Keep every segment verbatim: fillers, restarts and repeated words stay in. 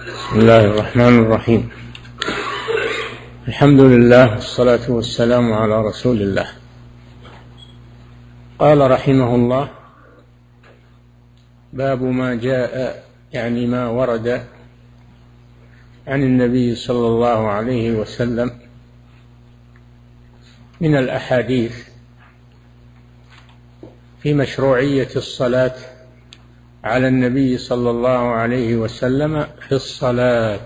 بسم الله الرحمن الرحيم. الحمد لله والصلاة والسلام على رسول الله. قال رحمه الله: باب ما جاء، يعني ما ورد عن النبي صلى الله عليه وسلم من الأحاديث في مشروعية الصلاة على النبي صلى الله عليه وسلم في الصلاة.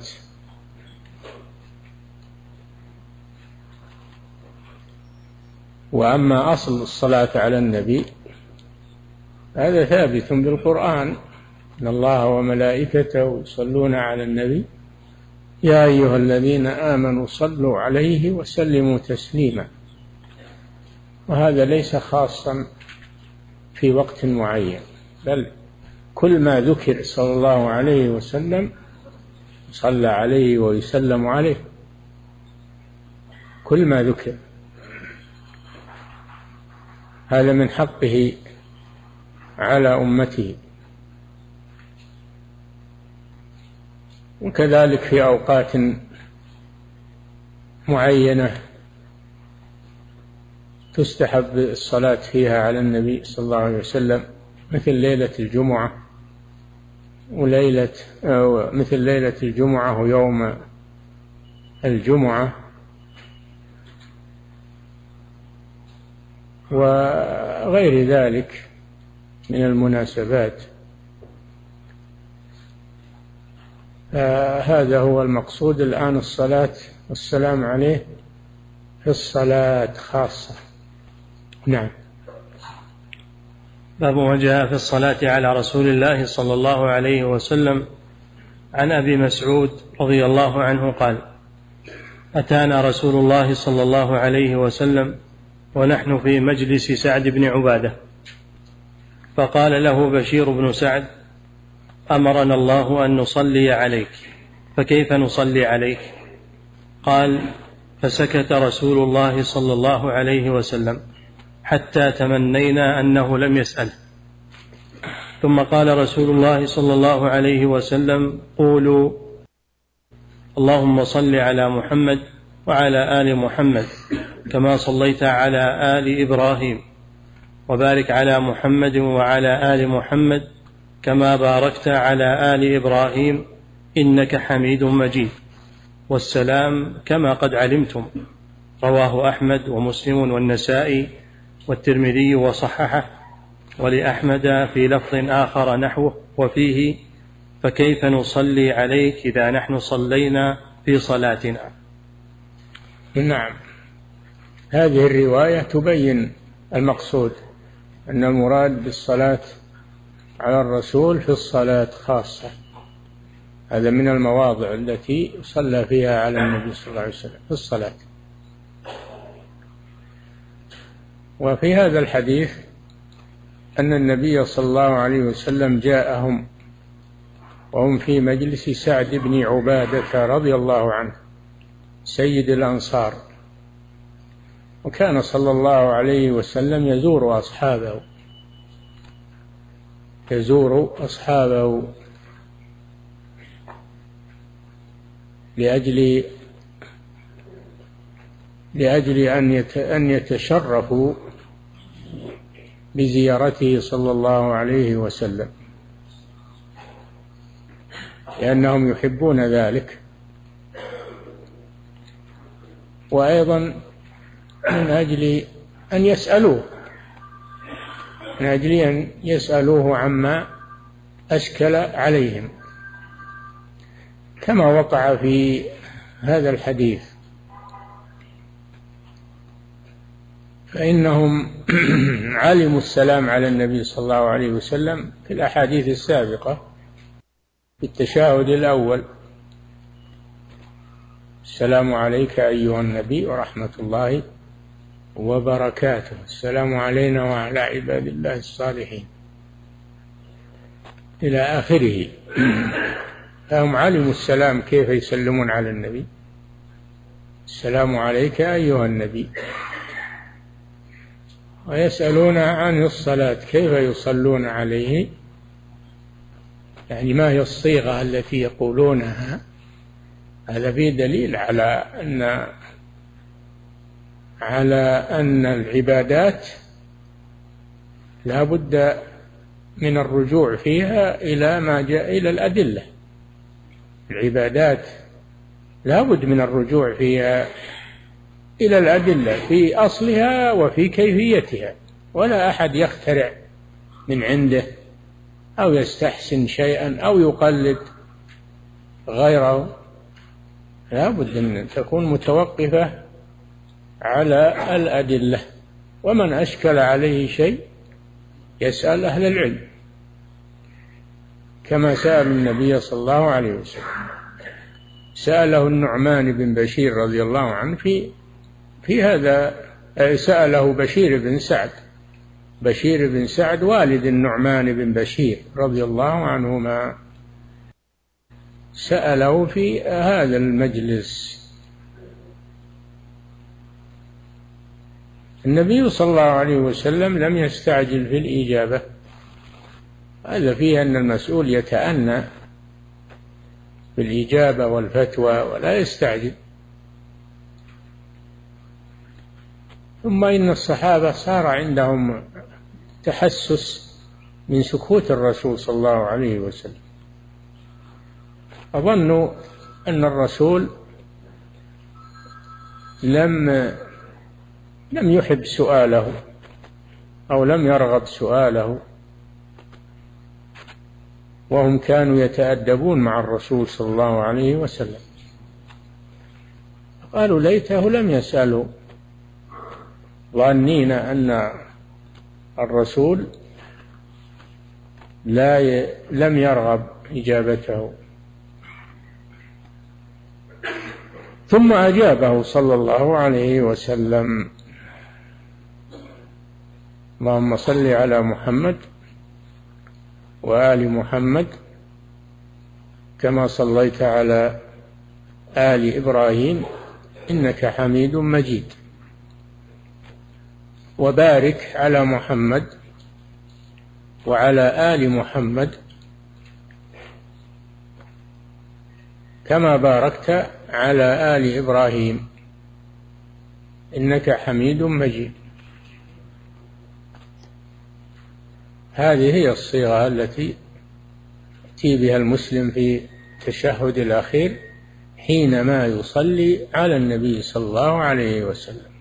وأما أصل الصلاة على النبي هذا ثابت بالقرآن: إن الله وملائكته يصلون على النبي يا أيها الذين آمنوا صلوا عليه وسلموا تسليما. وهذا ليس خاصا في وقت معين، بل كل ما ذكر صلى الله عليه وسلم صلى عليه ويسلم عليه، كل ما ذكر هذا من حقه على أمته. وكذلك في أوقات معينة تستحب الصلاة فيها على النبي صلى الله عليه وسلم، مثل ليلة الجمعة وليلة أو مثل ليلة الجمعة ويوم الجمعة وغير ذلك من المناسبات. هذا هو المقصود الآن، الصلاة والسلام عليه في الصلاة خاصة. نعم. باب ما جاء في الصلاة على رسول الله صلى الله عليه وسلم. عن أبي مسعود رضي الله عنه قال: أتانا رسول الله صلى الله عليه وسلم ونحن في مجلس سعد بن عبادة، فقال له بشير بن سعد: أمرنا الله أن نصلي عليك، فكيف نصلي عليك؟ قال: فسكت رسول الله صلى الله عليه وسلم حتى تمنينا أنه لم يسأل. ثم قال رسول الله صلى الله عليه وسلم: قولوا اللهم صل على محمد وعلى آل محمد كما صليت على آل إبراهيم، وبارك على محمد وعلى آل محمد كما باركت على آل إبراهيم إنك حميد مجيد، والسلام كما قد علمتم. رواه أحمد ومسلم والنسائي والترمذي وصححه، ولأحمد في لفظ آخر نحوه وفيه: فكيف نصلي عليك إذا نحن صلينا في صلاتنا. نعم، هذه الرواية تبين المقصود، أن المراد بالصلاة على الرسول في الصلاة خاصة. هذا من المواضع التي صلى فيها على النبي صلى الله عليه وسلم في الصلاة. وفي هذا الحديث أن النبي صلى الله عليه وسلم جاءهم وهم في مجلس سعد بن عبادة رضي الله عنه سيد الأنصار، وكان صلى الله عليه وسلم يزور أصحابه يزور أصحابه لأجل لأجل أن يتشرفوا بزيارته صلى الله عليه وسلم، لأنهم يحبون ذلك. وأيضا من أجل أن يسألوه من أجل أن يسألوه عما أشكل عليهم، كما وقع في هذا الحديث، فإنهم علموا السلام على النبي صلى الله عليه وسلم في الأحاديث السابقة في التشهد الأول: السلام عليك أيها النبي ورحمة الله وبركاته، السلام علينا وعلى عباد الله الصالحين، إلى آخره. فهم علموا السلام كيف يسلمون على النبي: السلام عليك أيها النبي. ويسألون عن الصلاة كيف يصلون عليه: يعني ما هي الصيغة التي يقولونها. هذا فيه دليل على أن على أن العبادات لا بد من الرجوع فيها إلى ما جاء إلى الأدلة. العبادات لا بد من الرجوع فيها إلى الأدلة في أصلها وفي كيفيتها، ولا أحد يخترع من عنده أو يستحسن شيئا أو يقلد غيره. لا بد أن تكون متوقفة على الأدلة. ومن أشكل عليه شيء يسأل أهل العلم، كما سأل النبي صلى الله عليه وسلم. سأله النعمان بن بشير رضي الله عنه في في هذا، سأله بشير بن سعد بشير بن سعد والد النعمان بن بشير رضي الله عنهما، سأله في هذا المجلس. النبي صلى الله عليه وسلم لم يستعجل في الإجابة. هذا فيه أن المسؤول يتأنى في الإجابة والفتوى ولا يستعجل. ثم إن الصحابة صار عندهم تحسس من سكوت الرسول صلى الله عليه وسلم، أظنوا أن الرسول لم لم يحب سؤاله أو لم يرغب سؤاله، وهم كانوا يتأدبون مع الرسول صلى الله عليه وسلم. قالوا ليته لم يسأله، ظانين أن الرسول لا ي... لم يرغب إجابته. ثم أجابه صلى الله عليه وسلم. اللهم صل على محمد وآل محمد كما صليت على آل إبراهيم إنك حميد مجيد، وبارك على محمد وعلى آل محمد كما باركت على آل إبراهيم إنك حميد مجيد. هذه هي الصيغة التي يأتي بها المسلم في التشهد الأخير حينما يصلي على النبي صلى الله عليه وسلم.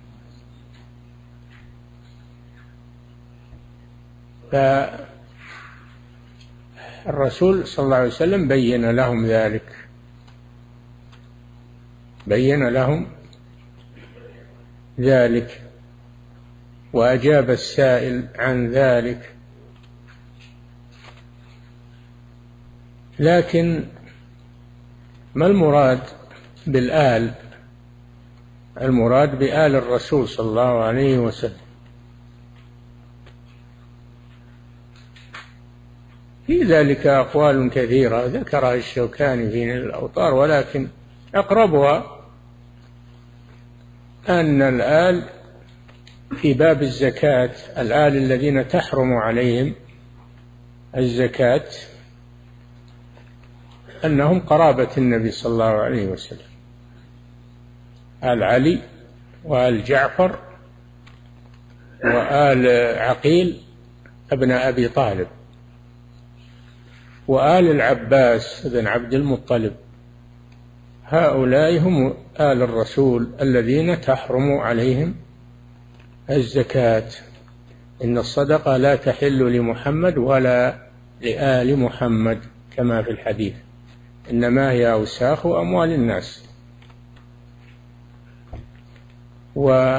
فالرسول صلى الله عليه وسلم بين لهم ذلك، بين لهم ذلك وأجاب السائل عن ذلك. لكن ما المراد بالآل؟ المراد بآل الرسول صلى الله عليه وسلم. في ذلك أقوال كثيرة ذكرها الشوكاني في نيل الأوطار، ولكن أقربها أن الآل في باب الزكاة، الآل الذين تحرم عليهم الزكاة أنهم قرابة النبي صلى الله عليه وسلم، آل علي وآل جعفر وآل عقيل ابن أبي طالب وآل العباس بن عبد المطلب. هؤلاء هم آل الرسول الذين تحرم عليهم الزكاة. إن الصدقة لا تحل لمحمد ولا لآل محمد كما في الحديث، إنما هي أوساخ أموال الناس. و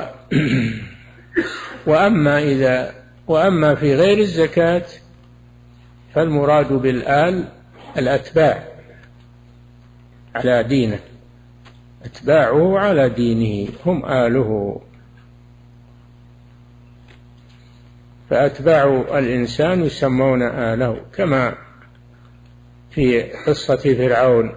وأما إذا وأما في غير الزكاة فالمراد بالآل الأتباع على دينه، أتباعه على دينه هم آله. فأتباع الإنسان يسمون آله، كما في قصة فرعون: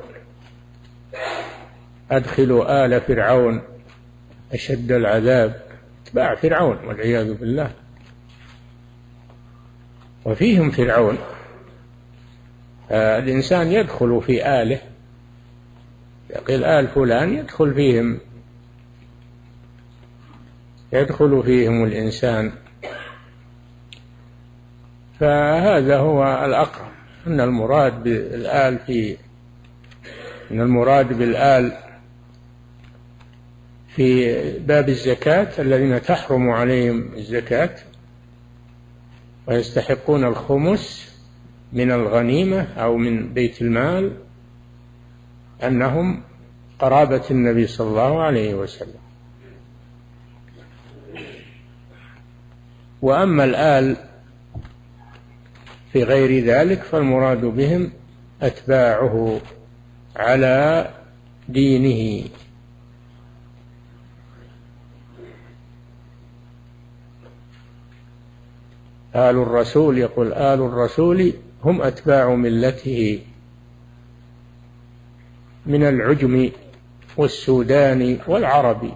أدخلوا آل فرعون أشد العذاب. أتباع فرعون والعياذ بالله، وفيهم فرعون الإنسان يدخل في آله، يقول آل فلان يدخل فيهم يدخل فيهم الإنسان. فهذا هو الأقرب، أن المراد بالآل في أن المراد بالآل في باب الزكاة الذين تحرم عليهم الزكاة ويستحقون الخمس من الغنيمة أو من بيت المال، أنهم قرابة النبي صلى الله عليه وسلم. وأما الآل في غير ذلك فالمراد بهم أتباعه على دينه. آل الرسول، يقول آل الرسول هم أتباع ملته من العجم والسودان والعرب.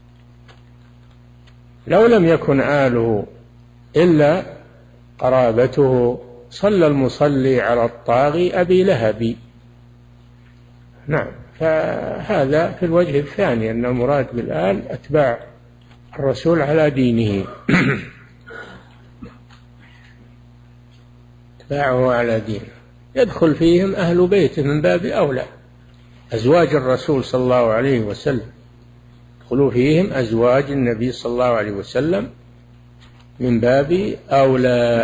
لو لم يكن آله إلا قرابته صلى المصلي على الطاغي أبي لهب. نعم، فهذا في الوجه الثاني أن المراد بالآل أتباع الرسول على دينه أتباعه على دينه، يدخل فيهم أهل بيته من باب أولى، أزواج الرسول صلى الله عليه وسلم يدخلوا فيهم أزواج النبي صلى الله عليه وسلم من باب أولى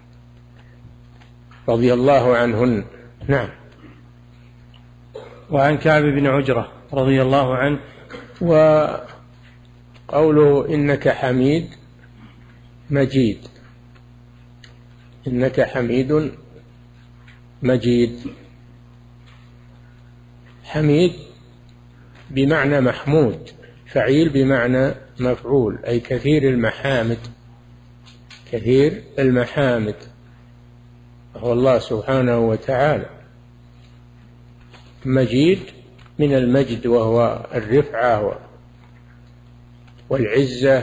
رضي الله عنهن. نعم. وعن كعب بن عجرة رضي الله عنه وقوله إنك حميد مجيد، إنك حميد مجيد، حميد بمعنى محمود، فعيل بمعنى مفعول، أي كثير المحامد، كثير المحامد هو الله سبحانه وتعالى. مجيد من المجد وهو الرفعة والعزة،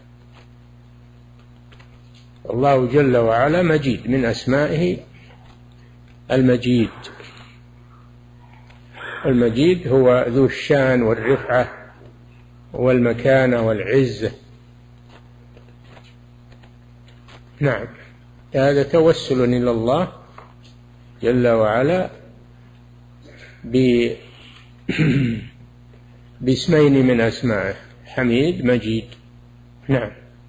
الله جل وعلا مجيد، من أسمائه المجيد. المجيد هو ذو الشان والرفعة والمكانة والعزة. نعم، هذا توسل إلى الله جل وعلا باسمين من أسمائه، حميد مجيد. نعم.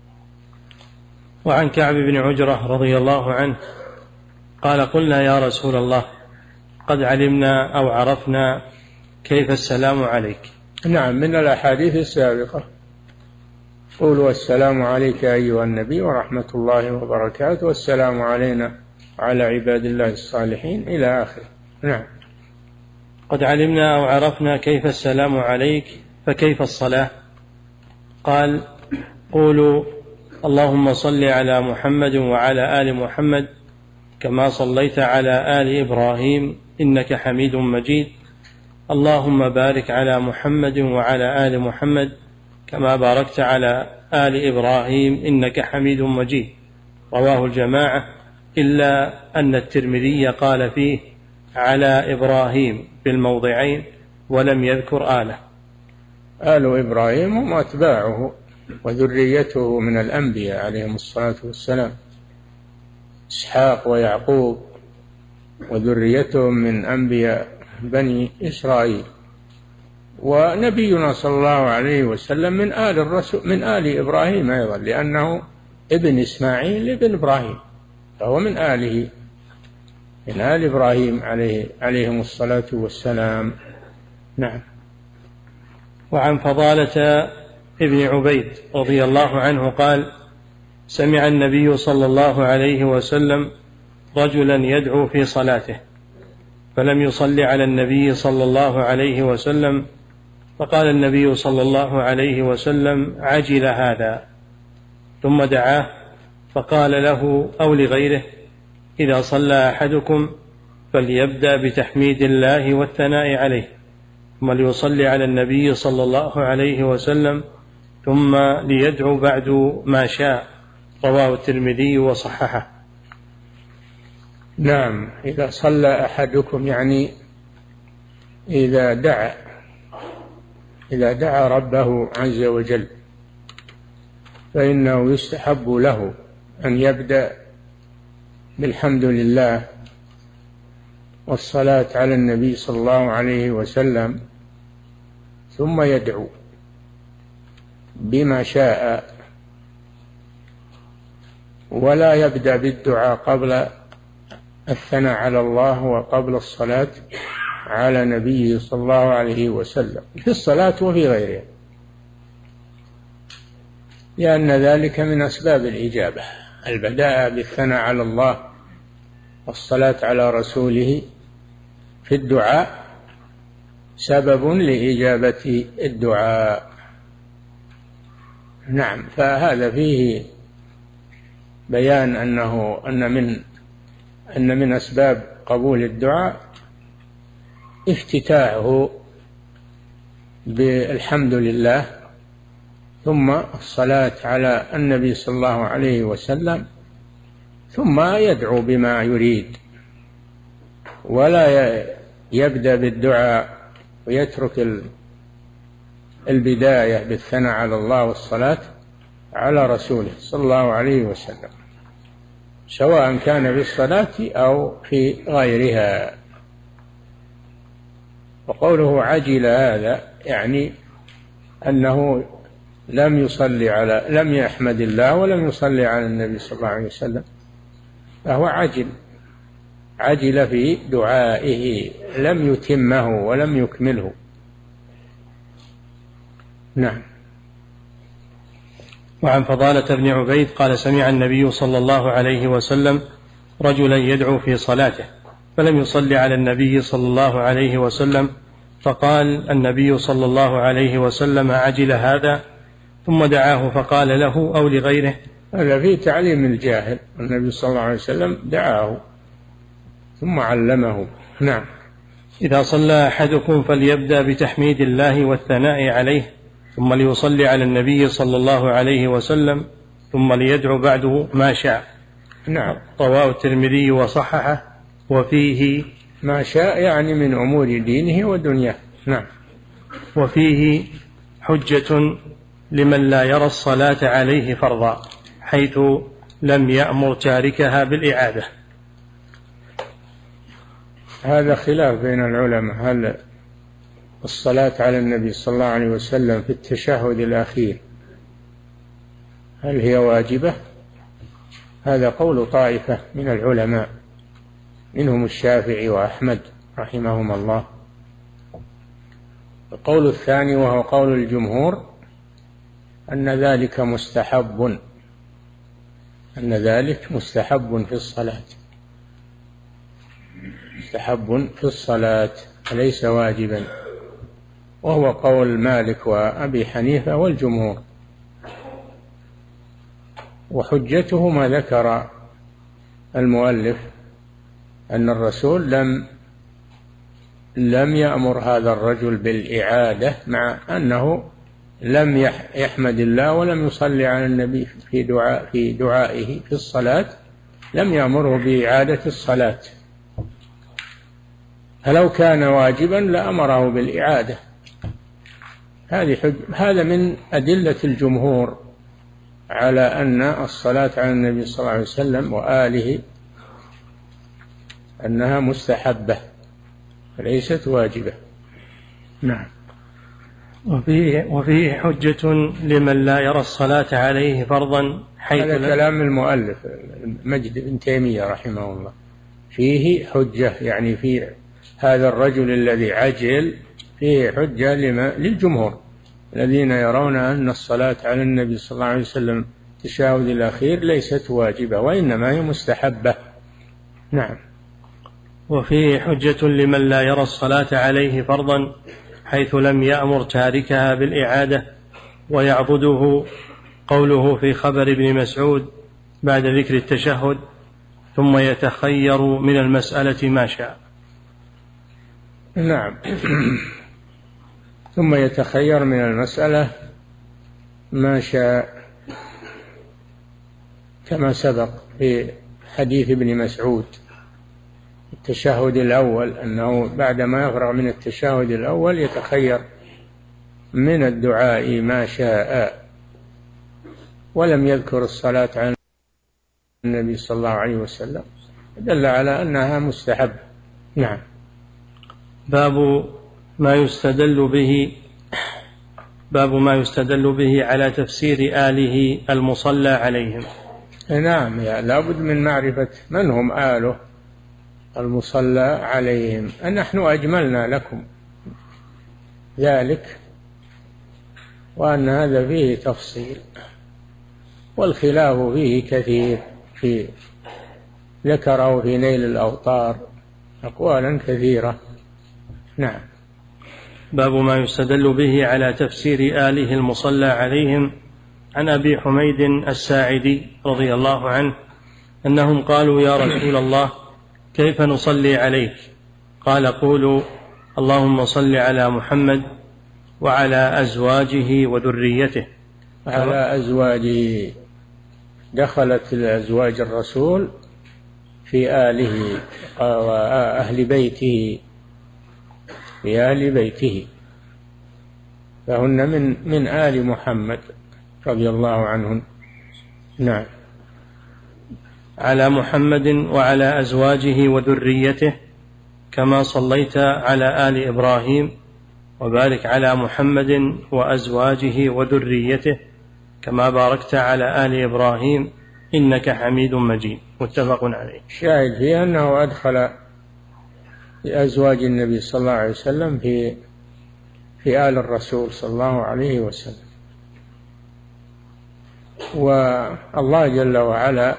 وعن كعب بن عجرة رضي الله عنه قال قلنا يا رسول الله قد علمنا أو عرفنا كيف السلام عليك. نعم، من الأحاديث السابقة قولوا السلام عليك أيها النبي ورحمة الله وبركاته والسلام علينا وعلى عباد الله الصالحين إلى آخره. نعم. قد علمنا أو عرفنا كيف السلام عليك فكيف الصلاة؟ قال قولوا اللهم صل على محمد وعلى آل محمد كما صليت على آل إبراهيم إنك حميد مجيد، اللهم بارك على محمد وعلى آل محمد كما باركت على آل إبراهيم إنك حميد مجيد. رواه الجماعة إلا أن الترمذي قال فيه على إبراهيم بالموضعين ولم يذكر آله. آل إبراهيم هم أتباعه وذريته من الأنبياء عليهم الصلاة والسلام، إسحاق ويعقوب وذريتهم من أنبياء بني إسرائيل. ونبينا صلى الله عليه وسلم من آل الرسول من آل إبراهيم أيضا، لأنه ابن إسماعيل ابن إبراهيم، فهو من آله من آل إبراهيم عليه عليهم الصلاة والسلام. نعم. وعن فضالة ابن عبيد رضي الله عنه قال سمع النبي صلى الله عليه وسلم رجلا يدعو في صلاته فلم يصل على النبي صلى الله عليه وسلم، فقال النبي صلى الله عليه وسلم عجل هذا، ثم دعاه فقال له أو لغيره إذا صلى أحدكم فليبدأ بتحميد الله والثناء عليه ثم ليصلي على النبي صلى الله عليه وسلم ثم ليدعو بعد ما شاء. رواه الترمذي وصححه. نعم، إذا صلى أحدكم يعني إذا دعا إذا دعا ربه عز وجل فإنه يستحب له أن يبدأ بالحمد لله والصلاة على النبي صلى الله عليه وسلم، ثم يدعو بما شاء، ولا يبدأ بالدعاء قبل الثناء على الله وقبل الصلاة على نبيه صلى الله عليه وسلم في الصلاة وفي غيرها، لأن ذلك من أسباب الإجابة. البداء بالثناء على الله والصلاة على رسوله في الدعاء سبب لإجابة الدعاء. نعم، فهذا فيه بيان أنه أن من أن من أسباب قبول الدعاء افتتاحه بالحمد لله، ثم الصلاة على النبي صلى الله عليه وسلم، ثم يدعو بما يريد، ولا يبدأ بالدعاء ويترك البداية بالثناء على الله والصلاة على رسوله صلى الله عليه وسلم، سواء كان في الصلاة أو في غيرها. وقوله عجل هذا يعني أنه لم يصلي على لم يحمد الله ولم يصلي على النبي صلى الله عليه وسلم، فهو عجل عجل في دعائه، لم يتمه ولم يكمله. نعم. وعن فضالة بن عبيد قال سمع النبي صلى الله عليه وسلم رجلا يدعو في صلاته فلم يصلي على النبي صلى الله عليه وسلم، فقال النبي صلى الله عليه وسلم عجل هذا، ثم دعاه فقال له أو لغيره. هذا فيه تعليم الجاهل، النبي صلى الله عليه وسلم دعاه ثم علمه. نعم. إذا صلى أحدكم فليبدأ بتحميد الله والثناء عليه، ثم ليصلي على النبي صلى الله عليه وسلم، ثم ليدعو بعده ما شاء. نعم. رواه الترمذي وصححه. وفيه ما شاء يعني من أمور دينه ودنياه. نعم. وفيه حجة لمن لا يرى الصلاة عليه فرضا، حيث لم يأمر تاركها بالإعادة. هذا خلاف بين العلماء، هل الصلاة على النبي صلى الله عليه وسلم في التشهد الأخير هل هي واجبة؟ هذا قول طائفة من العلماء، منهم الشافعي وأحمد رحمهم الله. القول الثاني وهو قول الجمهور أن ذلك مستحب، أن ذلك مستحب في الصلاة، مستحب في الصلاة وليس واجبا، وهو قول مالك وأبي حنيفة والجمهور. وحجته ما ذكر المؤلف أن الرسول لم لم يأمر هذا الرجل بالإعادة، مع أنه لم يحمد الله ولم يصلي على النبي في دعاء في دعائه في الصلاة، لم يأمره بإعادة الصلاة. فلو كان واجبا لأمره بالإعادة. هذه حج... هذا من أدلة الجمهور على أن الصلاة على النبي صلى الله عليه وسلم وآله أنها مستحبة وليست واجبة. نعم. وفيه, وفيه حجة لمن لا يرى الصلاة عليه فرضا، حيث هذا كلام المؤلف مجد بن تيمية رحمه الله. فيه حجة يعني في هذا الرجل الذي عجل فيه حجة للجمهور الذين يرون أن الصلاة على النبي صلى الله عليه وسلم التشهد الأخير ليست واجبة وإنما هي مستحبة. نعم. وفيه حجة لمن لا يرى الصلاة عليه فرضا، حيث لم يأمر تاركها بالإعادة. ويعضده قوله في خبر ابن مسعود بعد ذكر التشهد ثم يتخير من المسألة ما شاء. نعم. ثم يتخير من المسألة ما شاء، كما سبق في حديث ابن مسعود التشهد الأول أنه بعدما يفرغ من التشهد الأول يتخير من الدعاء ما شاء، ولم يذكر الصلاة على النبي صلى الله عليه وسلم، دل على أنها مستحب. نعم. باب ما يستدل به باب ما يستدل به على تفسير آله المصلى عليهم. نعم، لا بد من معرفة من هم آله المصلى عليهم. نحن أجملنا لكم ذلك، وأن هذا فيه تفصيل، والخلاف فيه كثير، في ذكره في نيل الأوطار أقوالا كثيرة. نعم. باب ما يستدل به على تفسير آله المصلى عليهم. عن أبي حميد الساعدي رضي الله عنه أنهم قالوا: يا رسول الله، كيف نصلي عليك؟ قال: قولوا: اللهم صل على محمد وعلى أزواجه وذريته. على أزواجه، دخلت الأزواج الرسول في آله وأهل بيته، في آل بيته، فهن من من آل محمد رضي الله عنهم. نعم. على محمد وعلى أزواجه وذريته كما صليت على آل إبراهيم، وبارك على محمد وأزواجه وذريته كما باركت على آل إبراهيم إنك حميد مجيد. متفق عليه. شاهد فيه أنه أدخل أزواج النبي صلى الله عليه وسلم في في آل الرسول صلى الله عليه وسلم. والله جل وعلا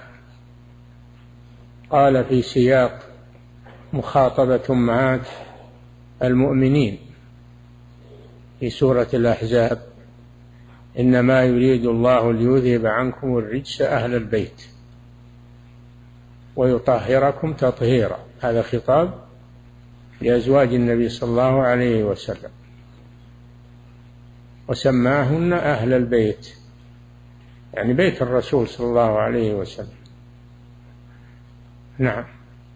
قال في سياق مخاطبة أمهات المؤمنين في سورة الأحزاب: إنما يريد الله ليذهب عنكم الرجس أهل البيت ويطهركم تطهيرا. هذا خطاب لأزواج النبي صلى الله عليه وسلم، وسماهن أهل البيت، يعني بيت الرسول صلى الله عليه وسلم. نعم.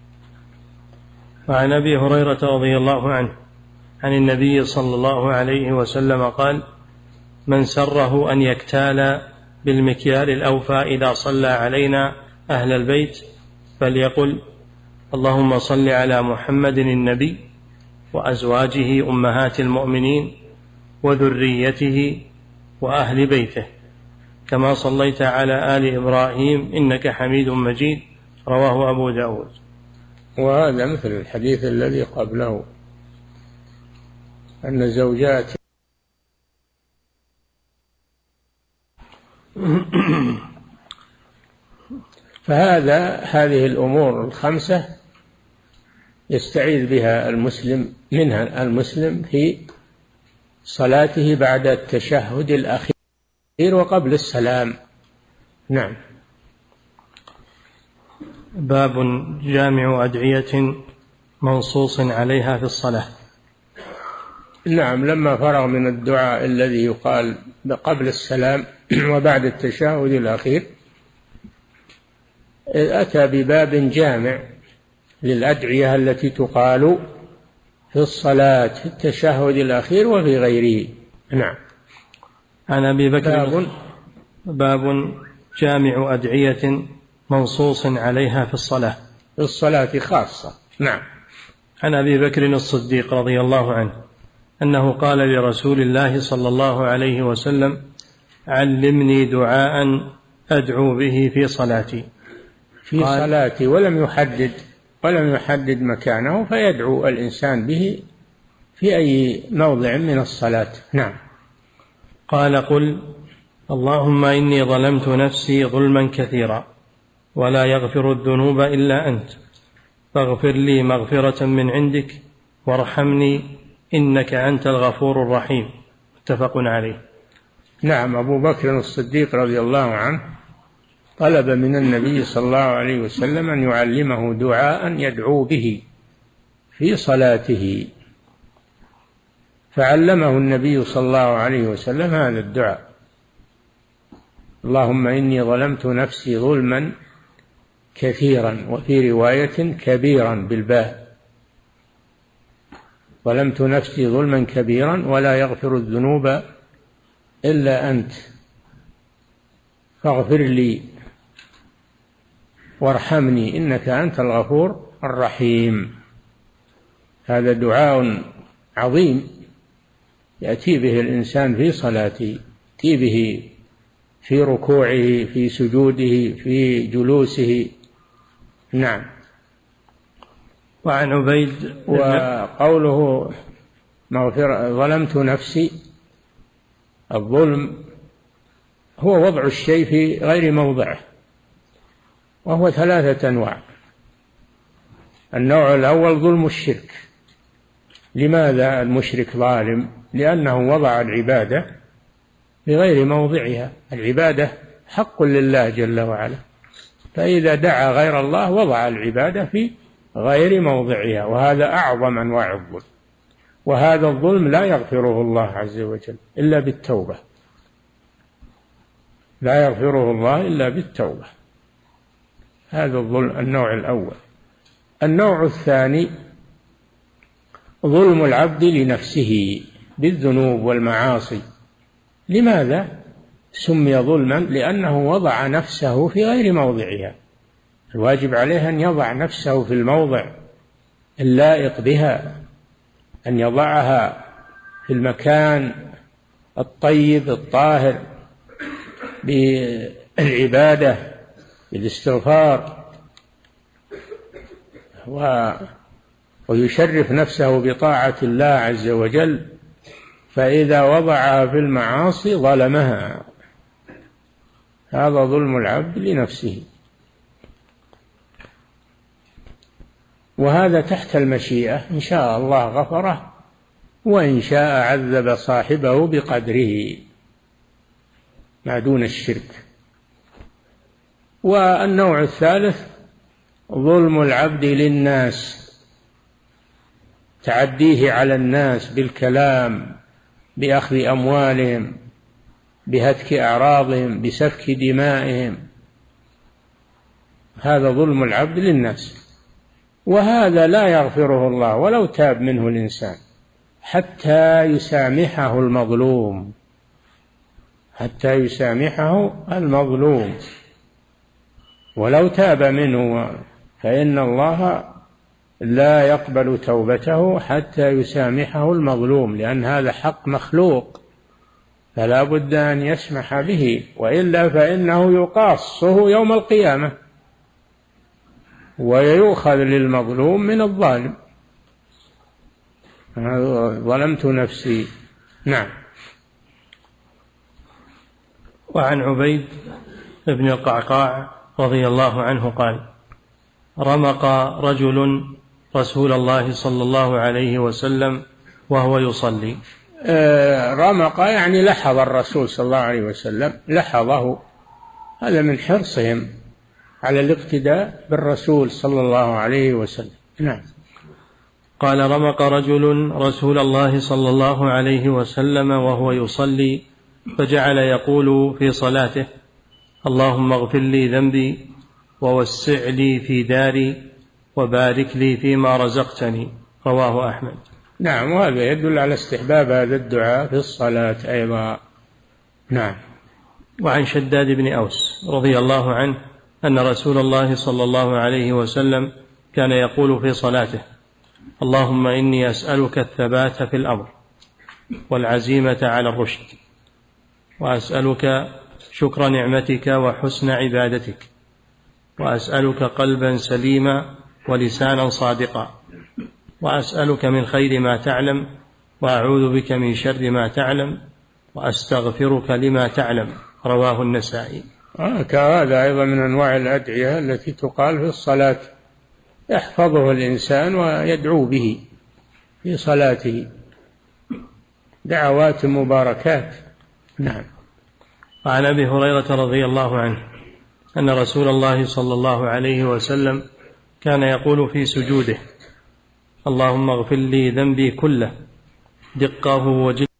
وعن أبي هريرة رضي الله عنه عن النبي صلى الله عليه وسلم قال: من سره أن يكتال بالمكيال الأوفى إذا صلى علينا أهل البيت فليقل: اللهم صل على محمد النبي وأزواجه أمهات المؤمنين وذريته وأهل بيته كما صليت على آل إبراهيم إنك حميد مجيد. رواه أبو داود. وهذا مثل الحديث الذي قبله، أن زوجات فهذا هذه الأمور الخمسة يستعيذ بها المسلم منها المسلم في صلاته بعد التشهد الأخير وقبل السلام. نعم. باب جامع أدعية منصوص عليها في الصلاة. نعم. لما فرغ من الدعاء الذي يقال قبل السلام وبعد التشهد الأخير أتى بباب جامع للأدعية التي تقال في الصلاة في التشهد الأخير وفي غيره. نعم. عن أبي بكر باب, باب جامع أدعية منصوص عليها في الصلاة، في الصلاة خاصة. نعم. عن أبي بكر الصديق رضي الله عنه أنه قال لرسول الله صلى الله عليه وسلم: علمني دعاء أدعو به في صلاتي. في صلاتي، ولم يحدد ولم يحدد مكانه، فيدعو الإنسان به في أي موضع من الصلاة. نعم. قال: قل: اللهم إني ظلمت نفسي ظلما كثيرا ولا يغفر الذنوب إلا أنت، فاغفر لي مغفرة من عندك وارحمني إنك أنت الغفور الرحيم. متفق عليه. نعم. أبو بكر الصديق رضي الله عنه طلب من النبي صلى الله عليه وسلم أن يعلمه دعاء يدعو به في صلاته، فعلمه النبي صلى الله عليه وسلم هذا الدعاء: اللهم إني ظلمت نفسي ظلما كثيرا، وفي رواية كبيرا بالباء. ظلمت نفسي ظلما كبيرا ولا يغفر الذنوب إلا أنت فاغفر لي وارحمني إنك أنت الغفور الرحيم. هذا دعاء عظيم يأتي به الإنسان في صلاته، يأتي به في ركوعه، في سجوده، في جلوسه. نعم. وعن عبيد وقوله مغفرة ظلمت نفسي، الظلم هو وضع الشيء في غير موضعه، وهو ثلاثة أنواع. النوع الأول ظلم الشرك. لماذا المشرك ظالم؟ لأنه وضع العبادة في غير موضعها. العبادة حق لله جل وعلا، فإذا دعا غير الله وضع العبادة في غير موضعها، وهذا أعظم أنواع الظلم. وهذا الظلم لا يغفره الله عز وجل إلا بالتوبة، لا يغفره الله إلا بالتوبة. هذا الظلم النوع الأول. النوع الثاني ظلم العبد لنفسه بالذنوب والمعاصي. لماذا سمي ظلما؟ لأنه وضع نفسه في غير موضعها. الواجب عليه أن يضع نفسه في الموضع اللائق بها، أن يضعها في المكان الطيب الطاهر بالعبادة بالاستغفار، ويشرف نفسه بطاعة الله عز وجل. فإذا وضعها في المعاصي ظلمها. هذا ظلم العبد لنفسه، وهذا تحت المشيئة، إن شاء الله غفره وإن شاء عذب صاحبه بقدره ما دون الشرك. والنوع الثالث ظلم العبد للناس، تعديه على الناس بالكلام، بأخذ أموالهم، بهتك أعراضهم، بسفك دمائهم. هذا ظلم العبد للناس، وهذا لا يغفره الله ولو تاب منه الإنسان حتى يسامحه المظلوم، حتى يسامحه المظلوم ولو تاب منه، فإن الله لا يقبل توبته حتى يسامحه المظلوم، لأن هذا حق مخلوق فلا بد أن يسمح به، وإلا فإنه يقاصه يوم القيامة ويؤخذ للمظلوم من الظالم. ظلمت نفسي. نعم. وعن عبيد بن القعقاع رضي الله عنه قال: رمق رجل رسول الله صلى الله عليه وسلم وهو يصلي. آه رمق يعني لحظ الرسول صلى الله عليه وسلم، لحظه. هذا من حرصهم على الاقتداء بالرسول صلى الله عليه وسلم. نعم. قال: رمق رجل رسول الله صلى الله عليه وسلم وهو يصلي، فجعل يقول في صلاته: اللهم اغفر لي ذنبي ووسع لي في داري وبارك لي فيما رزقتني. رواه أحمد. نعم. وهذا يدل على استحباب هذا الدعاء في الصلاة أيضا. نعم. وعن شداد بن أوس رضي الله عنه أن رسول الله صلى الله عليه وسلم كان يقول في صلاته: اللهم إني أسألك الثبات في الأمر والعزيمة على الرشد، وأسألك شكر نعمتك وحسن عبادتك، وأسألك قلبا سليما ولسانا صادقا، وأسألك من خير ما تعلم، وأعوذ بك من شر ما تعلم، وأستغفرك لما تعلم. رواه النسائي. آه كهذا أيضا من أنواع الأدعية التي تقال في الصلاة، يحفظه الإنسان ويدعو به في صلاته، دعوات مباركات. نعم. وعن أبي هريرة رضي الله عنه أن رسول الله صلى الله عليه وسلم كان يقول في سجوده: اللهم اغفر لي ذنبي كله، دقه وجله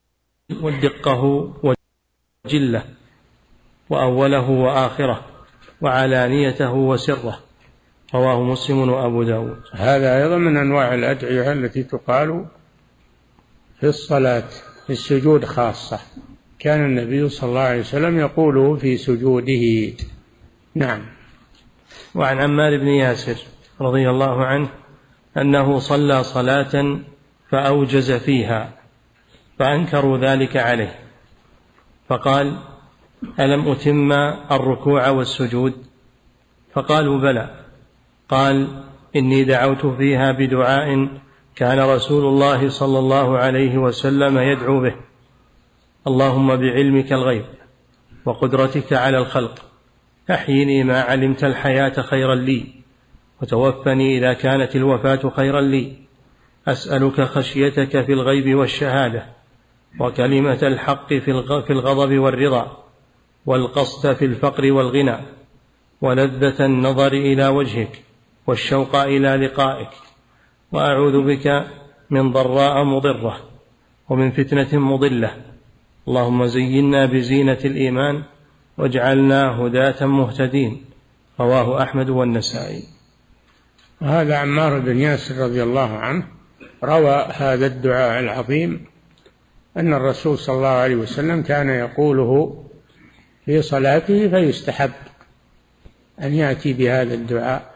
ودقه وجله، وأوله وآخره، وعلانيته وسره. رواه مسلم وأبو داود. هذا أيضا من أنواع الأدعية التي تقال في الصلاة، في السجود خاصة، كان النبي صلى الله عليه وسلم يقوله في سجوده. نعم. وعن عمار بن ياسر رضي الله عنه أنه صلى صلاة فأوجز فيها فأنكروا ذلك عليه، فقال: ألم أتم الركوع والسجود؟ فقالوا: بلى. قال: إني دعوت فيها بدعاء كان رسول الله صلى الله عليه وسلم يدعو به: اللهم بعلمك الغيب وقدرتك على الخلق أحيني ما علمت الحياة خيرا لي، وتوفني إذا كانت الوفاة خيرا لي، أسألك خشيتك في الغيب والشهادة، وكلمة الحق في الغضب والرضا، والقصد في الفقر والغنى، ولذة النظر إلى وجهك، والشوق إلى لقائك، وأعوذ بك من ضراء مضرة ومن فتنة مضلة، اللهم زينا بزينة الإيمان واجعلنا هداة مهتدين. رواه أحمد والنسائي. هذا عمار بن ياسر رضي الله عنه روى هذا الدعاء العظيم أن الرسول صلى الله عليه وسلم كان يقوله في صلاته، فيستحب أن يأتي بهذا الدعاء.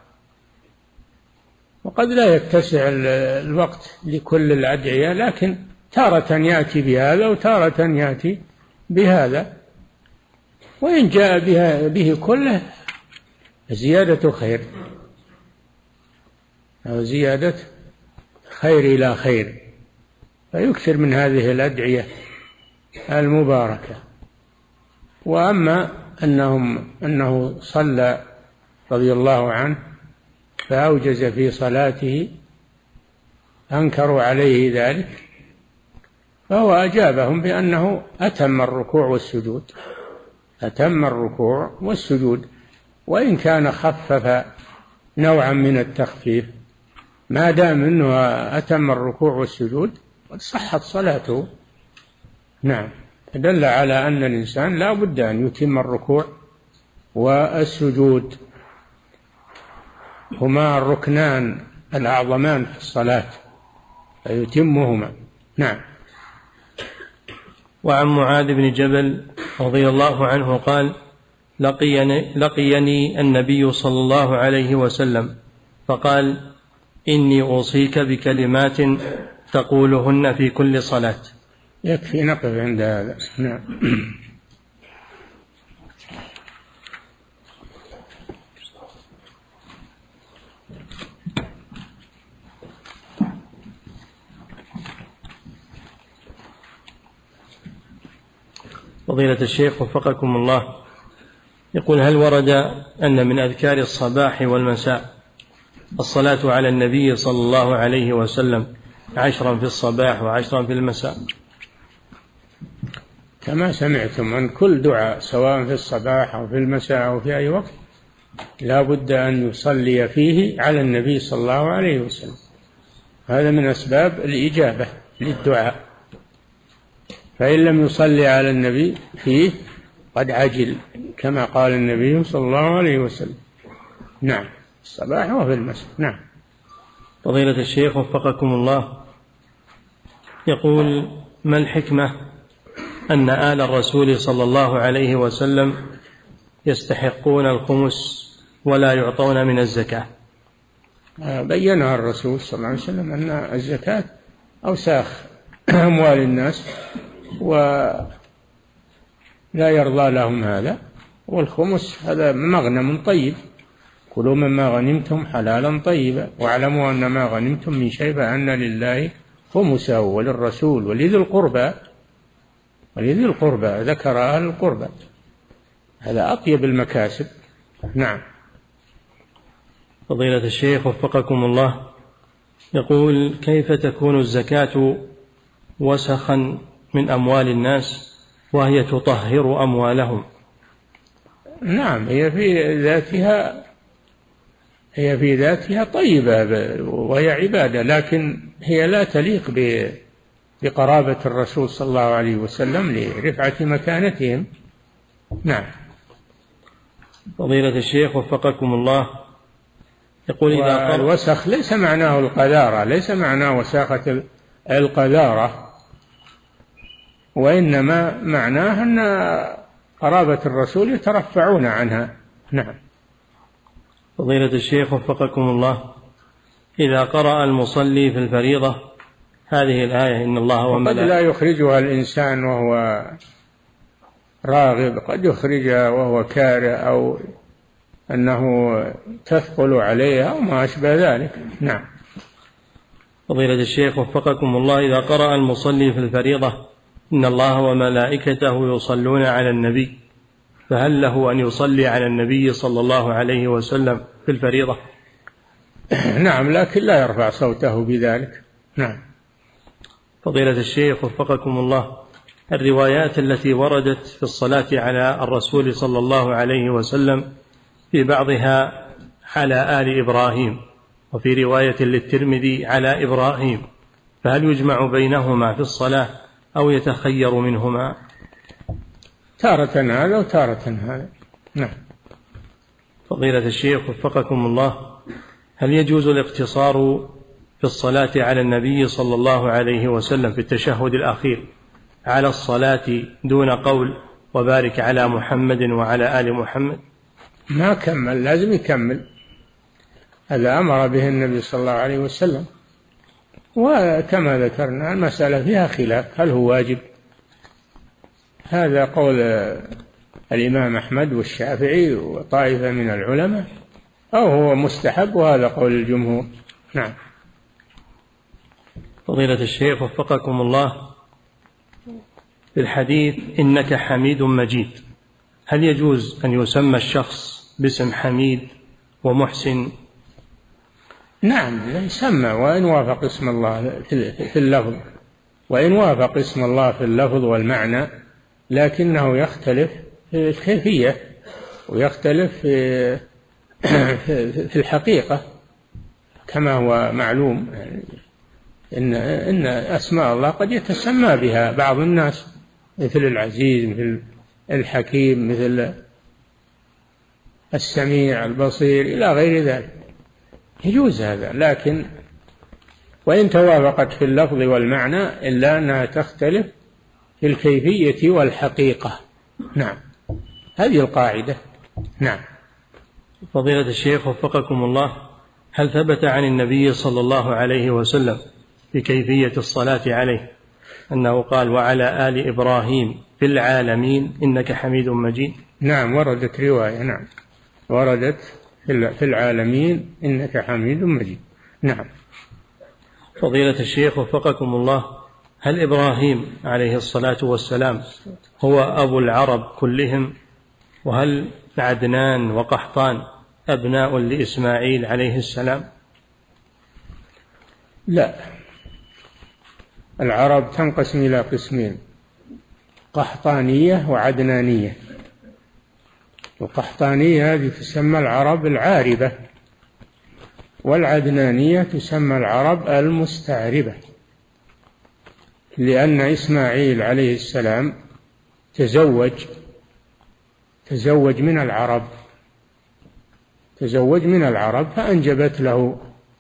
وقد لا يتسع الوقت لكل الأدعية، لكن تارة يأتي بهذا وتارة يأتي بهذا، وإن جاء بها به كله زيادة خير أو زيادة خير إلى خير، فيكثر من هذه الأدعية المباركة. وأما أنهم أنه صلى رضي الله عنه فأوجز في صلاته أنكروا عليه ذلك، فهو أجابهم بأنه أتم الركوع والسجود، أتم الركوع والسجود، وإن كان خفف نوعا من التخفيف، ما دام أنه أتم الركوع والسجود قد صحت صلاته. نعم. دل على أن الإنسان لا بد أن يتم الركوع والسجود، هما الركنان الأعظمان في الصلاة، فيتمهما. نعم. وعن معاذ بن جبل رضي الله عنه قال: لقيني, لقيني النبي صلى الله عليه وسلم فقال: إني أوصيك بكلمات تقولهن في كل صلاة. يكفي نقف عند هذا. نعم. فضيلة الشيخ وفقكم الله، يقول: هل ورد أن من أذكار الصباح والمساء الصلاة على النبي صلى الله عليه وسلم عشرا في الصباح وعشرا في المساء؟ كما سمعتم أن كل دعاء سواء في الصباح أو في المساء أو في أي وقت لا بد أن يصلي فيه على النبي صلى الله عليه وسلم، هذا من أسباب الإجابة للدعاء، فإن لم يصلي على النبي فيه قد عجل، كما قال النبي صلى الله عليه وسلم. نعم. الصباح وفي المساء. نعم. فضيلة الشيخ وفقكم الله، يقول: ما الحكمة أن آل الرسول صلى الله عليه وسلم يستحقون الخمس ولا يعطون من الزكاة؟ بينها الرسول صلى الله عليه وسلم أن الزكاة أوساخ أموال الناس ولا يرضى لهم هذا، والخمس هذا مغنم طيب، كلوا مما غنمتم حلالا طيبا، واعلموا أن ما غنمتم من شيء فأن لله خمسه وللرسول ولذي القربى، ولذي القربى ذكر أهل القربى، هذا أطيب المكاسب. نعم. فضيلة الشيخ وفقكم الله، يقول: كيف تكون الزكاة وسخا من أموال الناس وهي تطهر أموالهم؟ نعم، هي في ذاتها هي في ذاتها طيبة وهي عبادة، لكن هي لا تليق بقرابة الرسول صلى الله عليه وسلم لرفعة مكانتهم. نعم. فضيلة الشيخ وفقكم الله، يقول إذا الوسخ ليس معناه القذارة، ليس معناه وساخة القذارة، وإنما معناه أن قرابة الرسول يترفعون عنها. نعم. فضيلة الشيخ وفقكم الله، إذا قرأ المصلي في الفريضة هذه الآية إن الله وملائكته، قد لا يخرجها الإنسان وهو راغب، قد يخرجها وهو كاره أو أنه تثقل عليه أو ما أشبه ذلك. نعم. فضيلة الشيخ وفقكم الله، إذا قرأ المصلي في الفريضة إن الله وملائكته يصلون على النبي، فهل له أن يصلي على النبي صلى الله عليه وسلم في الفريضة؟ نعم، لكن لا يرفع صوته بذلك. نعم. فضيلة الشيخ وفقكم الله، الروايات التي وردت في الصلاة على الرسول صلى الله عليه وسلم في بعضها على آل إبراهيم، وفي رواية للترمذي على إبراهيم، فهل يجمع بينهما في الصلاة أو يتخير منهما؟ تارة هذا وتارة هذا. نعم. فضيلة الشيخ وفقكم الله، هل يجوز الاقتصار في الصلاة على النبي صلى الله عليه وسلم في التشهد الأخير على الصلاة دون قول وبارك على محمد وعلى آل محمد؟ ما كمل، لازم يكمل، هذا أمر به النبي صلى الله عليه وسلم، وكما ذكرنا المسألة فيها خلاف هل هو واجب. هذا قول الإمام أحمد والشافعي وطائفة من العلماء، أو هو مستحب، وهذا قول الجمهور. نعم. فضيلة الشيخ وفقكم الله، في الحديث إنك حميد مجيد، هل يجوز أن يسمى الشخص باسم حميد ومحسن؟ نعم يسمى، وإن وافق اسم الله في اللفظ، وإن وافق اسم الله في اللفظ والمعنى، لكنه يختلف في الكيفية ويختلف في في الحقيقة كما هو معلوم. إن إن أسماء الله قد يتسمى بها بعض الناس، مثل العزيز، مثل الحكيم، مثل السميع، البصير، إلى غير ذلك، يجوز هذا، لكن وإن توافقت في اللفظ والمعنى إلا أنها تختلف في الكيفية والحقيقة. نعم، هذه القاعدة. نعم. فضيلة الشيخ وفقكم الله، هل ثبت عن النبي صلى الله عليه وسلم في كيفية الصلاة عليه أنه قال وعلى آل إبراهيم في العالمين إنك حميد مجيد؟ نعم وردت رواية، نعم وردت في العالمين إنك حميد مجيد. نعم. فضيلة الشيخ وفقكم الله، هل إبراهيم عليه الصلاة والسلام هو أبو العرب كلهم؟ وهل عدنان وقحطان أبناء لإسماعيل عليه السلام؟ لا، العرب تنقسم إلى قسمين، قحطانية وعدنانية. القحطانية هذه تسمى العرب العاربة، والعدنانية تسمى العرب المستعربة، لأن إسماعيل عليه السلام تزوج تزوج من العرب تزوج من العرب فأنجبت له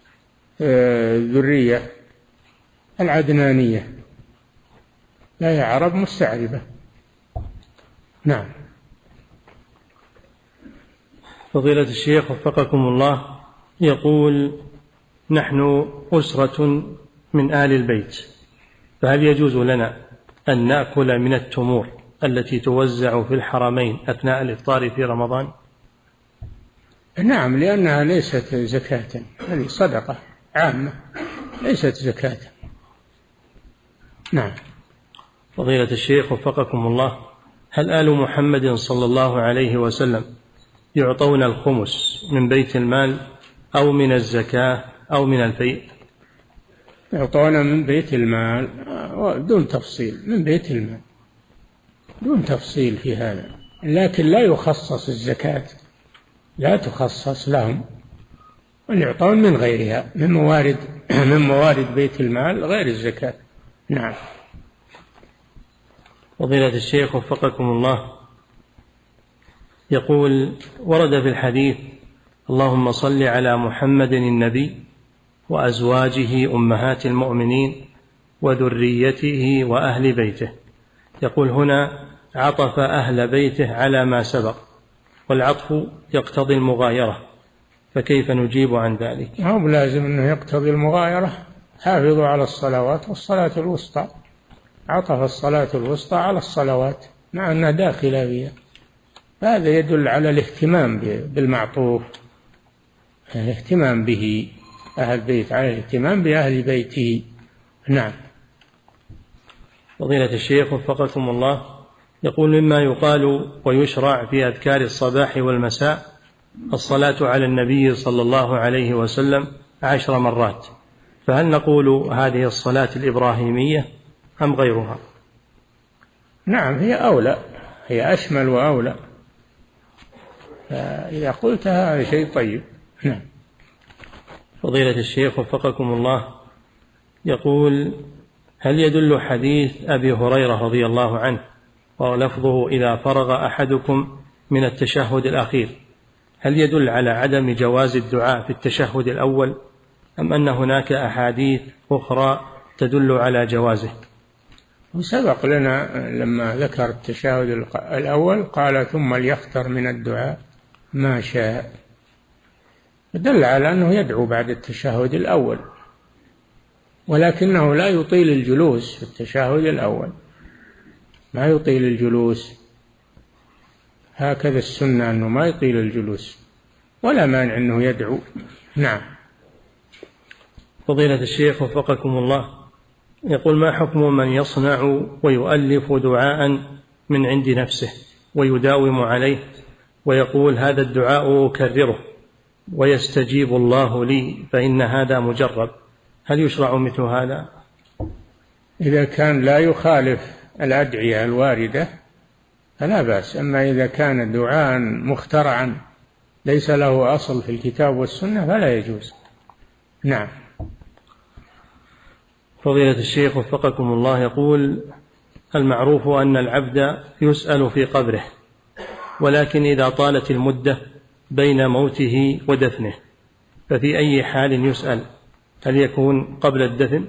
ذرية العدنانية، لا هي عرب مستعربة. نعم. فضيلة الشيخ وفقكم الله، يقول نحن أسرة من آل البيت، فهل يجوز لنا أن نأكل من التمور التي توزع في الحرمين أثناء الإفطار في رمضان؟ نعم، لأنها ليست زكاة، هذه صدقة عامة ليست زكاة. نعم. فضيلة الشيخ وفقكم الله، هل آل محمد صلى الله عليه وسلم يعطون الخمس من بيت المال أو من الزكاة أو من الفيء؟ يعطون من بيت المال دون تفصيل، من بيت المال دون تفصيل في هذا، لكن لا يخصص الزكاة، لا تخصص لهم، ويعطون من غيرها من موارد من موارد بيت المال غير الزكاة. نعم. فضيلة الشيخ وفقكم الله، يقول: ورد في الحديث: اللهم صل على محمد النبي وأزواجه أمهات المؤمنين وذريته وأهل بيته. يقول هنا: عطف أهل بيته على ما سبق، والعطف يقتضي المغايرة، فكيف نجيب عن ذلك؟ هو لازم أنه يقتضي المغايرة. حافظوا على الصلوات والصلاة الوسطى، عطف الصلاة الوسطى على الصلوات مع أنها داخلة فيها. هذا يدل على الاهتمام بالمعطوف، الاهتمام به أهل بيت، على الاهتمام بأهل بيته. نعم. فضيلة الشيخ وفقكم الله، يقول: مما يقال ويشرع في أذكار الصباح والمساء الصلاة على النبي صلى الله عليه وسلم عشر مرات، فهل نقول هذه الصلاة الإبراهيمية أم غيرها؟ نعم، هي أولى، هي أشمل وأولى، فإذا قلتها هذا شيء طيب. نعم. فضيلة الشيخ وفقكم الله، يقول: هل يدل حديث أبي هريرة رضي الله عنه ولفظه: إذا فرغ أحدكم من التشهد الأخير، هل يدل على عدم جواز الدعاء في التشهد الأول، أم أن هناك أحاديث أخرى تدل على جوازه؟ وسبق لنا لما ذكر التشهد الأول قال: ثم ليختر من الدعاء ما شاء، دل على أنه يدعو بعد التشهد الأول، ولكنه لا يطيل الجلوس في التشهد الأول، ما يطيل الجلوس، هكذا السنة أنه ما يطيل الجلوس، ولا مانع أنه يدعو. نعم. فضيلة الشيخ وفقكم الله، يقول: ما حكم من يصنع ويؤلف دعاء من عند نفسه ويداوم عليه ويقول: هذا الدعاء أكرره ويستجيب الله لي فإن هذا مجرب، هل يشرع مثل هذا؟ إذا كان لا يخالف الأدعية الواردة فلا بأس، أما إذا كان دعاء مخترعا ليس له أصل في الكتاب والسنة فلا يجوز. نعم. فضيلة الشيخ وفقكم الله، يقول: المعروف أن العبد يسأل في قبره، ولكن إذا طالت المدة بين موته ودفنه ففي أي حال يسأل؟ هل يكون قبل الدفن؟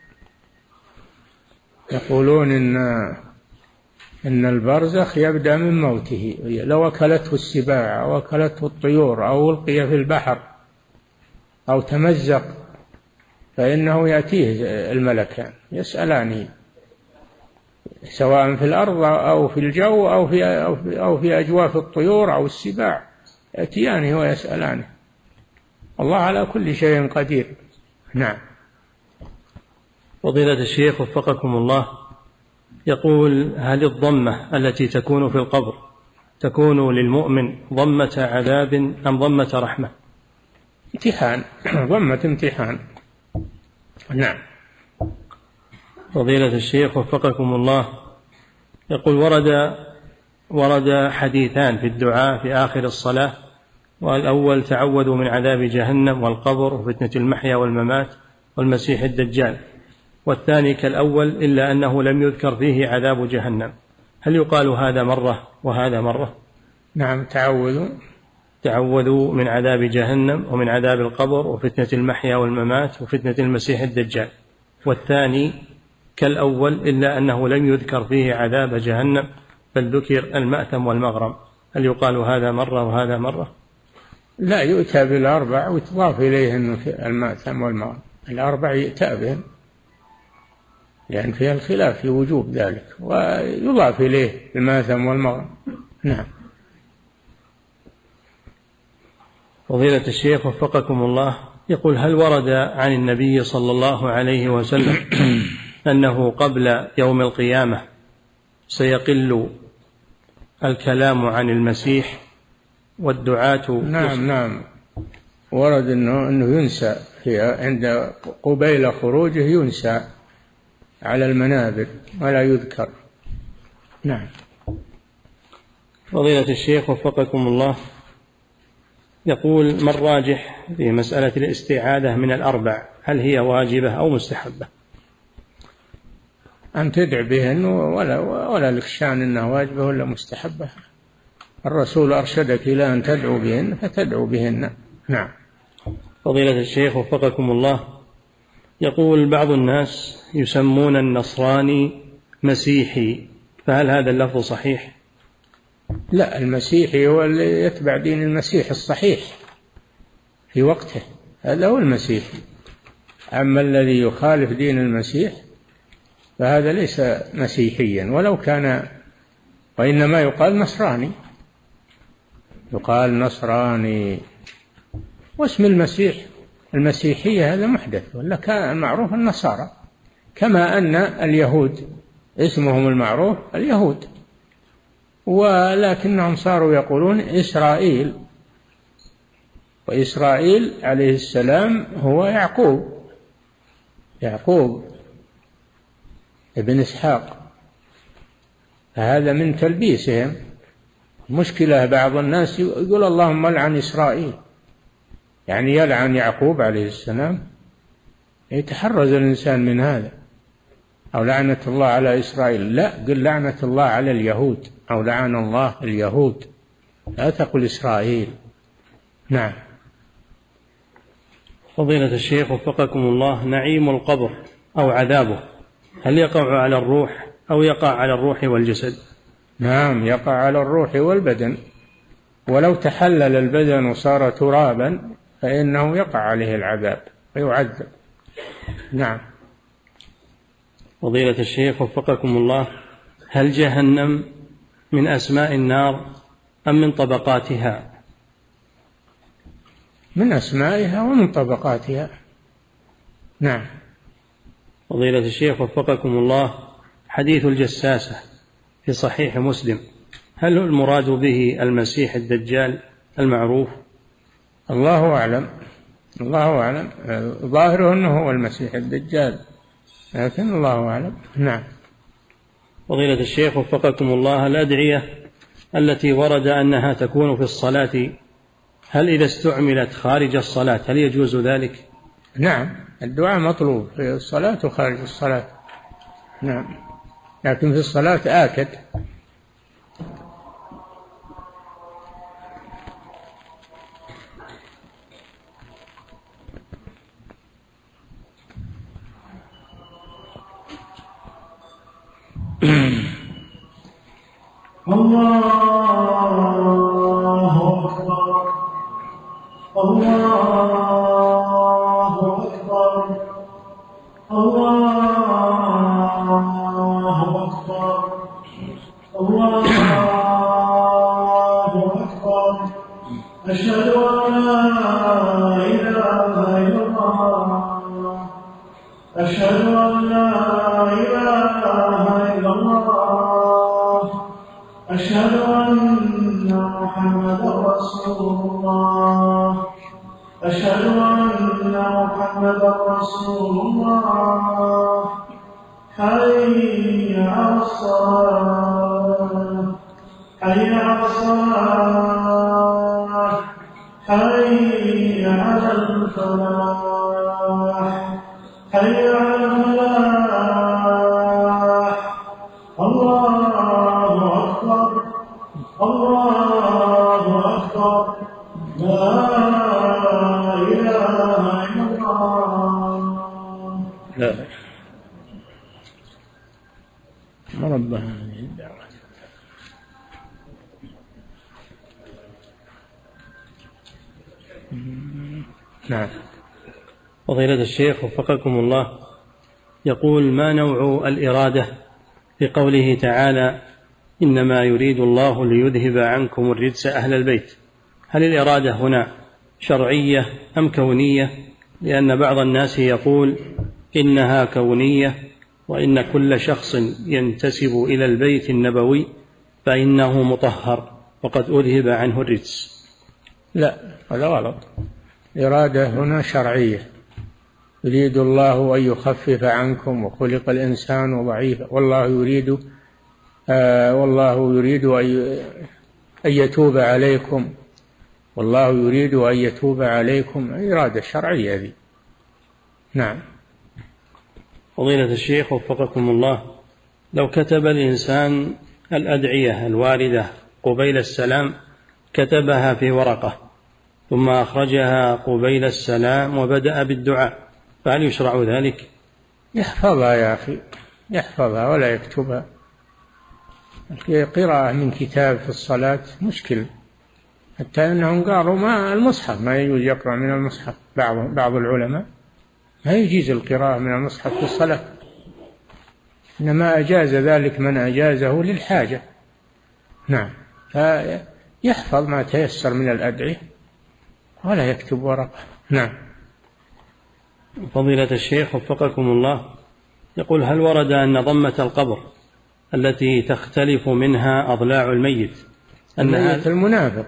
يقولون إن إن البرزخ يبدأ من موته، لو أكلته السباع أو أكلته الطيور أو ألقي في البحر أو تمزق فإنه يأتيه الملكان يسألانه، سواء في الأرض أو في الجو أو في أو في أجواف الطيور أو السباع، يأتيانه ويسألانه. الله على كل شيء قدير. نعم. فضيلة الشيخ وفقكم الله، يقول: هل الضمة التي تكون في القبر تكون للمؤمن ضمة عذاب أم ضمة رحمة؟ امتحان، ضمة امتحان. نعم. فضيلة الشيخ وفقكم الله، يقول: ورد ورد حديثان في الدعاء في آخر الصلاة، والأول: تعوذوا من عذاب جهنم والقبر وفتنة المحيا والممات والمسيح الدجال، والثاني كالأول إلا أنه لم يذكر فيه عذاب جهنم، هل يقال هذا مرة وهذا مرة؟ نعم. تعوذوا تعوذوا من عذاب جهنم ومن عذاب القبر وفتنة المحيا والممات وفتنة المسيح الدجال، والثاني كالأول إلا أنه لم يذكر فيه عذاب جهنم بل ذكر المأثم والمغرم، هل يقال هذا مرة وهذا مرة؟ لا، يؤتى بالأربع ويتضاف إليه المأثم والمغرم، الأربع يؤتى بهم لأن يعني فيها الخلاف في وجوب ذلك، ويضاف إليه المأثم والمغرم. نعم. فضيلة الشيخ وفقكم الله، يقول: هل ورد عن النبي صلى الله عليه وسلم أنه قبل يوم القيامة سيقل الكلام عن المسيح والدعاة؟ نعم نعم، ورد أنه, إنه ينسى في عند قبيل خروجه، ينسى على المنابر ولا يذكر. نعم. فضيلة الشيخ وفقكم الله، يقول: ما الراجح في مسألة الاستعاذة من الأربع، هل هي واجبة أو مستحبة؟ أن تدع بهن ولا ولا لك شان أنها واجبة ولا مستحبة، الرسول أرشدك إلى أن تدعو بهن فتدعو بهن. نعم. فضيلة الشيخ وفقكم الله، يقول بعض الناس يسمون النصراني مسيحي، فهل هذا اللفظ صحيح؟ لا، المسيحي هو اللي يتبع دين المسيح الصحيح في وقته، هذا هو المسيحي. أما الذي يخالف دين المسيح فهذا ليس مسيحيا، ولو كان، وإنما يقال نصراني، يقال نصراني. واسم المسيح المسيحية هذا محدث، ولا كان معروف النصارى، كما أن اليهود اسمهم المعروف اليهود، ولكنهم صاروا يقولون إسرائيل، وإسرائيل عليه السلام هو يعقوب يعقوب ابن إسحاق، فهذا من تلبيسهم. مشكلة بعض الناس يقول اللهم لعن إسرائيل، يعني يلعن يعقوب عليه السلام، يتحرز الإنسان من هذا، أو لعنة الله على إسرائيل، لا، قل لعنة الله على اليهود، أو لعن الله اليهود، لا تقل إسرائيل. نعم. فضيلة الشيخ وفقكم الله، نعيم القبر أو عذابه هل يقع على الروح أو يقع على الروح والجسد؟ نعم، يقع على الروح والبدن، ولو تحلل البدن وصار ترابا فإنه يقع عليه العذاب ويعذب. نعم. فضيلة الشيخ وفقكم الله، هل جهنم من أسماء النار أم من طبقاتها؟ من أسمائها ومن طبقاتها. نعم. فضيلة الشيخ وفقكم الله، حديث الجساسة في صحيح مسلم، هل المراد به المسيح الدجال المعروف؟ الله أعلم، الله أعلم، ظاهره أنه هو المسيح الدجال، لكن الله أعلم. نعم. فضيلة الشيخ وفقكم الله، الأدعية التي ورد أنها تكون في الصلاة، هل إذا استعملت خارج الصلاة هل يجوز ذلك؟ نعم، الدعاء مطلوب في الصلاة وخارج الصلاة. نعم، لكن في الصلاة آكد. الله أكبر، الله أكبر، الله أكبر، الله أكبر، أشهد أن لا إله إلا الله، أشهد أن لا إله إلا الله، أشهد أن محمدا رسول الله، أشهد أن محمدا رسول الله، حي على الصلاة، حي على الصلاة، حي على الفلاح، حي على الفلاح. الله أكبر، الله أكبر، لا إله إلا الله. لا رب هذه الدعوة. نعم. فضيلة الشيخ وفقكم الله، يقول ما نوع الإرادة في قوله تعالى إنما يريد الله ليذهب عنكم الرجس أهل البيت؟ هل الإرادة هنا شرعية أم كونية؟ لأن بعض الناس يقول إنها كونية، وإن كل شخص ينتسب إلى البيت النبوي فإنه مطهر وقد أذهب عنه الرجس. لا، هذا غلط. الإرادة هنا شرعية، يريد الله أن يخفف عنكم وخلق الإنسان ضعيفا والله يريد آه والله يريد أن يتوب عليكم، والله يريد أن يتوب عليكم، إرادة شرعية ذي. نعم. فضيلة الشيخ وفقكم الله، لو كتب الإنسان الأدعية الواردة قبيل السلام كتبها في ورقة ثم أخرجها قبيل السلام وبدأ بالدعاء، فهل يشرع ذلك؟ يحفظها يا أخي، يحفظها ولا يكتبها. قراءة من كتاب في الصلاة مشكل، حتى أنهم قالوا ما المصحف ما يجوز يقرأ من المصحف. بعض بعض العلماء ما يجيز القراءة من المصحف في الصلاة، إنما أجاز ذلك من أجازه للحاجة. نعم، فيحفظ ما تيسر من الأدعية ولا يكتب ورقة. نعم. فضيلة الشيخ وفقكم الله، يقول: هل ورد أن ضمة القبر التي تختلف منها أضلاع الميت أنها المنافق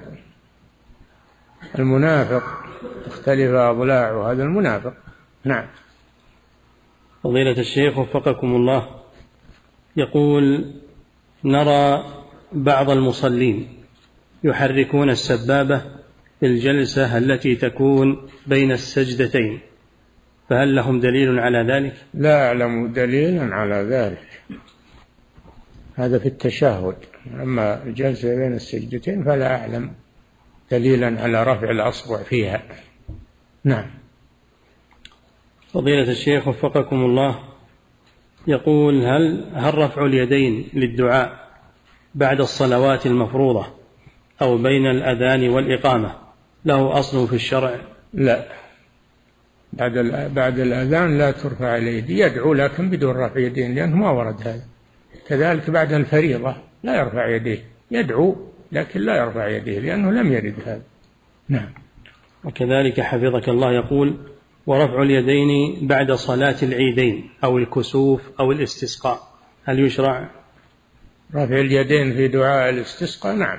المنافق تختلف أضلاعه، هذا المنافق. نعم. فضيلة الشيخ وفقكم الله، يقول: نرى بعض المصلين يحركون السبابة في الجلسة التي تكون بين السجدتين، فهل لهم دليل على ذلك؟ لا أعلم دليلا على ذلك، هذا في التشهد. أما الجلسة بين السجدتين فلا أعلم دليلا على رفع الأصبع فيها. نعم. فضيلة الشيخ وفقكم الله، يقول: هل هل رفع اليدين للدعاء بعد الصلوات المفروضة أو بين الأذان والإقامة له أصل في الشرع؟ لا، بعد بعد الأذان لا ترفع اليدين، يدعو لكن بدون رفع يدين، لأنه ما ورد هذا. كذلك بعد الفريضة لا يرفع يديه، يدعو لكن لا يرفع يديه لأنه لم يرد هذا. نعم. وكذلك حفظك الله يقول: ورفع اليدين بعد صلاة العيدين أو الكسوف أو الاستسقاء، هل يشرع؟ رفع اليدين في دعاء الاستسقاء نعم.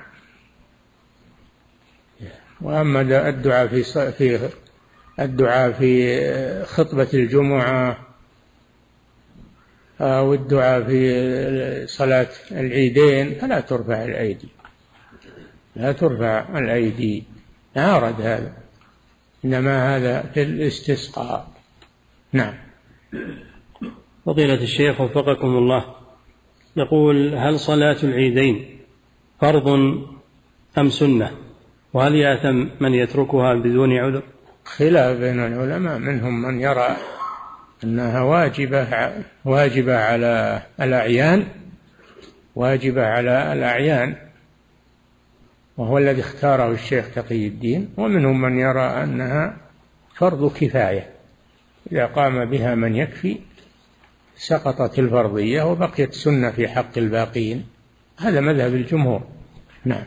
وأما الدعاء في في الدعاء في خطبة الجمعة أو الدعاء في صلاة العيدين فلا ترفع الأيدي، لا ترفع الأيدي، عارض هذا، إنما هذا في الاستسقاء. نعم. فضيلة الشيخ وفقكم الله، يقول: هل صلاة العيدين فرض أم سنة؟ وهل يأثم من يتركها بدون عذر؟ خلاف بين العلماء، منهم من يرى أنها واجبة واجبة على الأعيان واجبة على الأعيان وهو الذي اختاره الشيخ تقي الدين، ومنهم من يرى أنها فرض كفاية، إذا قام بها من يكفي سقطت الفرضية وبقيت سنة في حق الباقين. هذا مذهب الجمهور. نعم.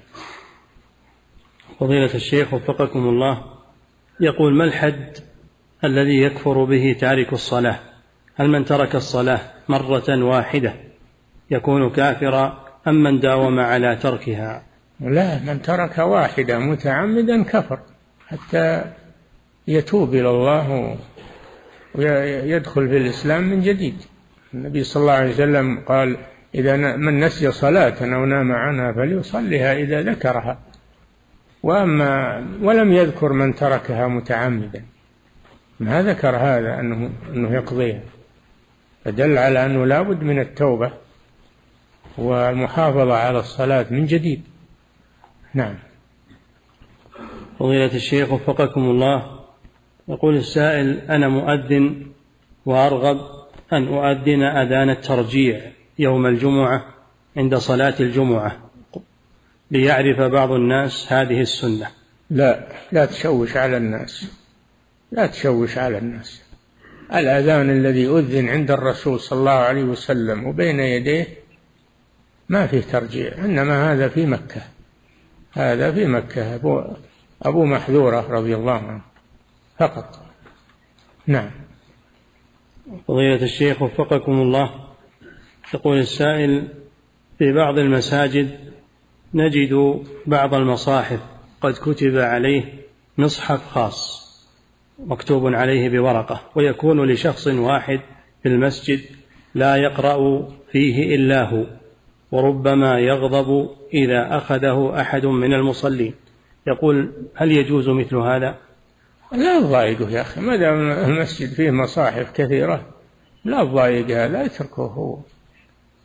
فضيلة الشيخ وفقكم الله، يقول: ما الحد الذي يكفر به تارك الصلاة؟ هل من ترك الصلاة مرة واحدة يكون كافرا أم من داوم على تركها؟ لا، من ترك واحدة متعمدا كفر حتى يتوب إلى الله ويدخل في الإسلام من جديد. النبي صلى الله عليه وسلم قال: إذا من نسي صلاة أو نام عنها فليصلها إذا ذكرها. وأما ولم يذكر من تركها متعمدا، ما ذكر هذا أنه, أنه يقضيها، فدل على أنه لا بد من التوبة والمحافظة على الصلاة من جديد. نعم. فضيلة الشيخ وفقكم الله، يقول السائل: أنا مؤذن وأرغب أن أؤذن أذان الترجيع يوم الجمعة عند صلاة الجمعة ليعرف بعض الناس هذه السنة. لا لا تشوش على الناس، لا تشوش على الناس. الأذان الذي أذن عند الرسول صلى الله عليه وسلم وبين يديه ما فيه ترجيع، إنما هذا في مكة، هذا في مكة أبو, أبو محذورة رضي الله عنه فقط. نعم. فضيلة الشيخ وفقكم الله، يقول السائل: في بعض المساجد نجد بعض المصاحف قد كتب عليه مصحف خاص مكتوب عليه بورقة، ويكون لشخص واحد في المسجد لا يقرأ فيه إلا هو، وربما يغضب إذا أخذه أحد من المصلين. يقول: هل يجوز مثل هذا؟ لا تضايقه يا أخي، ما دام المسجد فيه مصاحف كثيرة لا تضايق هذا، اتركه هو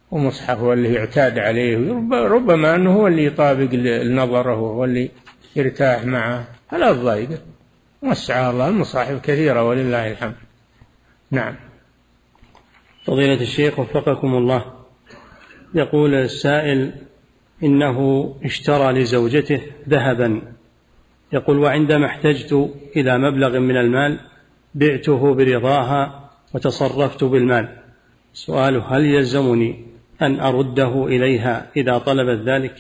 ومصحف هو اللي يعتاد عليه، ربما أنه هو اللي يطابق النظر وهو اللي يرتاح معه، فلا تضايقه، وسع الله المصاحف كثيرة ولله الحمد. نعم. فضيلة الشيخ وفقكم الله، يقول السائل إنه اشترى لزوجته ذهبا، يقول وعندما احتجت إلى مبلغ من المال بعته برضاها وتصرفت بالمال، سؤاله هل يلزمني أن أرده إليها إذا طلبت ذلك؟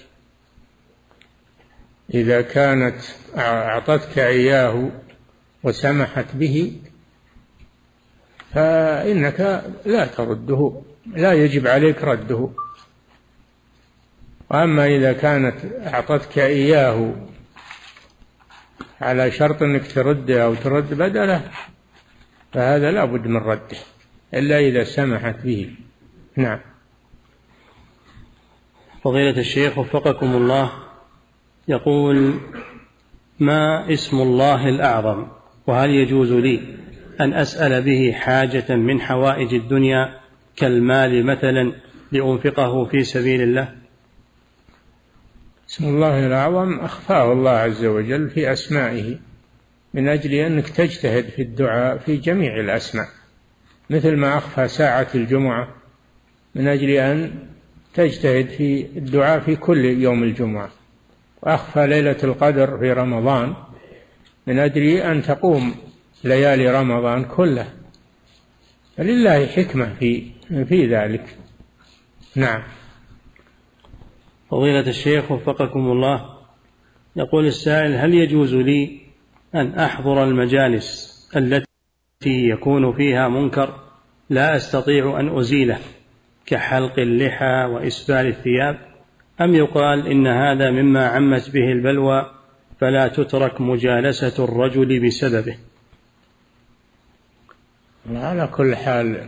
إذا كانت أعطتك إياه وسمحت به فإنك لا ترده، لا يجب عليك رده. وأما إذا كانت أعطتك إياه على شرط أنك ترده أو ترد بدله فهذا لا بد من رده إلا إذا سمحت به. نعم. فضيلة الشيخ وفقكم الله، يقول ما اسم الله الأعظم، وهل يجوز لي أن أسأل به حاجة من حوائج الدنيا كالمال مثلا لأنفقه في سبيل الله؟ اسم الله الأعظم أخفاه الله عز وجل في أسمائه من أجل أنك تجتهد في الدعاء في جميع الأسماء، مثل ما أخفى ساعة الجمعة من أجل أن تجتهد في الدعاء في كل يوم الجمعة، وأخفى ليلة القدر في رمضان من أجل أن تقوم ليالي رمضان كله، فلله حكمة في في ذلك. نعم. فضيلة الشيخ وفقكم الله، يقول السائل هل يجوز لي أن أحضر المجالس التي يكون فيها منكر لا أستطيع أن أزيله كحلق اللحى وإسبال الثياب، أم يقال إن هذا مما عمت به البلوى فلا تترك مجالسة الرجل بسببه؟ على كل حال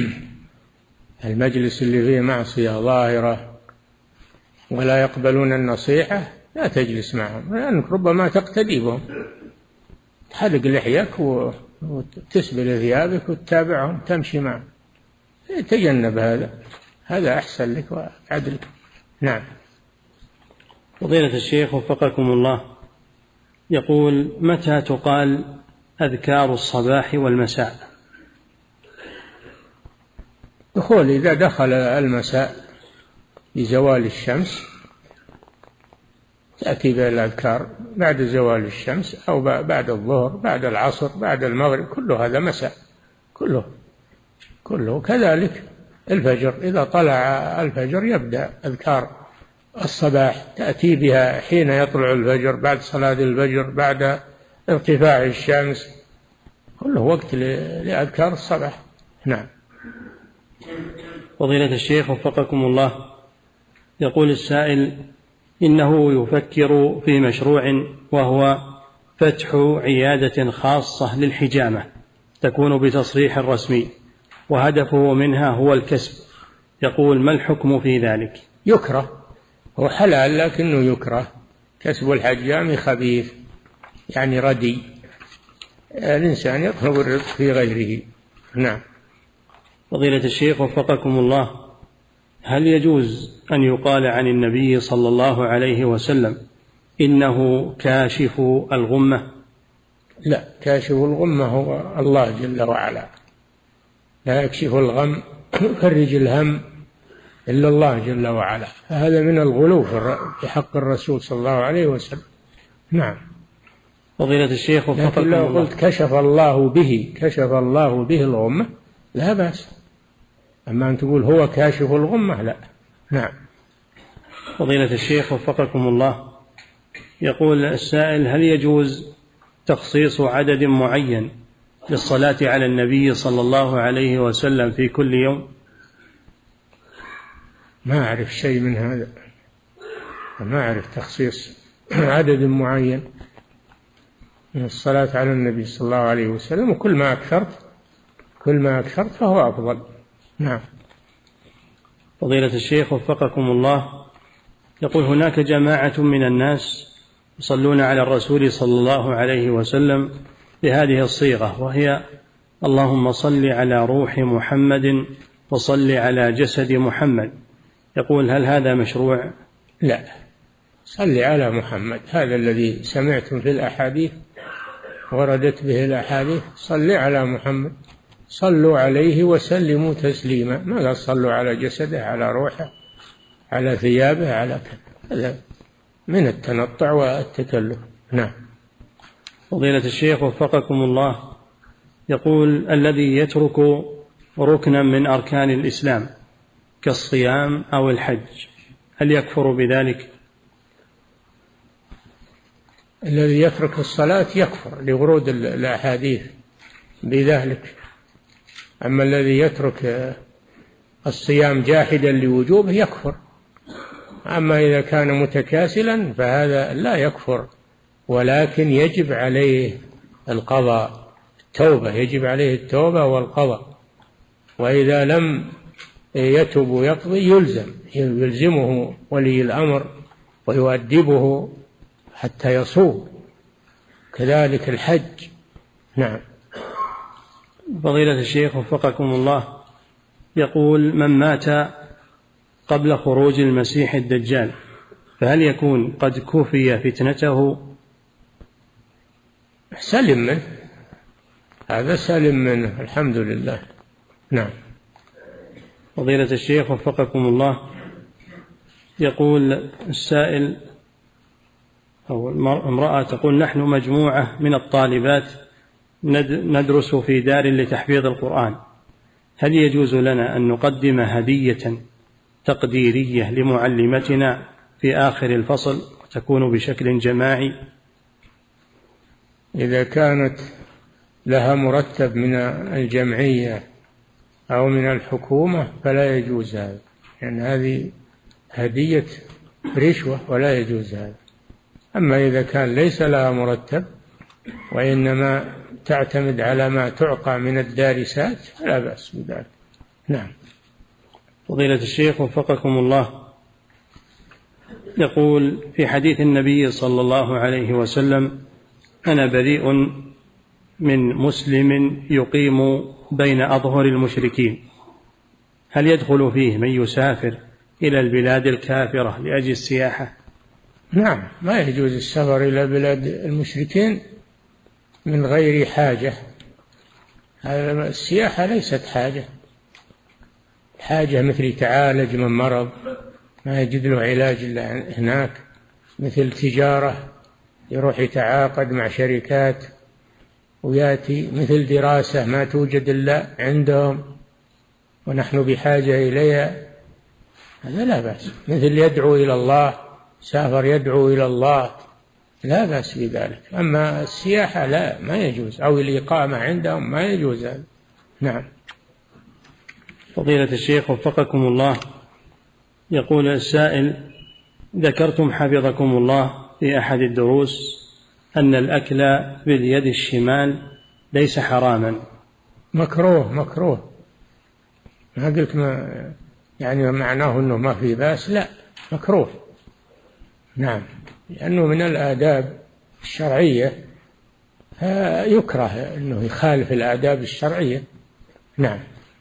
المجلس اللي فيه معصية ظاهرة ولا يقبلون النصيحة لا تجلس معهم، لأنك ربما تقتدي بهم، تحلق لحيك وتسبل ثيابك وتتابعهم تمشي معهم، تجنب هذا، هذا أحسن لك وأعدل. نعم. فضيلة الشيخ وفقكم الله، يقول متى تقال أذكار الصباح والمساء؟ دخول إذا دخل المساء بزوال الشمس تأتي بالأذكار بعد زوال الشمس أو بعد الظهر بعد العصر بعد المغرب، كله هذا مساء، كله كله كذلك الفجر، إذا طلع الفجر يبدأ أذكار الصباح تأتي بها حين يطلع الفجر، بعد صلاة الفجر، بعد ارتفاع الشمس، كله وقت لأذكار الصباح. نعم. فضيلة الشيخ وفقكم الله، يقول السائل إنه يفكر في مشروع وهو فتح عيادة خاصة للحجامة تكون بتصريح رسمي وهدفه منها هو الكسب، يقول ما الحكم في ذلك؟ يكره، هو حلال لكنه يكره، كسب الحجام خبيث يعني ردي، الإنسان يطلب الرزق في غيره. نعم. فضيلة الشيخ وفقكم الله، هل يجوز أن يقال عن النبي صلى الله عليه وسلم إنه كاشف الغمة؟ لا، كاشف الغمة هو الله جل وعلا، لا يكشف الغم يفرج الهم إلا الله جل وعلا، فهذا من الغلو في حق الرسول صلى الله عليه وسلم. نعم. فضيلة الشيخ وفقكم لكن لو الله، قلت كشف الله به كشف الله به الغمة لا بأس، أما أن تقول هو كاشف الغمة لا. نعم. فضيلة الشيخ وفقكم الله، يقول السائل هل يجوز تخصيص عدد معين للصلاة على النبي صلى الله عليه وسلم في كل يوم؟ ما أعرف شيء من هذا، ما أعرف تخصيص عدد معين من الصلاة على النبي صلى الله عليه وسلم، وكل ما أكثرت كل ما أكثرت فهو أفضل. نعم. فضيلة الشيخ وفقكم الله، يقول هناك جماعة من الناس يصلون على الرسول صلى الله عليه وسلم بهذه الصيغة، وهي اللهم صل على روح محمد وصل على جسد محمد، يقول: هل هذا مشروع؟ لا، صل على محمد، هذا الذي سمعتم في الأحاديث وردت به الأحاديث، صل على محمد، صلوا عليه وسلموا تسليما. ما قال صلوا على جسده، على روحه، على ثيابه، على كذا، هذا من التنطع والتكلف. نعم. فضيلة الشيخ وفقكم الله، يقول: الذي يترك ركنا من أركان الإسلام كالصيام أو الحج هل يكفر بذلك؟ الذي يترك الصلاة يكفر لورود الأحاديث بذلك. أما الذي يترك الصيام جاحدا لوجوبه يكفر. أما إذا كان متكاسلا فهذا لا يكفر، ولكن يجب عليه القضاء، التوبة، يجب عليه التوبة والقضاء. وإذا لم يتب ويقضي يلزم يلزمه ولي الأمر ويؤدبه حتى يصوم، كذلك الحج. نعم. فضيلة الشيخ وفقكم الله، يقول: من مات قبل خروج المسيح الدجال فهل يكون قد كفي فتنته؟ سلم منه، هذا سلم منه، الحمد لله. نعم. فضيلة الشيخ وفقكم الله، يقول السائل أو امرأة تقول: نحن مجموعة من الطالبات ندرس في دار لتحفيظ القرآن، هل يجوز لنا أن نقدم هدية تقديرية لمعلمتنا في آخر الفصل وتكون بشكل جماعي؟ إذا كانت لها مرتب من الجمعية أو من الحكومة فلا يجوز هذا، يعني هذه هدية رشوة ولا يجوز هذا. أما إذا كان ليس لها مرتب وإنما تعتمد على ما تعقى من الدارسات فلا بأس بذلك. نعم. فضيلة الشيخ وفقكم الله، يقول: في حديث النبي صلى الله عليه وسلم: أنا بريء من مسلم يقيم بين أظهر المشركين، هل يدخل فيه من يسافر إلى البلاد الكافرة لأجل السياحة؟ نعم، ما يجوز السفر إلى بلاد المشركين من غير حاجة. السياحة ليست حاجة، حاجة مثل يتعالج من مرض ما يجد له علاج إلا هناك، مثل تجارة يروح يتعاقد مع شركات ويأتي، مثل دراسة ما توجد إلا عندهم ونحن بحاجة إليها، هذا لا بأس. مثل يدعو إلى الله، سافر يدعو إلى الله، لا بأس بذلك. أما السياحة لا، ما يجوز، أو الإقامة عندهم ما يجوز هذا. نعم. فضيلة الشيخ وفقكم الله، يقول السائل: ذكرتم حفظكم الله في أحد الدروس أن الأكل باليد الشمال ليس حراما. مكروه مكروه، ما قلت ما يعني معناه أنه ما في بأس، لا، مكروه. نعم، لأنه من الآداب الشرعية، يكره أنه يخالف الآداب الشرعية. نعم.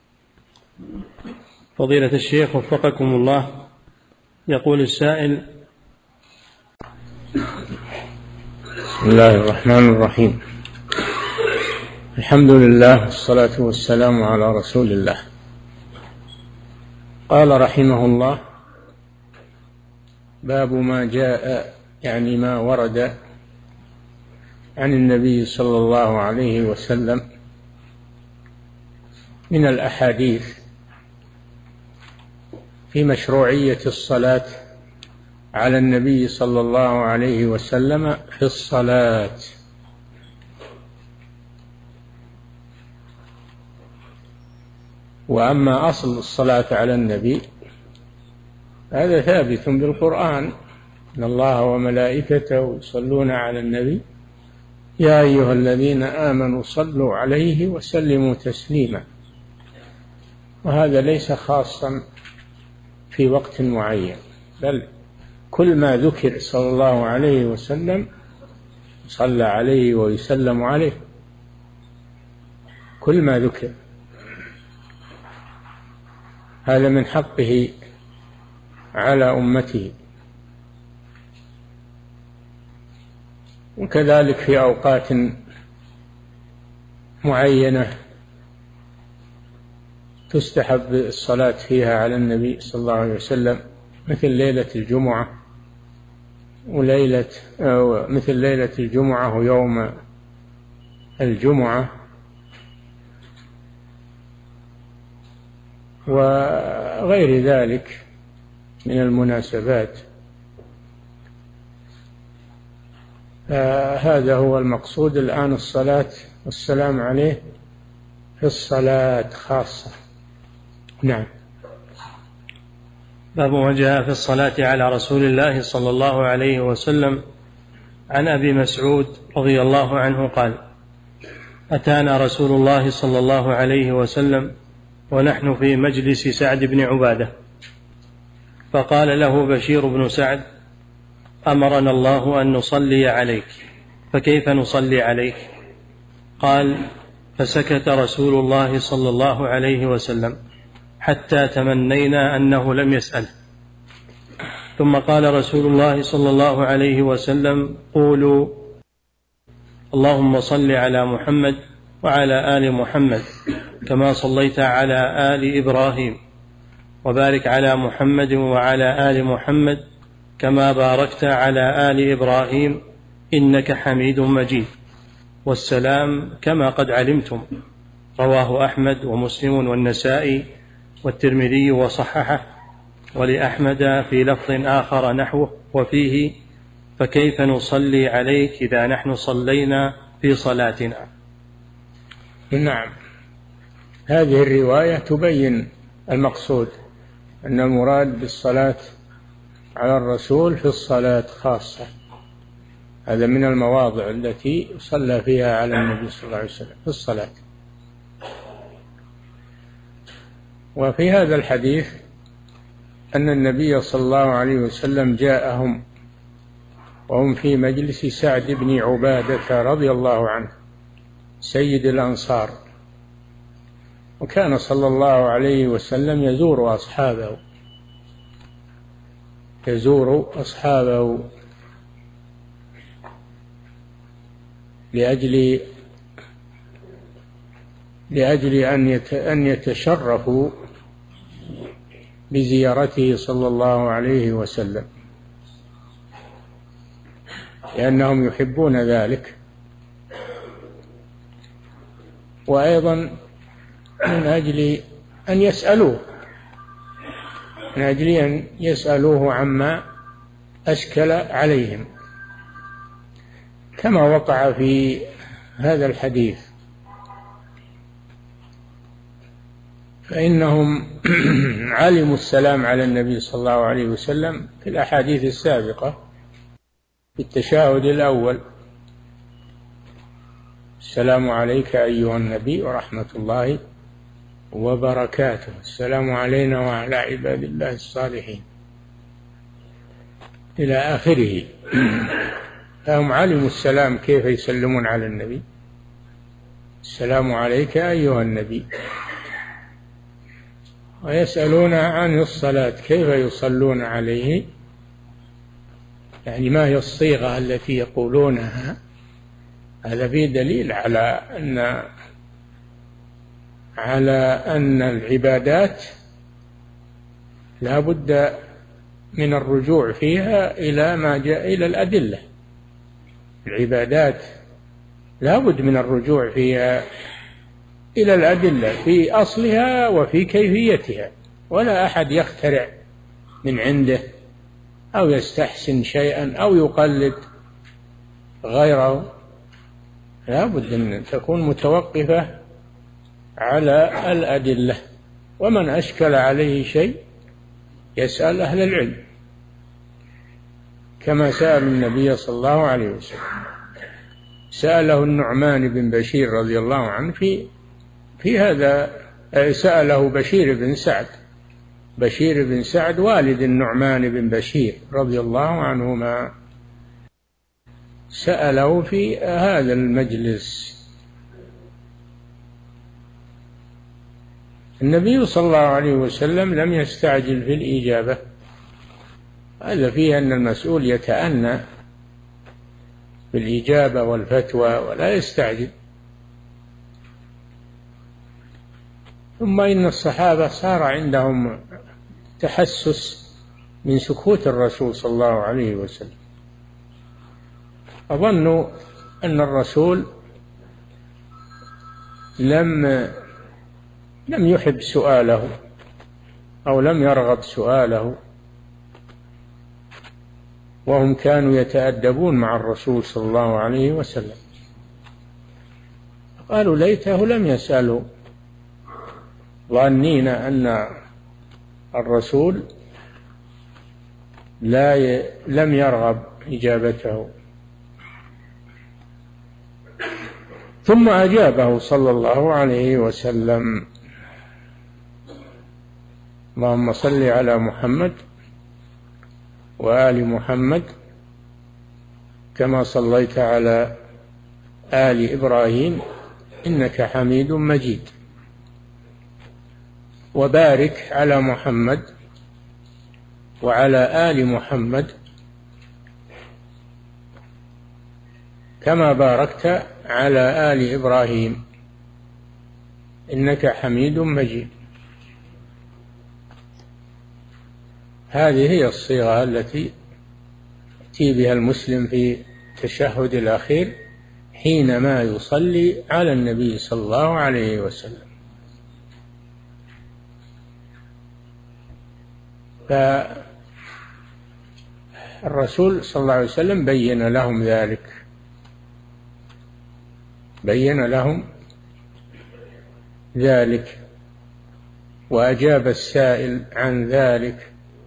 فضيلة الشيخ وفقكم الله، يقول السائل: بسم الله الرحمن الرحيم، الحمد لله والصلاة والسلام على رسول الله. قال رحمه الله: باب ما جاء، يعني ما ورد عن النبي صلى الله عليه وسلم من الأحاديث في مشروعية الصلاة على النبي صلى الله عليه وسلم في الصلاة. وأما أصل الصلاة على النبي هذا ثابت بالقرآن، إن الله وملائكته يصلون على النبي يا أيها الذين آمنوا صلوا عليه وسلموا تسليما. وهذا ليس خاصا في وقت معين، بل كل ما ذكر صلى الله عليه وسلم صلى عليه ويسلم عليه، كل ما ذكر هذا من حقه على أمته. وكذلك في أوقات معينة تستحب الصلاة فيها على النبي صلى الله عليه وسلم، مثل ليلة الجمعة وليلة مثل ليلة الجمعة ويوم الجمعة وغير ذلك من المناسبات. هذا هو المقصود الآن، الصلاة والسلام عليه في الصلاة خاصة. نعم. باب ما جاء في الصلاة على رسول الله صلى الله عليه وسلم. عن أبي مسعود رضي الله عنه قال: أتانا رسول الله صلى الله عليه وسلم ونحن في مجلس سعد بن عبادة، فقال له بشير بن سعد: أمرنا الله أن نصلي عليك، فكيف نصلي عليك؟ قال: فسكت رسول الله صلى الله عليه وسلم حتى تمنينا أنه لم يسأل، ثم قال رسول الله صلى الله عليه وسلم: قولوا اللهم صل على محمد وعلى آل محمد كما صليت على آل إبراهيم، وبارك على محمد وعلى آل محمد كما باركت على آل إبراهيم إنك حميد مجيد، والسلام كما قد علمتم. رواه أحمد ومسلم والنسائي والترمذي وصححه، ولأحمد في لفظ آخر نحوه وفيه: فكيف نصلي عليك إذا نحن صلينا في صلاتنا. نعم، هذه الرواية تبين المقصود، أن المراد بالصلاة على الرسول في الصلاة خاصة. هذا من المواضع التي صلى فيها على النبي صلى الله عليه وسلم في الصلاة. وفي هذا الحديث أن النبي صلى الله عليه وسلم جاءهم وهم في مجلس سعد بن عبادة رضي الله عنه سيد الأنصار، وكان صلى الله عليه وسلم يزور أصحابه يزور أصحابه لأجل لأجل أن يتشرفوا بزيارته صلى الله عليه وسلم، لأنهم يحبون ذلك، وأيضا من أجل أن يسألوه من أجل أن يسألوه عما أشكل عليهم، كما وقع في هذا الحديث، فإنهم علموا السلام على النبي صلى الله عليه وسلم في الأحاديث السابقة في التشهد الأول: السلام عليك أيها النبي ورحمة الله وبركاته، السلام علينا وعلى عباد الله الصالحين، إلى آخره. فهم علموا السلام كيف يسلمون على النبي: السلام عليك أيها النبي. ويسألون عن الصلاة كيف يصلون عليه، يعني ما هي الصيغة التي يقولونها. هذا فيه دليل على أن على أن العبادات لا بد من الرجوع فيها إلى ما جاء إلى الأدلة. العبادات لا بد من الرجوع فيها إلى الأدلة في أصلها وفي كيفيتها، ولا أحد يخترع من عنده أو يستحسن شيئا أو يقلد غيره. لا بد أن تكون متوقفة على الأدلة، ومن أشكل عليه شيء يسأل أهل العلم، كما سأل النبي صلى الله عليه وسلم. سأله النعمان بن بشير رضي الله عنه في في هذا، سأله بشير بن سعد بشير بن سعد والد النعمان بن بشير رضي الله عنهما، سأله في هذا المجلس. النبي صلى الله عليه وسلم لم يستعجل في الإجابة، هذا فيه أن المسؤول يتأنى بالإجابة والفتوى ولا يستعجل. ثم إن الصحابة صار عندهم تحسس من سكوت الرسول صلى الله عليه وسلم، أظنوا أن الرسول لم لم يحب سؤاله أو لم يرغب سؤاله، وهم كانوا يتأدبون مع الرسول صلى الله عليه وسلم، قالوا ليته لم يسأله، ظانين أن الرسول لا ي... لم يرغب إجابته. ثم أجابه صلى الله عليه وسلم. اللهم صل على محمد وآل محمد كما صليت على آل إبراهيم إنك حميد مجيد، وبارك على محمد وعلى آل محمد كما باركت على آل إبراهيم إنك حميد مجيد. هذه هي الصيغة التي يأتي بها المسلم في التشهد الأخير حينما يصلي على النبي صلى الله عليه وسلم. فالرسول صلى الله عليه وسلم بين لهم ذلك، بين لهم ذلك وأجاب السائل عن ذلك.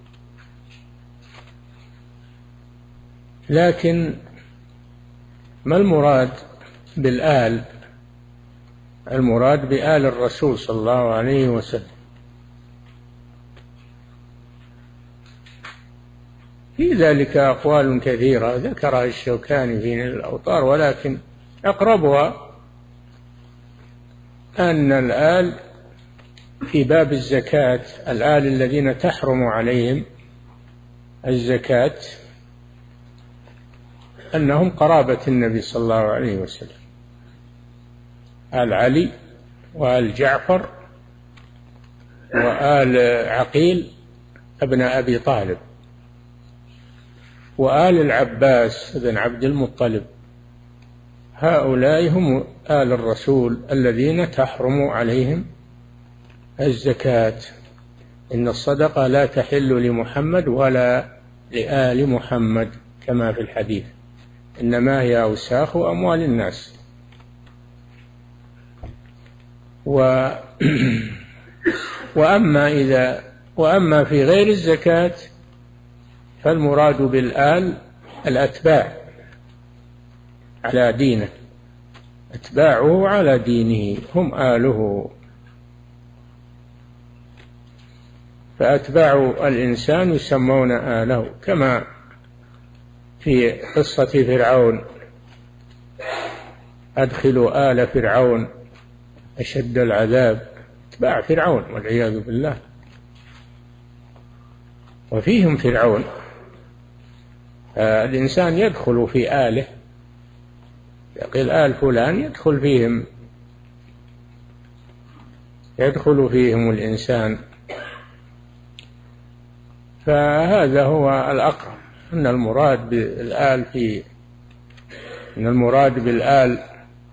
لكن ما المراد بالآل؟ المراد بآل الرسول صلى الله عليه وسلم. في ذلك أقوال كثيرة ذكرها الشوكاني في نيل الأوطار، ولكن أقربها أن الآل في باب الزكاة، الآل الذين تحرم عليهم الزكاة أنهم قرابة النبي صلى الله عليه وسلم، آل علي وآل جعفر وآل عقيل ابن أبي طالب وآل العباس بن عبد المطلب، هؤلاء هم آل الرسول الذين تحرم عليهم الزكاة. إن الصدقة لا تحل لمحمد ولا لآل محمد كما في الحديث، إنما هي أوساخ أموال الناس. و وأما إذا وأما في غير الزكاة فالمراد بالآل الأتباع على دينه، أتباعه على دينه هم آله. فأتباع الإنسان يسمون آله، كما في قصة فرعون أدخلوا آل فرعون أشد العذاب، أتباع فرعون والعياذ بالله، وفيهم فرعون. الإنسان يدخل في آله، يقول آل فلان يدخل فيهم، يدخل فيهم الإنسان. فهذا هو الأقرب، أن المراد بالآل في أن المراد بالآل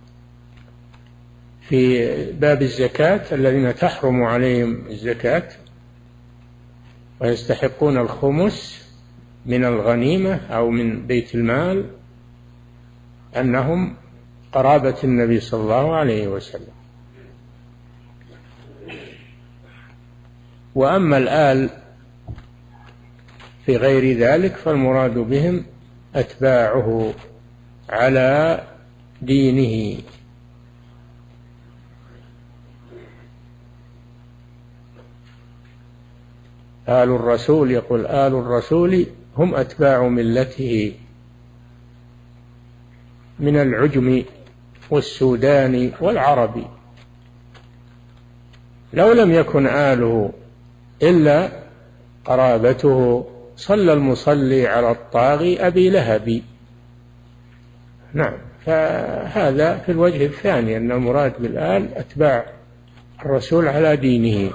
في باب الزكاة الذين تحرم عليهم الزكاة ويستحقون الخمس من الغنيمة أو من بيت المال، أنهم قرابة النبي صلى الله عليه وسلم. وأما الآل في غير ذلك فالمراد بهم أتباعه على دينه. آل الرسول، يقول آل الرسول هم أتباع ملته من العجم والسوداني والعربي. لو لم يكن آله إلا قرابته صلى المصلي على الطاغي أبي لهب. نعم، فهذا في الوجه الثاني أن المراد بالآل أتباع الرسول على دينه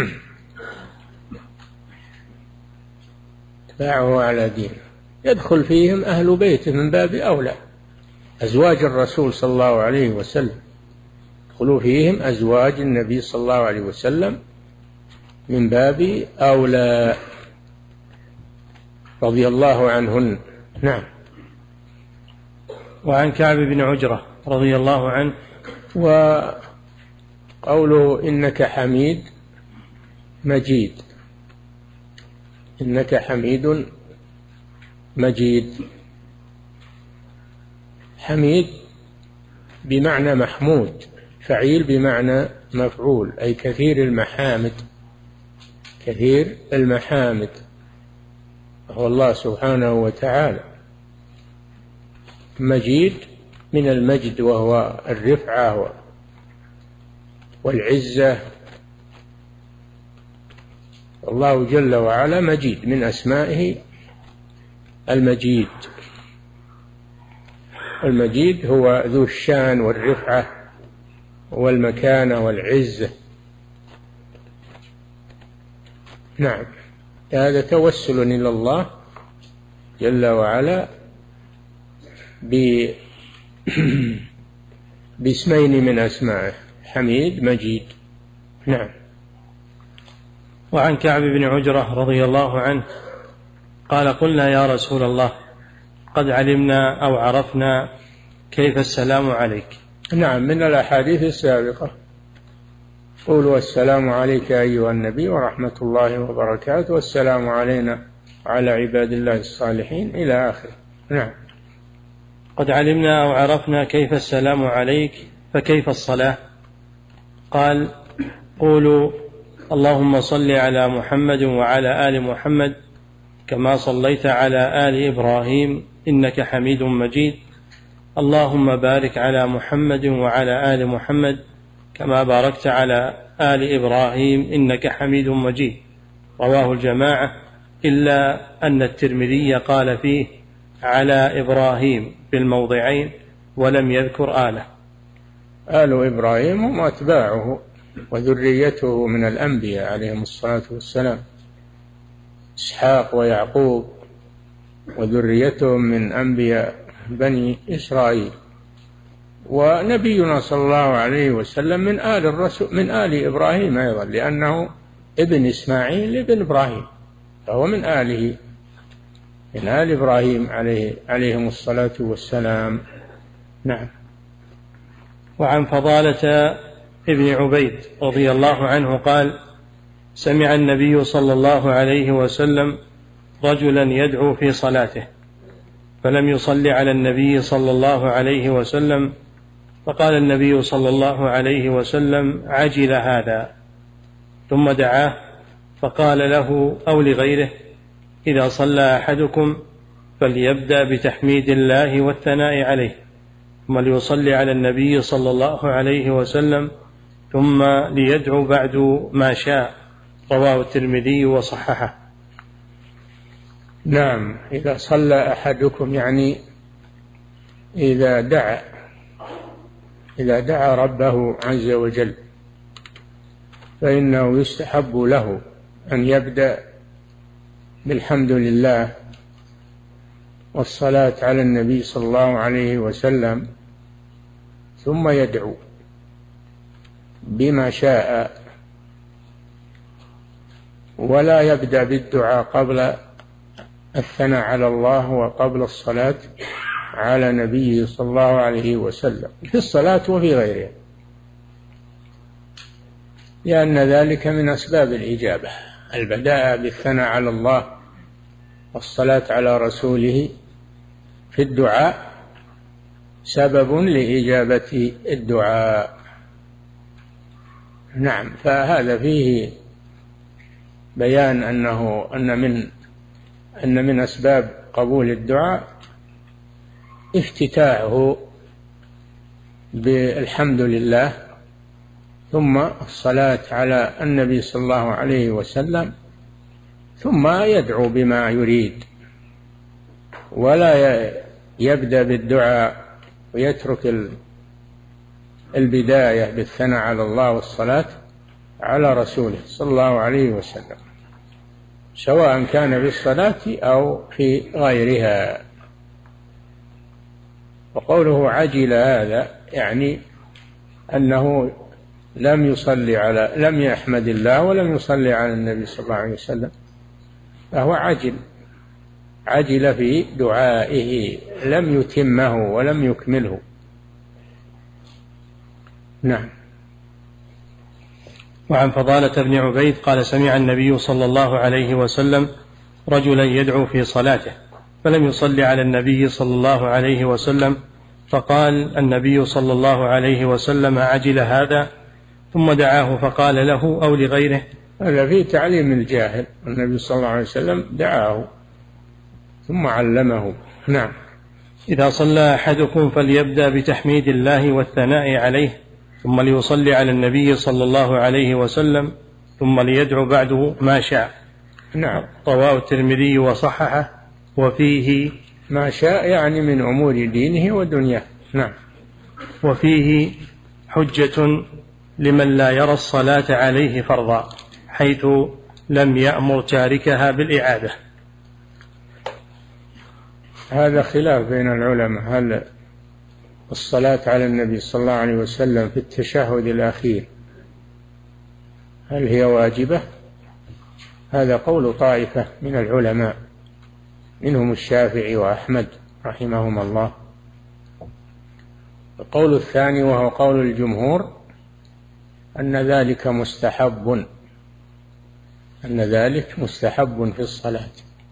أتباعه على دينه، يدخل فيهم أهل بيته من باب أولى، أزواج الرسول صلى الله عليه وسلم يدخلوا فيهم أزواج النبي صلى الله عليه وسلم من باب أولى رضي الله عنهن. نعم. وعن كعب بن عجرة رضي الله عنه وقوله إنك حميد مجيد، إنك حميد مجيد، حميد بمعنى محمود، فعيل بمعنى مفعول، أي كثير المحامد، كثير المحامد هو الله سبحانه وتعالى. مجيد من المجد وهو الرفعة والعزة، الله جل وعلا مجيد، من أسمائه المجيد. المجيد هو ذو الشان والرفعة والمكانة والعزة. نعم، هذا توسل إلى الله جل وعلا باسمين من أسمائه، حميد مجيد. نعم. وعن كعب بن عجرة رضي الله عنه قال قلنا يا رسول الله قد علمنا أو عرفنا كيف السلام عليك. نعم، من الأحاديث السابقة قولوا السلام عليك أيها النبي ورحمة الله وبركاته والسلام علينا وعلى عباد الله الصالحين إلى آخره. نعم. قد علمنا أو عرفنا كيف السلام عليك فكيف الصلاة؟ قال قولوا اللهم صل على محمد وعلى آل محمد كما صليت على آل إبراهيم إنك حميد مجيد، اللهم بارك على محمد وعلى آل محمد كما باركت على آل إبراهيم إنك حميد مجيد. رواه الجماعة إلا أن الترمذي قال فيه على إبراهيم في الموضعين ولم يذكر آله. آل إبراهيم هم أتباعه وذريته من الأنبياء عليهم الصلاة والسلام، إسحاق ويعقوب وذريتهم من أنبياء بني إسرائيل. ونبينا صلى الله عليه وسلم من آل الرسول من آل إبراهيم أيضا، لأنه ابن إسماعيل ابن إبراهيم، فهو من آله، من آل إبراهيم عليه عليهم الصلاة والسلام. نعم. وعن فضالة ابن عبيد رضي الله عنه قال سمع النبي صلى الله عليه وسلم رجلا يدعو في صلاته فلم يصل على النبي صلى الله عليه وسلم، فقال النبي صلى الله عليه وسلم عجل هذا، ثم دعاه فقال له أو لغيره إذا صلى أحدكم فليبدأ بتحميد الله والثناء عليه ثم ليصلي على النبي صلى الله عليه وسلم ثم ليدعو بعد ما شاء. رواه الترمذي وصححه. نعم، إذا صلى أحدكم يعني إذا دعا إذا دعا ربه عز وجل فإنه يستحب له أن يبدأ بالحمد لله والصلاة على النبي صلى الله عليه وسلم، ثم يدعو بما شاء، ولا يبدأ بالدعاء قبل الثناء على الله وقبل الصلاة على نبيه صلى الله عليه وسلم في الصلاة وفي غيرها، لأن ذلك من أسباب الإجابة. البداء بالثناء على الله والصلاة على رسوله في الدعاء سبب لإجابة الدعاء. نعم، فهذا فيه بيان أنه أن من أن من أسباب قبول الدعاء افتتاحه بالحمد لله ثم الصلاة على النبي صلى الله عليه وسلم ثم يدعو بما يريد، ولا يبدأ بالدعاء ويترك البداية بالثناء على الله والصلاة على رسوله صلى الله عليه وسلم، سواء كان في الصلاة أو في غيرها. وقوله عجل هذا يعني أنه لم يصلي على لم يحمد الله ولم يصلي على النبي صلى الله عليه وسلم، فهو عجل عجل في دعائه، لم يتمه ولم يكمله. نعم. وعن فضالة بن عبيد قال سمع النبي صلى الله عليه وسلم رجلا يدعو في صلاته فلم يصلي على النبي صلى الله عليه وسلم، فقال النبي صلى الله عليه وسلم عجل هذا، ثم دعاه فقال له أو لغيره. هذا فيه تعليم الجاهل، النبي صلى الله عليه وسلم دعاه ثم علمه. نعم. إذا صلى أحدكم فليبدأ بتحميد الله والثناء عليه، ثم ليصلي على النبي صلى الله عليه وسلم، ثم ليدعو بعده ما شاء. نعم. رواه الترمذي وصححه. وفيه ما شاء يعني من أمور دينه ودنياه. نعم. وفيه حجة لمن لا يرى الصلاة عليه فرضا، حيث لم يأمر تاركها بالإعادة. هذا خلاف بين العلماء، هل الصلاة على النبي صلى الله عليه وسلم في التشهد الأخير هل هي واجبة؟ هذا قول طائفة من العلماء، منهم الشافعي وأحمد رحمهم الله. القول الثاني وهو قول الجمهور أن ذلك مستحب، أن ذلك مستحب في الصلاة،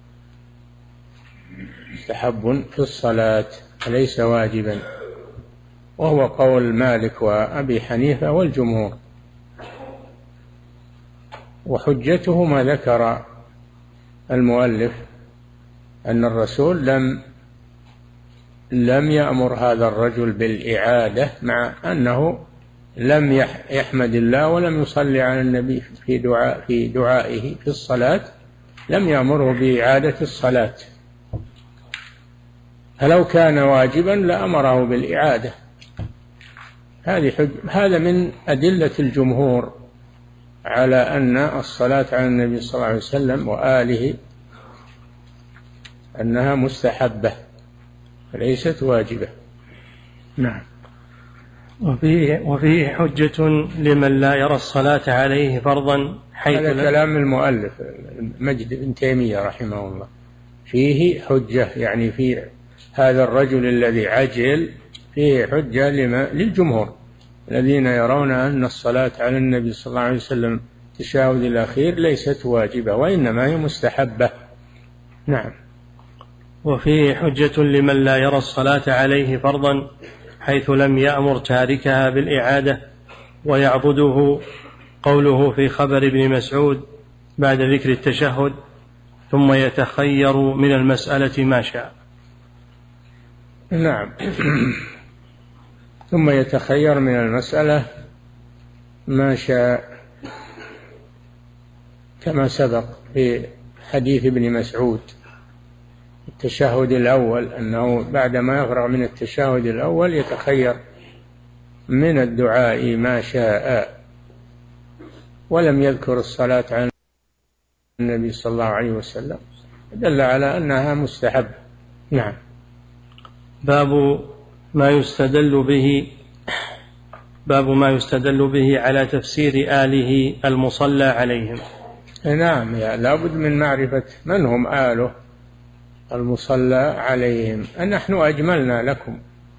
مستحب في الصلاة وليس واجبا، وهو قول مالك وأبي حنيفة والجمهور. وحجته ما ذكر المؤلف أن الرسول لم لم يأمر هذا الرجل بالإعادة، مع أنه لم يحمد الله ولم يصلي على النبي في دعاء في دعائه في الصلاة، لم يأمره بإعادة الصلاة. فلو كان واجبا لأمره بالإعادة. هذه حج... هذا من أدلة الجمهور على أن الصلاة على النبي صلى الله عليه وسلم وآله أنها مستحبة وليست واجبة. نعم. وفيه, وفيه حجة لمن لا يرى الصلاة عليه فرضا، حيث هذا كلام المؤلف مجد بن تيمية رحمه الله. فيه حجة يعني في هذا الرجل الذي عجل فيه حجة للجمهور الذين يرون أن الصلاة على النبي صلى الله عليه وسلم التشهد الأخير ليست واجبة وإنما هي مستحبة. نعم. وفيه حجة لمن لا يرى الصلاة عليه فرضا، حيث لم يأمر تاركها بالإعادة. ويعضده قوله في خبر ابن مسعود بعد ذكر التشهد ثم يتخير من المسألة ما شاء. نعم. ثم يتخير من المسألة ما شاء، كما سبق في حديث ابن مسعود التشهد الأول أنه بعدما يفرغ من التشهد الأول يتخير من الدعاء ما شاء، ولم يذكر الصلاة على النبي صلى الله عليه وسلم، دل على أنها مستحب. نعم. باب ما يستدل به باب ما يستدل به على تفسير آله المصلى عليهم. نعم، لا بد من معرفة من هم آله المصلى عليهم. نحن أجملنا لكم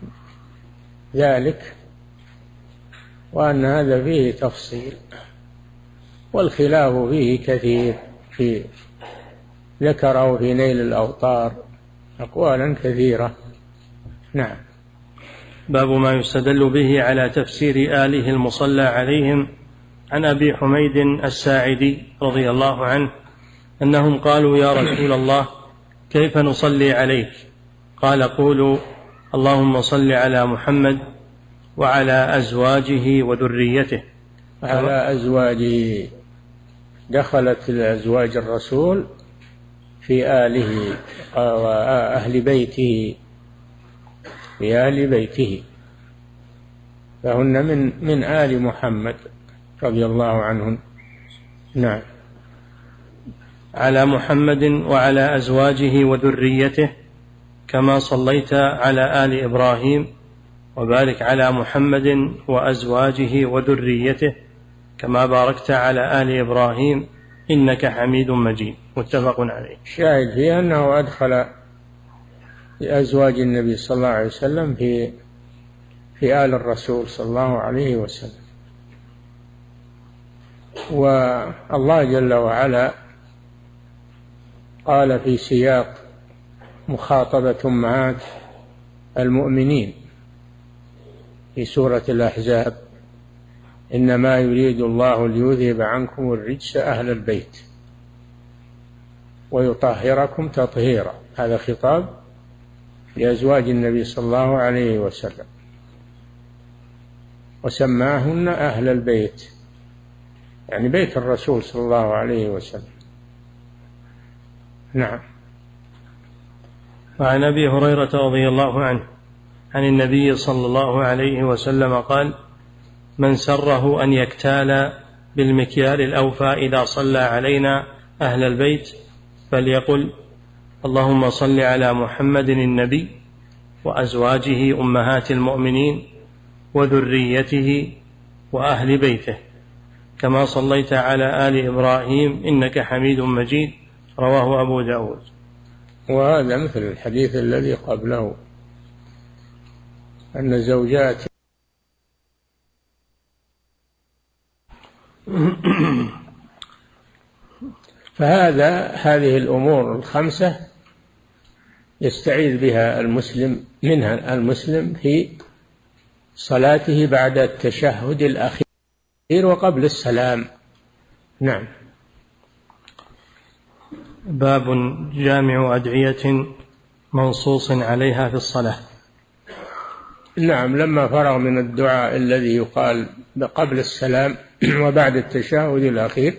ذلك، وأن هذا فيه تفصيل والخلاف فيه كثير، في ذكره في نيل الأوطار أقوالا كثيرة. نعم. باب ما يستدل به على تفسير آله المصلى عليهم. عن أبي حميد الساعدي رضي الله عنه أنهم قالوا يا رسول الله كيف نصلي عليك؟ قال قولوا اللهم صل على محمد وعلى أزواجه وذريته. على أزواجه، دخلت أزواج الرسول في آله وأهل بيته في أهل بيته فهن من من آل محمد رضي الله عنهم. نعم. على محمد وعلى أزواجه وذريته كما صليت على آل إبراهيم وبارك على محمد وأزواجه وذريته كما باركت على آل إبراهيم إنك حميد مجيد. متفق عليه. شاهد فيه أنه أدخل أزواج النبي صلى الله عليه وسلم في في آل الرسول صلى الله عليه وسلم. والله جل وعلا قال في سياق مخاطبة أمهات المؤمنين في سورة الأحزاب: إنما يريد الله ليذهب عنكم الرجس أهل البيت ويطهركم تطهيرا. هذا خطاب لأزواج النبي صلى الله عليه وسلم، وسماهن أهل البيت، يعني بيت الرسول صلى الله عليه وسلم. نعم. وعن أبي هريرة رضي الله عنه عن النبي صلى الله عليه وسلم قال: من سره أن يكتال بالمكيال الأوفى إذا صلى علينا أهل البيت فليقل: اللهم صل على محمد النبي وأزواجه أمهات المؤمنين وذريته وأهل بيته كما صليت على آل إبراهيم إنك حميد مجيد. رواه أبو داود. وهذا مثل الحديث الذي قبله أن زوجات فهذا هذه الأمور الخمسة يستعيذ بها المسلم منها المسلم في صلاته بعد التشهد الأخير وقبل السلام. نعم. باب جامع أدعية منصوص عليها في الصلاة. نعم. لما فرغ من الدعاء الذي يقال قبل السلام وبعد التشهد الأخير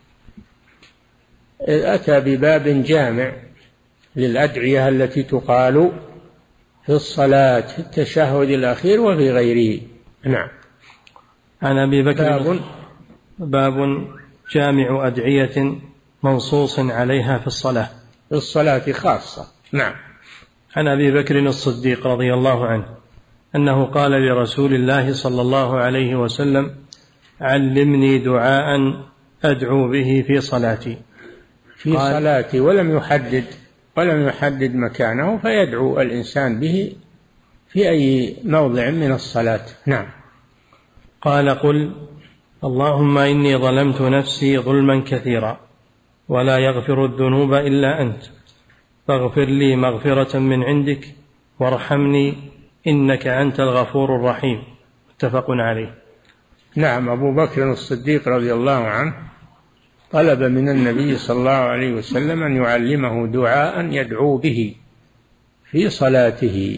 أتى بباب جامع للأدعية التي تقال في الصلاة في التشهد الأخير وفي غيره. نعم. عن أبي بكر باب, باب جامع أدعية منصوص عليها في الصلاة في الصلاة خاصة. نعم. عن أبي بكر الصديق رضي الله عنه أنه قال لرسول الله صلى الله عليه وسلم: علمني دعاء أدعو به في صلاتي. في صلاتي ولم يحدد ولم يحدد مكانه، فيدعو الإنسان به في أي موضع من الصلاة. نعم. قال: قل: اللهم إني ظلمت نفسي ظلما كثيرا ولا يغفر الذنوب إلا أنت فاغفر لي مغفرة من عندك وارحمني إنك أنت الغفور الرحيم. متفق عليه. نعم. أبو بكر الصديق رضي الله عنه طلب من النبي صلى الله عليه وسلم أن يعلمه دعاء يدعو به في صلاته،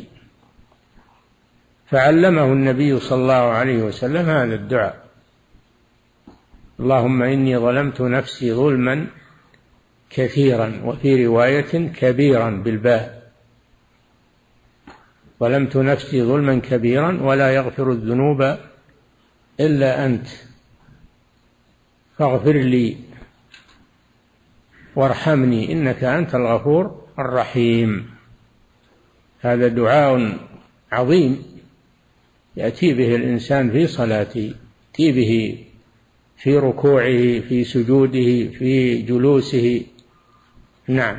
فعلمه النبي صلى الله عليه وسلم هذا الدعاء: اللهم إني ظلمت نفسي ظلما كثيرا، وفي رواية كبيرا بالباء، ظلمت نفسي ظلما كبيرا ولا يغفر الذنوب إلا أنت فاغفر لي وارحمني إنك أنت الغفور الرحيم. هذا دعاء عظيم يأتي به الإنسان في صلاته، يأتي به في ركوعه، في سجوده، في جلوسه. نعم.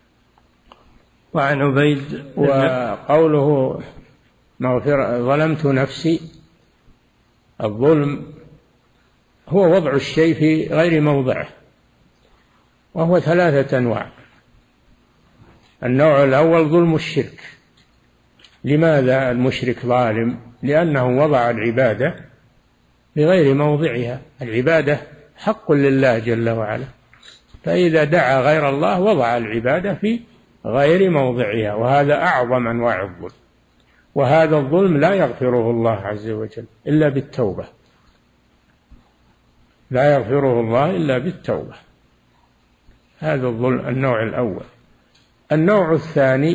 وعن عبيد وقوله مغفرة ظلمت نفسي، الظلم هو وضع الشيء في غير موضعه، وهو ثلاثة أنواع. النوع الأول ظلم الشرك. لماذا المشرك ظالم؟ لأنه وضع العبادة بغير موضعها. العبادة حق لله جل وعلا، فإذا دعا غير الله وضع العبادة في غير موضعها، وهذا أعظم أنواع الظلم. وهذا الظلم لا يغفره الله عز وجل إلا بالتوبة، لا يغفره الله إلا بالتوبة. هذا الظلم النوع الأول. النوع الثاني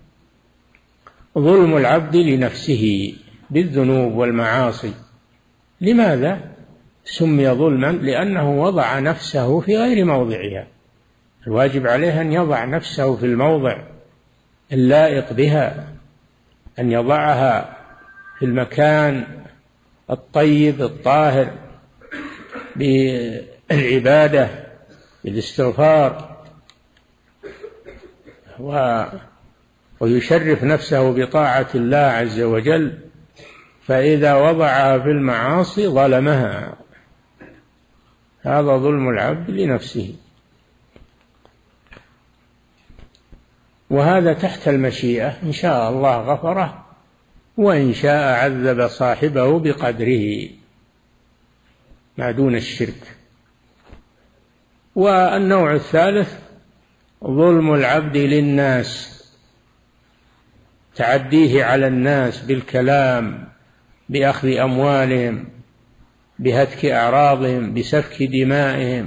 ظلم العبد لنفسه بالذنوب والمعاصي. لماذا سمي ظلما؟ لأنه وضع نفسه في غير موضعها. الواجب عليه أن يضع نفسه في الموضع اللائق بها، أن يضعها في المكان الطيب الطاهر بالعبادة بالاستغفار، ويشرف نفسه بطاعة الله عز وجل. فإذا وضعها في المعاصي ظلمها. هذا ظلم العبد لنفسه، وهذا تحت المشيئة، إن شاء الله غفره وإن شاء عذب صاحبه بقدره ما دون الشرك. والنوع الثالث ظلم العبد للناس، تعديه على الناس بالكلام، بأخذ أموالهم، بهتك أعراضهم، بسفك دمائهم.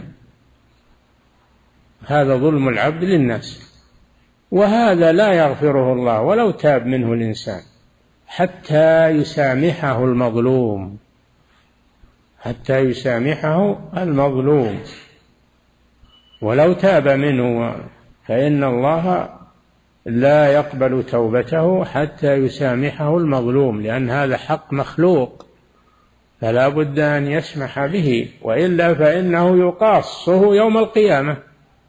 هذا ظلم العبد للناس، وهذا لا يغفره الله ولو تاب منه الإنسان حتى يسامحه المظلوم، حتى يسامحه المظلوم ولو تاب منه، فإن الله لا يقبل توبته حتى يسامحه المظلوم، لأن هذا حق مخلوق فلا بد أن يسمح به، وإلا فإنه يقاصه يوم القيامة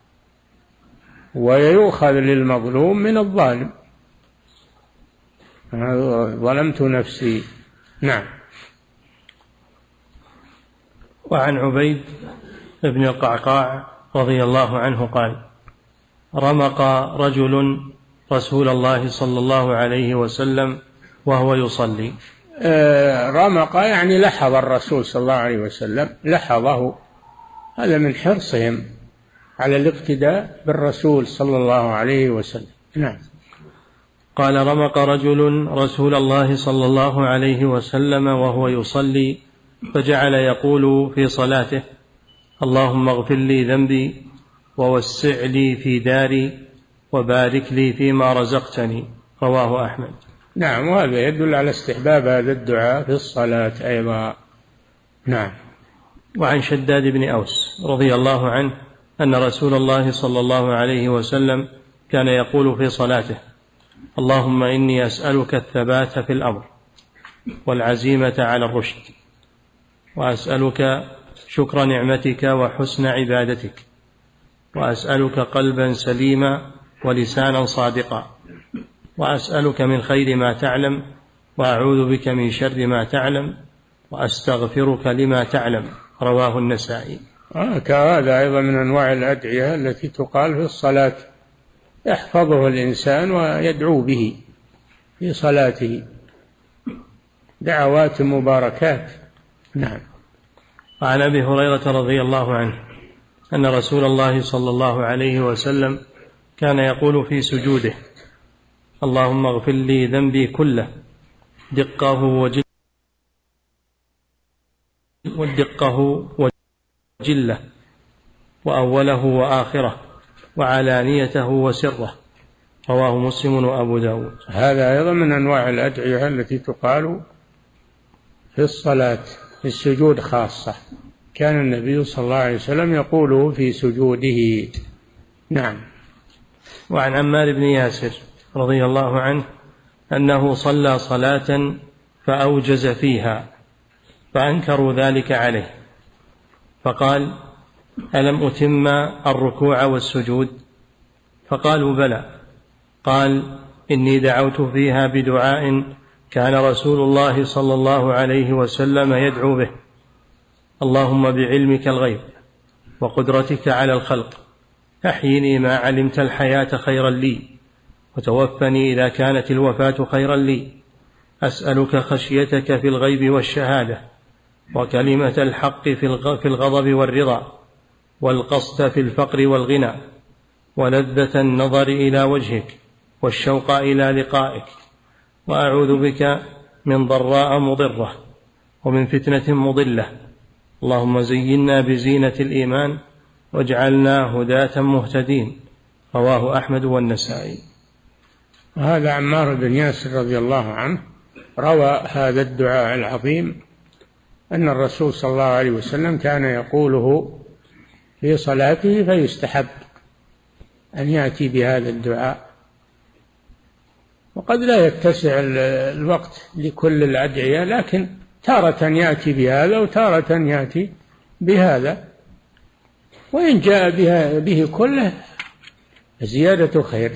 ويؤخذ للمظلوم من الظالم. ظلمت نفسي. نعم. وعن عبيد بن القعقاع رضي الله عنه قال: رمق رجل رسول الله صلى الله عليه وسلم وهو يصلي. آه رمق يعني لحظ الرسول صلى الله عليه وسلم، لحظه. هذا من حرصهم على الاقتداء بالرسول صلى الله عليه وسلم. نعم. قال: رمق رجل رسول الله صلى الله عليه وسلم وهو يصلي، فجعل يقول في صلاته: اللهم اغفر لي ذنبي ووسع لي في داري وبارك لي فيما رزقتني. رواه أحمد. نعم، وهذا يدل على استحباب هذا الدعاء في الصلاة أيضا. نعم. وعن شداد بن أوس رضي الله عنه أن رسول الله صلى الله عليه وسلم كان يقول في صلاته: اللهم إني أسألك الثبات في الأمر والعزيمة على الرشد، وأسألك شكر نعمتك وحسن عبادتك، وأسألك قلبا سليما ولسانا صادقا، وأسألك من خير ما تعلم، وأعوذ بك من شر ما تعلم، وأستغفرك لما تعلم. رواه النسائي. آه كهذا أيضا من أنواع الأدعية التي تقال في الصلاة، يحفظه الإنسان ويدعو به في صلاته، دعوات مباركات. نعم. وعن أبي هريرة رضي الله عنه أن رسول الله صلى الله عليه وسلم كان يقول في سجوده: اللهم اغفر لي ذنبي كله، دقه وجله ودقه وجله، وأوله وآخره، وعلانيته وسره. رواه مسلم وأبو داود. هذا أيضا من أنواع الأدعية التي تقال في الصلاة، في السجود خاصة، كان النبي صلى الله عليه وسلم يقوله في سجوده. نعم. وعن عمار بن ياسر رضي الله عنه أنه صلى صلاة فأوجز فيها، فأنكروا ذلك عليه، فقال: ألم أتم الركوع والسجود؟ فقالوا: بلى. قال: إني دعوت فيها بدعاء كان رسول الله صلى الله عليه وسلم يدعو به: اللهم بعلمك الغيب وقدرتك على الخلق أحيني ما علمت الحياة خيرا لي، وتوفني إذا كانت الوفاة خيرا لي، أسألك خشيتك في الغيب والشهادة، وكلمة الحق في الغضب والرضا، والقصد في الفقر والغنى، ولذة النظر إلى وجهك والشوق إلى لقائك، وأعوذ بك من ضراء مضرة ومن فتنة مضلة. اللهم زينا بزينة الإيمان واجعلنا هداة مهتدين. رواه أحمد والنسائي. هذا عمار بن ياسر رضي الله عنه روى هذا الدعاء العظيم أن الرسول صلى الله عليه وسلم كان يقوله في صلاته، فيستحب أن يأتي بهذا الدعاء. وقد لا يتسع الوقت لكل الأدعية، لكن تارة يأتي بهذا وتارة يأتي بهذا، وإن جاء بها به كله زيادة خير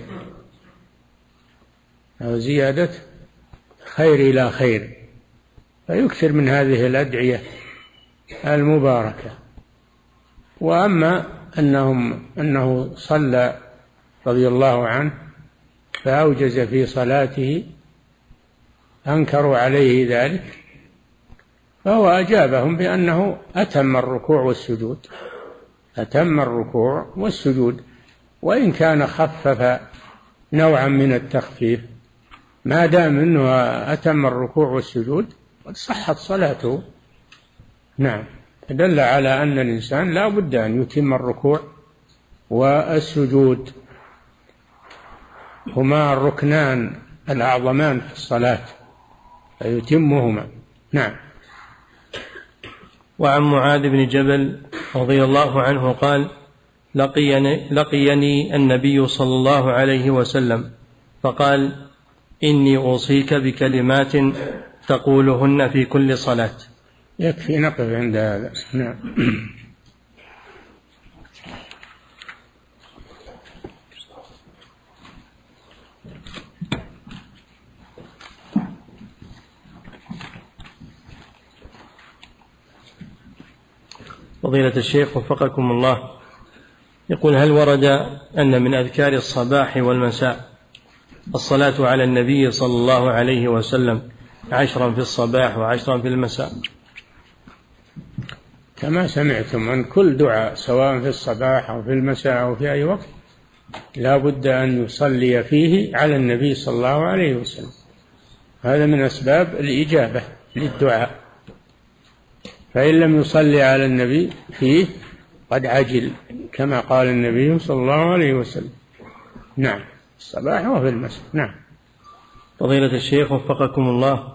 أو زيادة خير إلى خير، فيكثر من هذه الأدعية المباركة. وأما أنهم أنه صلى رضي الله عنه فأوجز في صلاته أنكروا عليه ذلك، فهو أجابهم بأنه أتم الركوع والسجود، أتم الركوع والسجود، وإن كان خفف نوعا من التخفيف، ما دام أنه أتم الركوع والسجود قد صحت صلاته. نعم، دل على أن الإنسان لا بد أن يتم الركوع والسجود، هما الركنان الأعظمان في الصلاة، فيتمهما. نعم. وعن معاذ بن جبل رضي الله عنه قال: لقيني, لقيني النبي صلى الله عليه وسلم فقال: إني أوصيك بكلمات تقولهن في كل صلاة. يكفي نقف عند هذا. نعم. فضيلة الشيخ وفقكم الله، يقول: هل ورد أن من أذكار الصباح والمساء الصلاة على النبي صلى الله عليه وسلم عشرا في الصباح وعشرا في المساء؟ كما سمعتم أن كل دعاء سواء في الصباح أو في المساء أو في أي وقت لا بد أن يصلي فيه على النبي صلى الله عليه وسلم، هذا من أسباب الإجابة للدعاء، فإن لم يصلي على النبي فيه قد عجل، كما قال النبي صلى الله عليه وسلم. نعم، الصباح وفي المساء. نعم. فضيلة الشيخ وفقكم الله،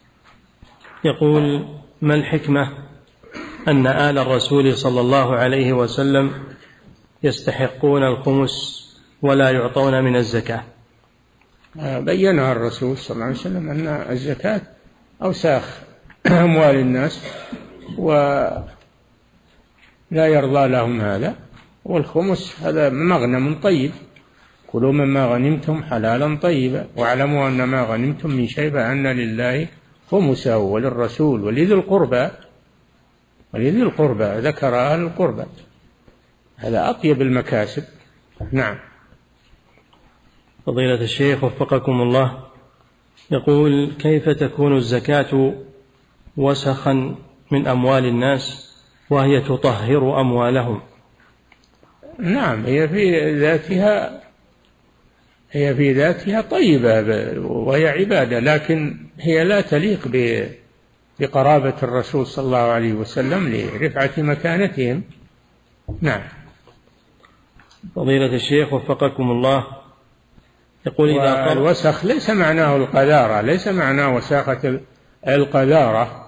يقول: ما الحكمة أن آل الرسول صلى الله عليه وسلم يستحقون الخمس ولا يعطون من الزكاة؟ بينها الرسول صلى الله عليه وسلم أن الزكاة أوساخ أموال الناس ولا يرضى لهم هذا، والخمس هذا مغنم طيب، كلوا مما غنمتم حلالا طيبا واعلموا أن ما غنمتم من شيء فأن لله خمسه وللرسول ولذي القربى ولذي القربى، ذكر أهل القربى، هذا أطيب المكاسب. نعم. فضيلة الشيخ وفقكم الله، يقول: كيف تكون الزكاة وسخا من أموال الناس وهي تطهر أموالهم؟ نعم، هي في ذاتها هي في ذاتها طيبة وهي عبادة، لكن هي لا تليق بقرابة الرسول صلى الله عليه وسلم لرفعة مكانتهم. نعم. فضيلة الشيخ وفقكم الله، يقول: إذا الوسخ ليس معناه القذارة، ليس معناه وساخة القذارة،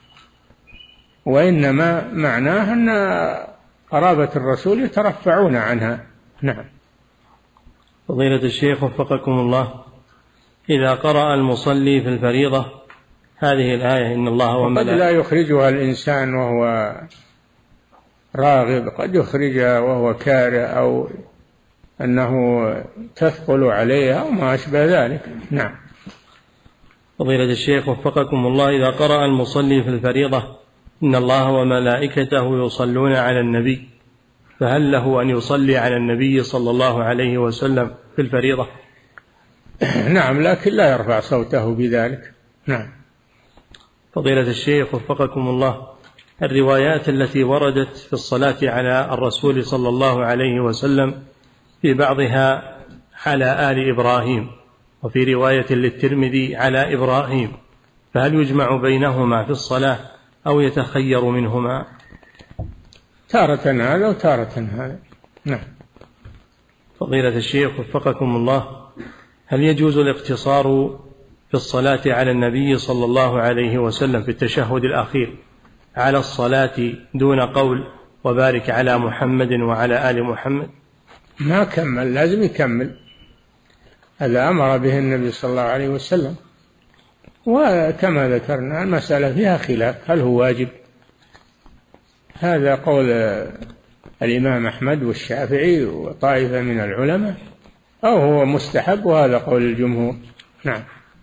وإنما معناه أن قرابة الرسول يترفعون عنها. نعم. فضيلة الشيخ وفقكم الله، إذا قرأ المصلي في الفريضة هذه الآية: إن الله وملائكته، قد لا يخرجها الإنسان وهو راغب، قد يخرجها وهو كاره أو أنه تثقل عليه أو ما أشبه ذلك. نعم. فضيلة الشيخ وفقكم الله، إذا قرأ المصلي في الفريضة إن الله وملائكته يصلون على النبي، فهل له أن يصلي على النبي صلى الله عليه وسلم في الفريضة؟ نعم، لكن لا يرفع صوته بذلك. نعم. فضيلة الشيخ وفقكم الله، الروايات التي وردت في الصلاة على الرسول صلى الله عليه وسلم في بعضها على آل إبراهيم، وفي رواية للترمذي على إبراهيم، فهل يجمع بينهما في الصلاة أو يتخير منهما؟ تارة هذا وتارة هذا. نعم. فضيلة الشيخ وفقكم الله، هل يجوز الاقتصار في الصلاة على النبي صلى الله عليه وسلم في التشهد الأخير على الصلاة دون قول وبارك على محمد وعلى آل محمد؟ ما كمل، لازم يكمل، هذا أمر به النبي صلى الله عليه وسلم. وكما ذكرنا المسألة فيها خلاف، هل هو واجب؟ هذا قول الإمام أحمد والشافعي وطائفة من العلماء، أو هو مستحب، وهذا قول الجمهور. نعم.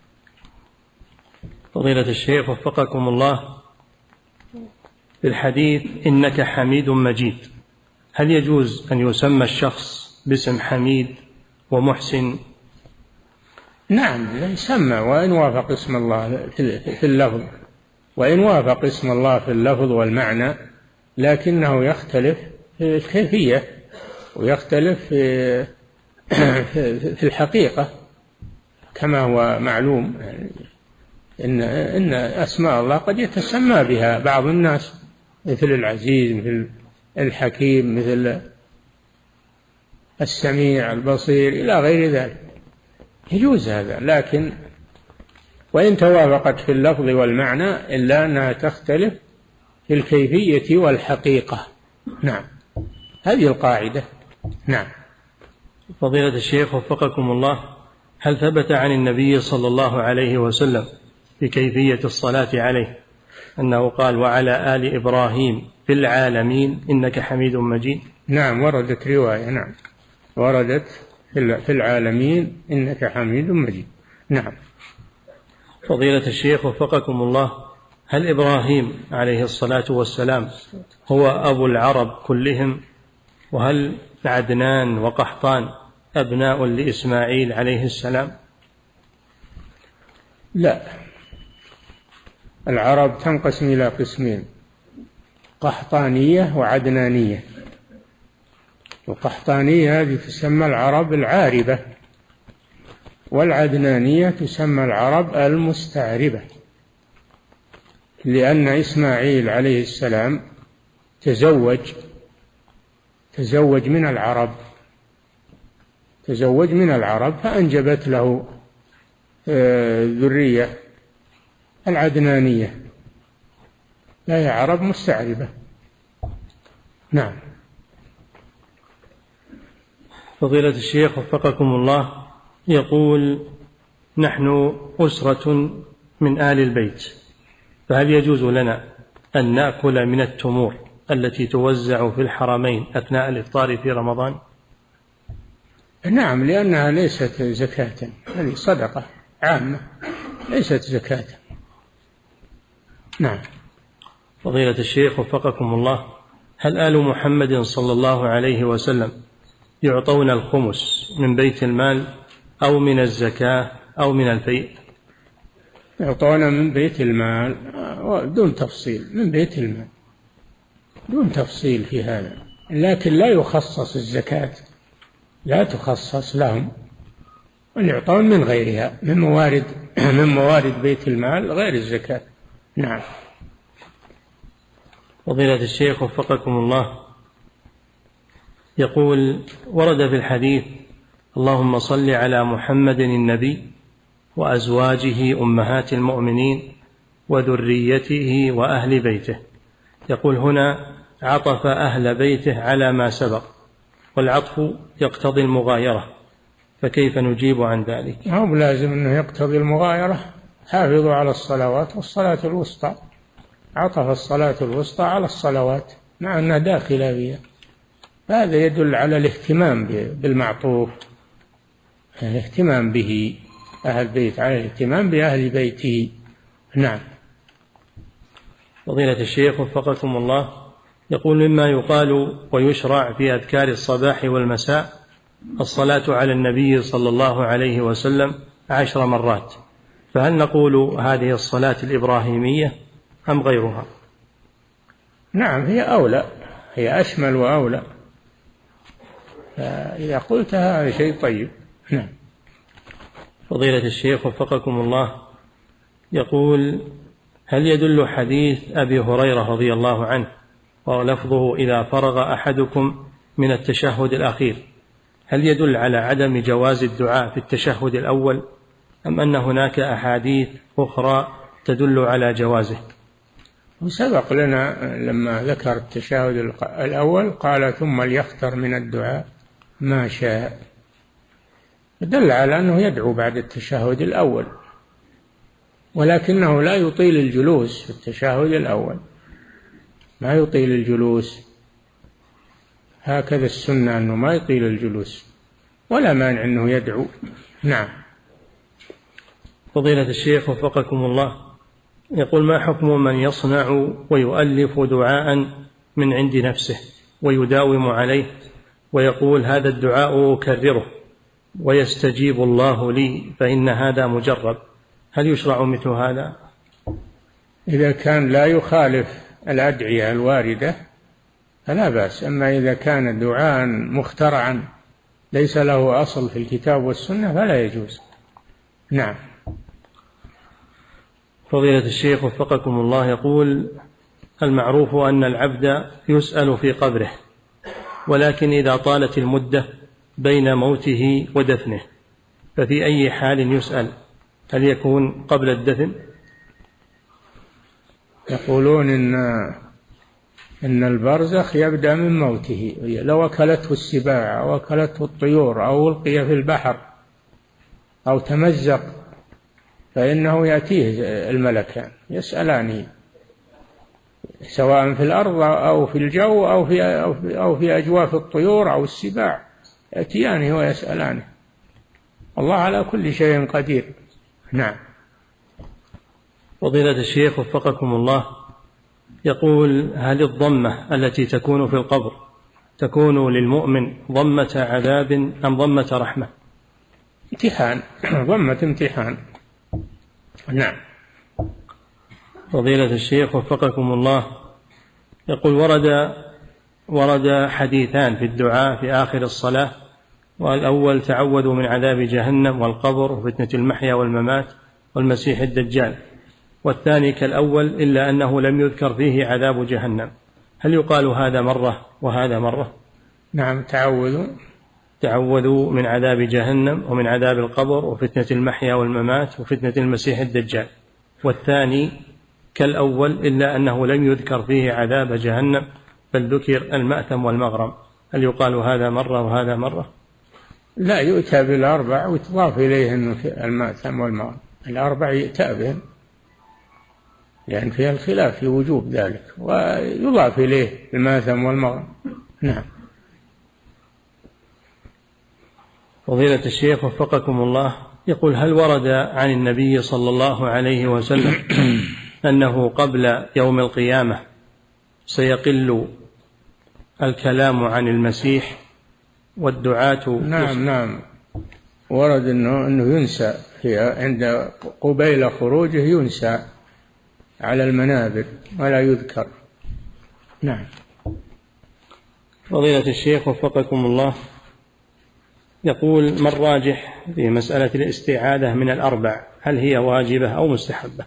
فضيلة الشيخ وفقكم الله، في الحديث إنك حميد مجيد، هل يجوز أن يسمى الشخص باسم حميد ومحسن؟ نعم يسمى، وإن وافق اسم الله في اللفظ، وإن وافق اسم الله في اللفظ والمعنى، لكنه يختلف في الكيفية ويختلف في في الحقيقة، كما هو معلوم إن إن أسماء الله قد يتسمى بها بعض الناس، مثل العزيز، مثل الحكيم، مثل السميع البصير إلى غير ذلك، يجوز هذا. لكن وإن توافقت في اللفظ والمعنى إلا أنها تختلف في الكيفية والحقيقة. نعم، هذه القاعدة. نعم. فضيلة الشيخ وفقكم الله، هل ثبت عن النبي صلى الله عليه وسلم في كيفية الصلاة عليه أنه قال وعلى آل إبراهيم في العالمين إنك حميد مجيد؟ نعم وردت رواية، نعم وردت في العالمين إنك حميد مجيد. نعم. فضيلة الشيخ وفقكم الله، هل إبراهيم عليه الصلاة والسلام هو أبو العرب كلهم؟ وهل عدنان وقحطان أبناء لإسماعيل عليه السلام؟ لا، العرب تنقسم إلى قسمين، قحطانية وعدنانية. القحطانية هذه تسمى العرب العاربة، والعدنانية تسمى العرب المستعربة، لأن إسماعيل عليه السلام تزوج تزوج من العرب تزوج من العرب فأنجبت له ذرية العدنانية، لا هي عرب مستعربة. نعم. فضيلة الشيخ وفقكم الله، يقول نحن أسرة من آل البيت، فهل يجوز لنا أن نأكل من التمور التي توزع في الحرمين أثناء الإفطار في رمضان؟ نعم، لأنها ليست زكاة، هذه صدقة عامة ليست زكاة. نعم. فضيلة الشيخ وفقكم الله، هل آل محمد صلى الله عليه وسلم يعطون الخمس من بيت المال أو من الزكاة أو من الفيء؟ يعطون من بيت المال دون تفصيل، من بيت المال دون تفصيل في هذا، لكن لا يخصص الزكاة، لا تخصص لهم، ويعطون من غيرها، من موارد من موارد بيت المال غير الزكاة. نعم. فضيلة الشيخ وفقكم الله، يقول ورد في الحديث اللهم صل على محمد النبي وأزواجه أمهات المؤمنين وذريته وأهل بيته، يقول هنا عطف أهل بيته على ما سبق، والعطف يقتضي المغايرة، فكيف نجيب عن ذلك؟ هم لازم أنه يقتضي المغايرة، حافظوا على الصلوات والصلاة الوسطى، عطف الصلاة الوسطى على الصلوات مع أنها داخلة بها، هذا يدل على الاهتمام بالمعطوف، الاهتمام به أهل بيت، على الاهتمام بأهل بيته. نعم. فضيلة الشيخ وفقكم الله، يقول مما يقال ويشرع في أذكار الصباح والمساء الصلاة على النبي صلى الله عليه وسلم عشر مرات، فهل نقول هذه الصلاة الإبراهيمية أم غيرها؟ نعم، هي أولى، هي أشمل وأولى، فإذا قلتها هذا شيء طيب. نعم. فضيلة الشيخ وفقكم الله، يقول هل يدل حديث أبي هريرة رضي الله عنه ولفظه إذا فرغ أحدكم من التشهد الأخير، هل يدل على عدم جواز الدعاء في التشهد الأول أم أن هناك أحاديث أخرى تدل على جوازه؟ وسبق لنا لما ذكر التشهد الأول قال ثم ليختر من الدعاء ما شاء، دل على أنه يدعو بعد التشهد الأول، ولكنه لا يطيل الجلوس في التشهد الأول، ما يطيل الجلوس، هكذا السنة أنه ما يطيل الجلوس، ولا مانع أنه يدعو. نعم. فضيلة الشيخ وفقكم الله، يقول ما حكم من يصنع ويؤلف دعاء من عند نفسه ويداوم عليه ويقول هذا الدعاء أكرره ويستجيب الله لي فإن هذا مجرب، هل يشرع مثل هذا؟ إذا كان لا يخالف الأدعية الواردة فلا بأس، أما إذا كان دعاء مخترعا ليس له أصل في الكتاب والسنة فلا يجوز. نعم. فضيلة الشيخ وفقكم الله، يقول المعروف أن العبد يسأل في قبره، ولكن إذا طالت المدة بين موته ودفنه ففي أي حال يسأل؟ هل يكون قبل الدفن؟ يقولون إن إن البرزخ يبدأ من موته، لو أكلته السباع أو أكلته الطيور أو ألقي في البحر أو تمزق فإنه يأتيه الملكان يسألانه سواء في الأرض أو في الجو أو في أو في, أو في أجواف الطيور أو السباع، يأتيانه ويسألانه. الله على كل شيء قدير. نعم. فضيلة الشيخ وفقكم الله، يقول هل الضمة التي تكون في القبر تكون للمؤمن ضمة عذاب أم ضمة رحمة؟ امتحان، ضمة امتحان. نعم. فضيلة الشيخ وفقكم الله، يقول ورد ورد حديثان في الدعاء في آخر الصلاة، والأول تعوذوا من عذاب جهنم والقبر وفتنة المحيا والممات والمسيح الدجال، والثاني كالأول إلا أنه لم يذكر فيه عذاب جهنم، هل يقال هذا مرة وهذا مرة؟ نعم. تعوذوا تعوذوا من عذاب جهنم ومن عذاب القبر وفتنة المحيا والممات وفتنة المسيح الدجال، والثاني كالأول إلا أنه لم يذكر فيه عذاب جهنم بل ذكر المأثم والمغرم، هل يقال هذا مرة وهذا مرة؟ لا، يؤتى بالأربع ويتضاف إليه المأثم والمغرم، الأربع يؤتى بهم لأن يعني فيها الخلاف في وجوب ذلك، ويضاف إليه المأثم والمغرم. نعم. فضيلة الشيخ وفقكم الله، يقول هل ورد عن النبي صلى الله عليه وسلم أنه قبل يوم القيامة سيقل الكلام عن المسيح والدعاة؟ نعم نعم، ورد أنه, أنه ينسى في عند قبيل خروجه، ينسى على المنابر ولا يذكر. نعم. فضيلة الشيخ وفقكم الله، يقول ما الراجح في مسألة الاستعاذة من الأربع، هل هي واجبة أو مستحبة؟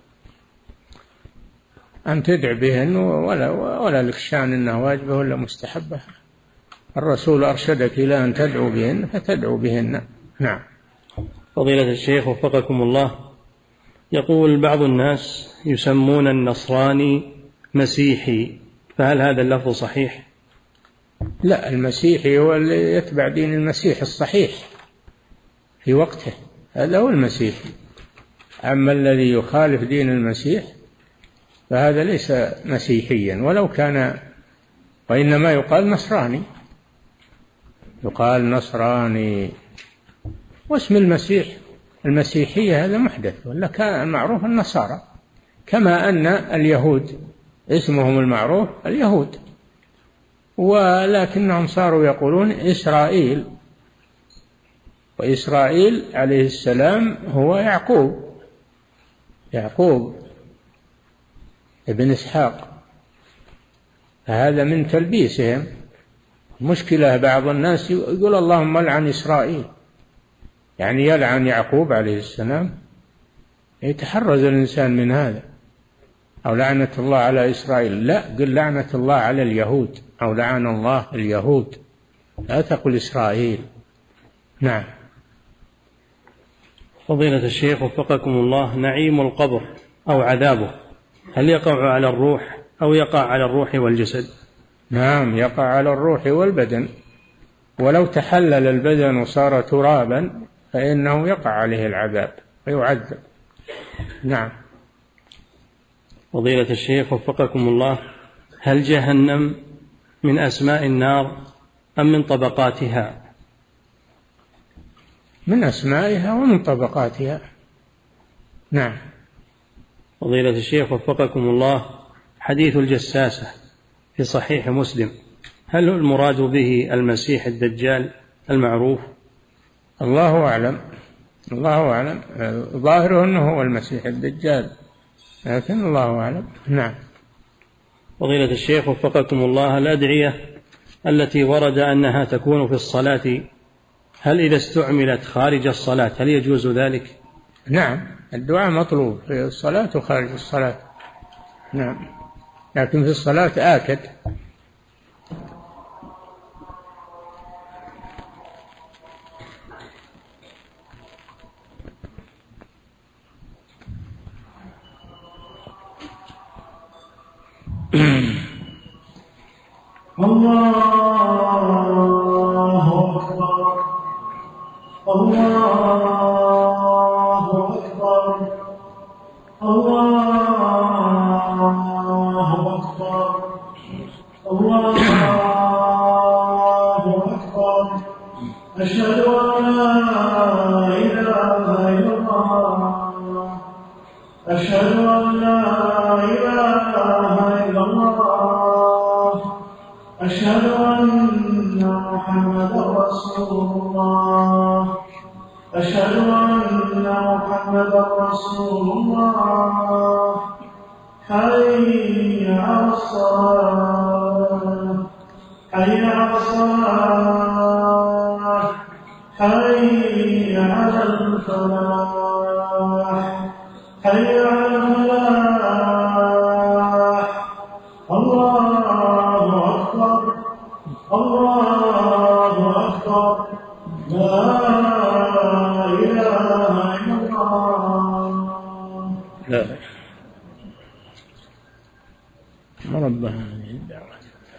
أن تدع بهن ولا, ولا لك شان أنها واجبة ولا مستحبة، الرسول أرشدك إلى أن تدعو بهن فتدعو بهن. نعم. فضيلة الشيخ وفقكم الله، يقول بعض الناس يسمون النصراني مسيحي، فهل هذا اللفظ صحيح؟ لا، المسيحي هو اللي يتبع دين المسيح الصحيح في وقته، هذا هو المسيحي. أما الذي يخالف دين المسيح فهذا ليس مسيحيا ولو كان، وإنما يقال نصراني، يقال نصراني، واسم المسيح المسيحية هذا محدث، ولا كان المعروف النصارى، كما أن اليهود اسمهم المعروف اليهود، ولكنهم صاروا يقولون إسرائيل، وإسرائيل عليه السلام هو يعقوب يعقوب ابن إسحاق، فهذا من تلبيسهم. مشكلة بعض الناس يقول اللهم لعن إسرائيل، يعني يلعن يعقوب عليه السلام، يتحرز الإنسان من هذا. أو لعنة الله على إسرائيل، لا، قل لعنة الله على اليهود أو لعن الله اليهود، لا تقل إسرائيل. نعم. فضيلة الشيخ وفقكم الله، نعيم القبر أو عذابه هل يقع على الروح أو يقع على الروح والجسد؟ نعم، يقع على الروح والبدن، ولو تحلل البدن وصار ترابا فإنه يقع عليه العذاب ويعذب. نعم. فضيلة الشيخ وفقكم الله، هل جهنم من أسماء النار أم من طبقاتها؟ من أسمائها ومن طبقاتها. نعم. فضيلة الشيخ وفقكم الله، حديث الجساسة في صحيح مسلم هل المراد به المسيح الدجال المعروف؟ الله أعلم، الله أعلم، ظاهره أنه هو المسيح الدجال، لكن الله أعلم. نعم. فضيلة الشيخ وفقكم الله، الأدعية التي ورد أنها تكون في الصلاة هل إذا استعملت خارج الصلاة هل يجوز ذلك؟ نعم، الدعاء مطلوب في الصلاة وخارج الصلاة. نعم، لكن في الصلاة آكد. الله أكبر الله أكبر الله أكبر الله أكبر أشهد أن لا إله إلا الله أشهد أن لا إله إلا الله أشهد أن محمدا رسول الله أشهد أن محمدا رسول الله حي على الصلاة حي على الصلاة حي على الفلاح حي على الفلاح. الله أكبر الله أكبر لا إله إلا الله. لا رب هذه الدعوة.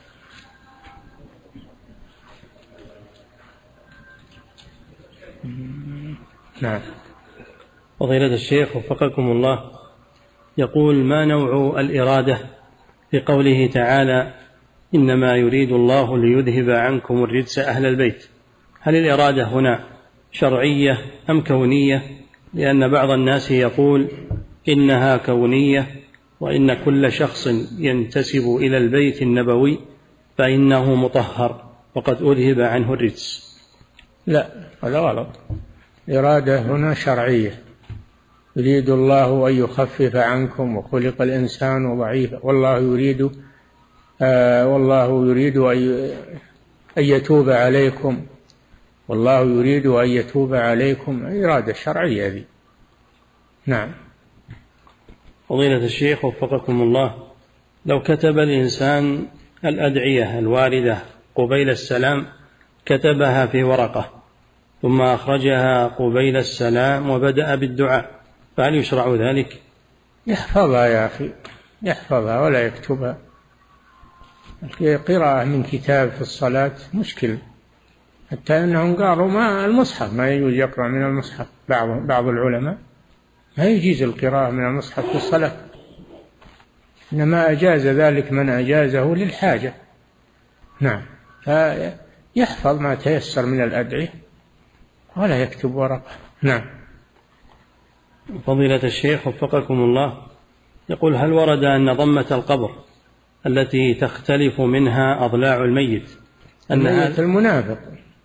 نعم. فضيلة الشيخ وفقكم الله، يقول ما نوع الإرادة في قوله تعالى إنما يريد الله ليذهب عنكم الرجس أهل البيت؟ هل الإرادة هنا شرعية أم كونية؟ لأن بعض الناس يقول إنها كونية، وإن كل شخص ينتسب إلى البيت النبوي فإنه مطهر وقد أذهب عنه الرجس. لا، هذا غلط. الإرادة هنا شرعية، يريد الله أن يخفف عنكم وخلق الإنسان ضعيفا والله يريد آه والله يريد أن يتوب عليكم والله يريد أن يتوب عليكم. إرادة شرعية ذي. نعم. فضيلة الشيخ وفقكم الله، لو كتب الإنسان الأدعية الواردة قبيل السلام كتبها في ورقة ثم أخرجها قبيل السلام وبدأ بالدعاء فهل يشرع ذلك؟ يحفظها يا أخي، يحفظها ولا يكتبها. قراءة من كتاب في الصلاة مشكل، حتى أنهم قالوا ما المصحف ما يجوز يقرأ من المصحف. بعض بعض العلماء ما يجيز القراءة من المصحف في الصلاة، إنما أجاز ذلك من أجازه للحاجة. نعم. فيحفظ ما تيسر من الأدعية ولا يكتب ورقة. نعم. فضيلة الشيخ وفقكم الله، يقول هل ورد أن ضمة القبر التي تختلف منها أضلاع الميت الميت المنافق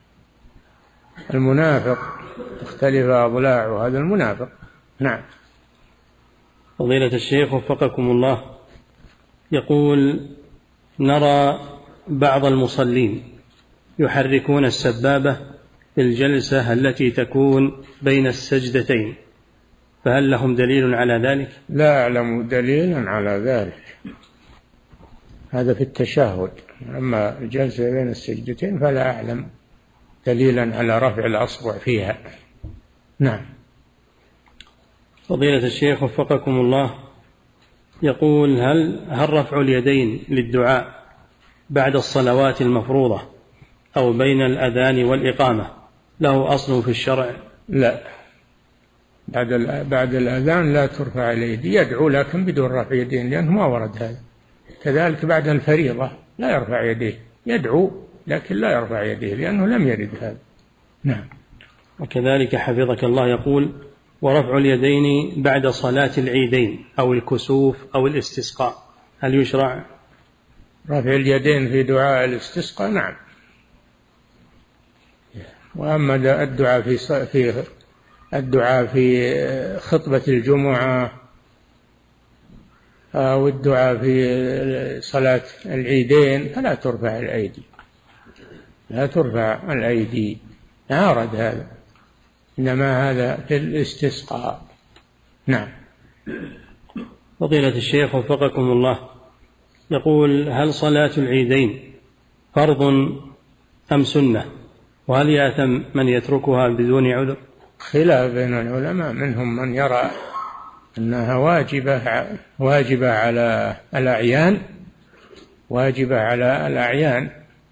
المنافق تختلف أضلاعه، هذا المنافق. نعم. فضيلة الشيخ وفقكم الله، يقول نرى بعض المصلين يحركون السبابة في الجلسة التي تكون بين السجدتين فهل لهم دليل على ذلك؟ لا أعلم دليلا على ذلك، هذا في التشهد. أما الجلسة بين السجدتين فلا أعلم دليلا على رفع الأصبع فيها. نعم. فضيلة الشيخ وفقكم الله، يقول هل هل رفع اليدين للدعاء بعد الصلوات المفروضة أو بين الأذان والإقامة له أصل في الشرع؟ لا، بعد بعد الأذان لا ترفع اليدين، يدعو لكن بدون رفع يدين لأنه ما ورد هذا. كذلك بعد الفريضة لا يرفع يديه، يدعو لكن لا يرفع يديه لأنه لم يرد هذا. نعم. وكذلك حفظك الله يقول ورفع اليدين بعد صلاة العيدين أو الكسوف أو الاستسقاء هل يشرع؟ رفع اليدين في دعاء الاستسقاء نعم. وأما الدعاء في في الدعاء في خطبة الجمعة أو الدعاء في صلاة العيدين فلا ترفع الأيدي، لا ترفع الأيدي، لا ورد هذا، إنما هذا في الاستسقاء. نعم. فضيلة الشيخ وفقكم الله، يقول هل صلاة العيدين فرض أم سنة؟ وهل يأثم من يتركها بدون عذر؟ خلاف بين العلماء، منهم من يرى أنها واجبة واجبة على الأعيان واجبة على الأعيان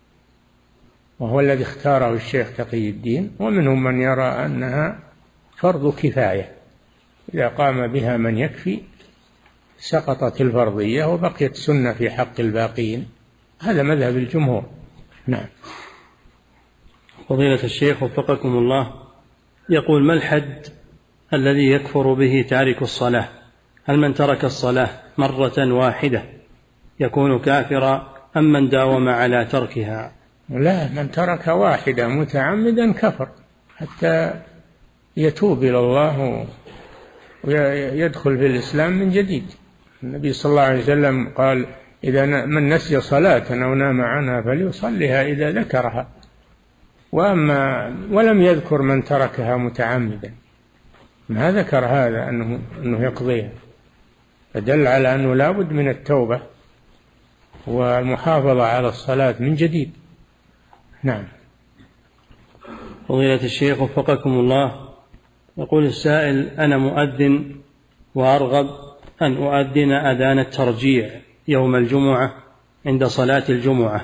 وهو الذي اختاره الشيخ تقي الدين، ومنهم من يرى أنها فرض كفاية، إذا قام بها من يكفي سقطت الفرضية وبقيت سنة في حق الباقين. هذا مذهب الجمهور. نعم. فضيلة الشيخ وفقكم الله، يقول ما الحد الذي يكفر به تارك الصلاة؟ هل من ترك الصلاة مرة واحدة يكون كافرا أم من داوم على تركها؟ لا، من ترك واحدة متعمدا كفر حتى يتوب إلى الله ويدخل في الإسلام من جديد. النبي صلى الله عليه وسلم قال إذا من نسي صلاة أو نام عنها فليصلها إذا ذكرها، وأما ولم يذكر من تركها متعمدا، ما ذكر هذا أنه, أنه يقضيها، فدل على أنه لا بد من التوبة والمحافظة على الصلاة من جديد. نعم. فضيلة الشيخ وفقكم الله، يقول السائل أنا مؤذن وأرغب أن أؤذن أذان الترجيع يوم الجمعة عند صلاة الجمعة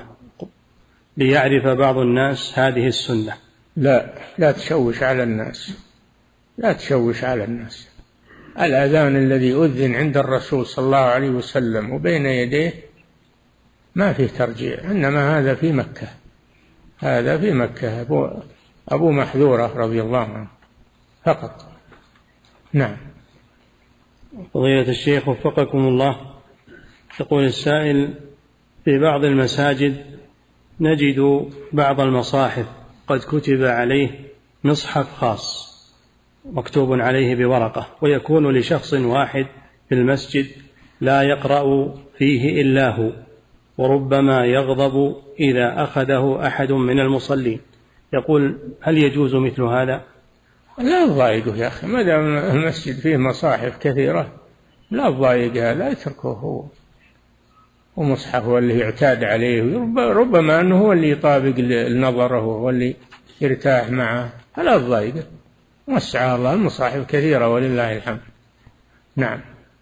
ليعرف بعض الناس هذه السنة. لا لا تشوش على الناس، لا تشوش على الناس. الأذان الذي أذن عند الرسول صلى الله عليه وسلم وبين يديه ما فيه ترجيع، إنما هذا في مكة، هذا في مكة أبو, أبو محذورة رضي الله عنه فقط. نعم. فضيلة الشيخ وفقكم الله، يقول السائل في بعض المساجد نجد بعض المصاحف قد كتب عليه مصحف خاص مكتوب عليه بورقة، ويكون لشخص واحد في المسجد لا يقرأ فيه إلا هو، وربما يغضب إذا أخذه أحد من المصلين. يقول هل يجوز مثل هذا؟ لا تضايقه يا أخي، ما دام المسجد فيه مصاحف كثيرة لا تضايقها، لا يتركه هو، ومصحف هو اللي يعتاد عليه، ربما أنه هو اللي يطابق النظر هو اللي يرتاح معه، فلا تضايقه، وسع الله المصاحف كثيرة ولله الحمد. نعم.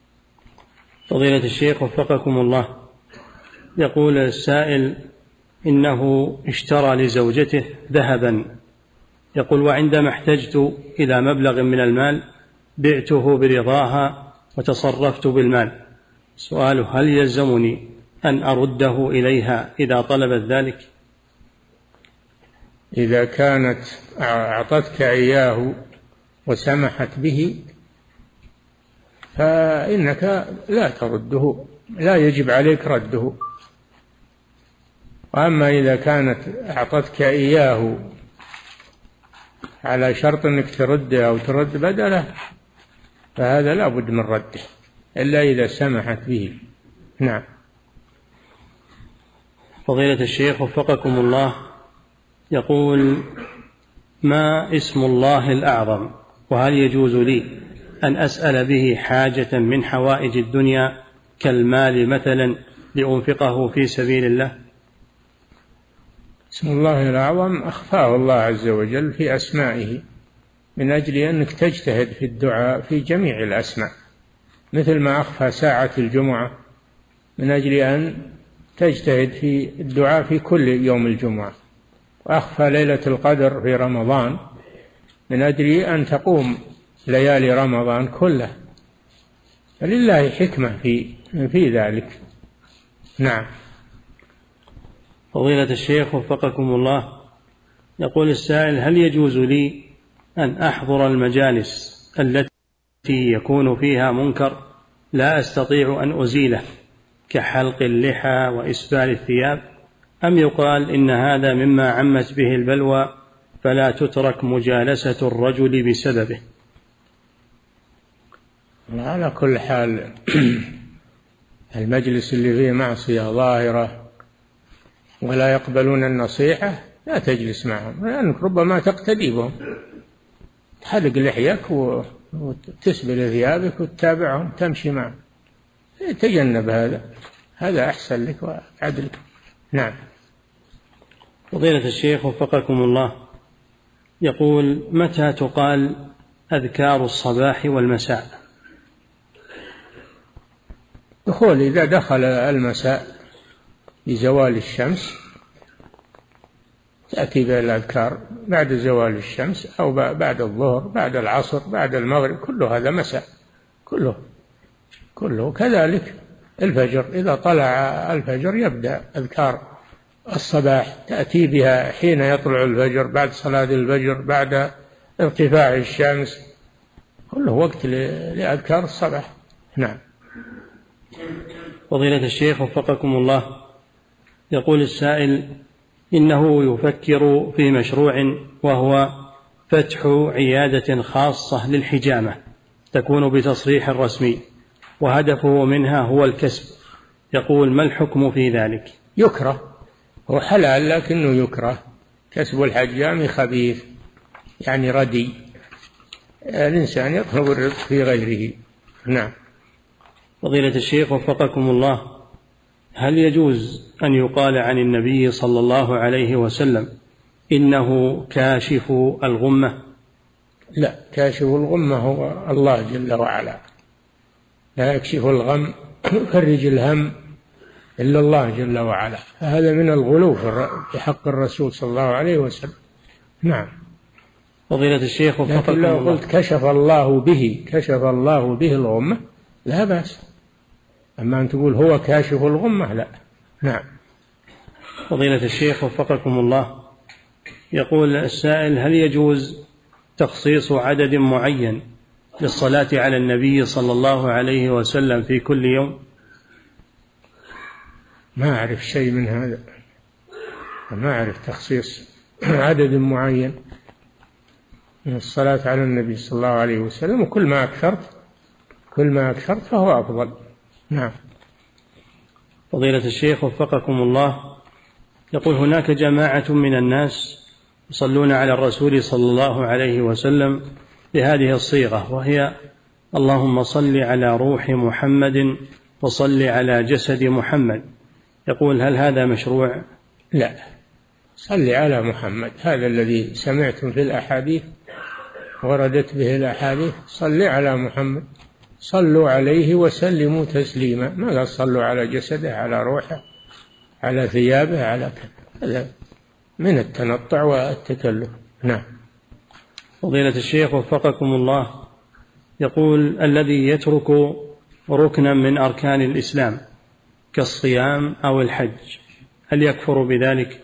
فضيلة الشيخ وفقكم الله، يقول السائل إنه اشترى لزوجته ذهبا، يقول وعندما احتجت إلى مبلغ من المال بعته برضاها وتصرفت بالمال، سؤاله هل يلزمني أن أرده إليها إذا طلبت ذلك؟ إذا كانت أعطتك إياه وسمحت به فإنك لا ترده، لا يجب عليك رده. وأما إذا كانت أعطتك إياه على شرط أنك ترده أو ترد بدله فهذا لا بد من رده إلا إذا سمحت به. نعم. فضيلة الشيخ وفقكم الله، يقول ما اسم الله الأعظم، وهل يجوز لي أن أسأل به حاجة من حوائج الدنيا كالمال مثلا لأنفقه في سبيل الله؟ اسم الله الأعظم أخفاه الله عز وجل في أسمائه من أجل أنك تجتهد في الدعاء في جميع الأسماء، مثل ما أخفى ساعة الجمعة من أجل أن تجتهد في الدعاء في كل يوم الجمعة، وأخفى ليلة القدر في رمضان من أجل أن تقوم ليالي رمضان كله، فلله حكمة في في ذلك. نعم. فضيلة الشيخ وفقكم الله، يقول السائل: هل يجوز لي أن أحضر المجالس التي يكون فيها منكر لا أستطيع أن أزيله كحلق اللحى وإسبال الثياب، أم يقال إن هذا مما عمت به البلوى فلا تترك مجالسة الرجل بسببه؟ على كل حال المجلس اللي فيه معصية ظاهرة ولا يقبلون النصيحة لا تجلس معهم، لأنك ربما تقتدي بهم، تحلق لحيك وتسبل ثيابك وتتابعهم تمشي معهم. تجنب هذا، هذا أحسن لك وأعدل. نعم. فضيلة الشيخ وفقكم الله، يقول: متى تقال أذكار الصباح والمساء؟ دخول إذا دخل المساء بزوال الشمس تأتي بالأذكار بعد زوال الشمس أو بعد الظهر، بعد العصر، بعد المغرب، كله هذا مساء، كله كله كذلك الفجر، إذا طلع الفجر يبدأ أذكار الصباح تأتي بها حين يطلع الفجر، بعد صلاة الفجر، بعد ارتفاع الشمس، كله وقت لأذكار الصباح. نعم. فضيلة الشيخ وفقكم الله، يقول السائل: إنه يفكر في مشروع وهو فتح عيادة خاصة للحجامة تكون بتصريح رسمي، وهدفه منها هو الكسب، يقول: ما الحكم في ذلك؟ يكره، هو حلال لكنه يكره، كسب الحجام خبيث يعني ردي، الإنسان يطلب الرزق في غيره. نعم. فضيلة الشيخ وفقكم الله، هل يجوز أن يقال عن النبي صلى الله عليه وسلم إنه كاشف الغمة؟ لا، كاشف الغمة هو الله جل وعلا، لا يكشف الغم يفرج الهم إلا الله جل وعلا، هذا من الغلو في حق الرسول صلى الله عليه وسلم. نعم. فضيلة الشيخ وفقكم الله، لكن لو قلت كشف الله به كشف الله به الغمة لا بأس، أما أن تقول هو كاشف الغمة لا. نعم. فضيلة الشيخ وفقكم الله، يقول السائل: هل يجوز تخصيص عدد معين للصلاة على النبي صلى الله عليه وسلم في كل يوم؟ ما أعرف شيء من هذا، ما أعرف تخصيص عدد معين من الصلاة على النبي صلى الله عليه وسلم، وكل ما أكثرت كل ما أكثرت فهو أفضل. نعم. فضيلة الشيخ وفقكم الله، يقول: هناك جماعة من الناس يصلون على الرسول صلى الله عليه وسلم بهذه الصيغة، وهي: اللهم صل على روح محمد وصل على جسد محمد، يقول: هل هذا مشروع؟ لا، صل على محمد، هذا الذي سمعتم في الأحاديث وردت به الأحاديث، صل على محمد، صلوا عليه وسلموا تسليما، ما قال صلوا على جسده، على روحه، على ثيابه، على كذا، هذا من التنطع والتكلف. نعم. فضيلة الشيخ وفقكم الله، يقول: الذي يترك ركنا من أركان الإسلام كالصيام أو الحج هل يكفر بذلك؟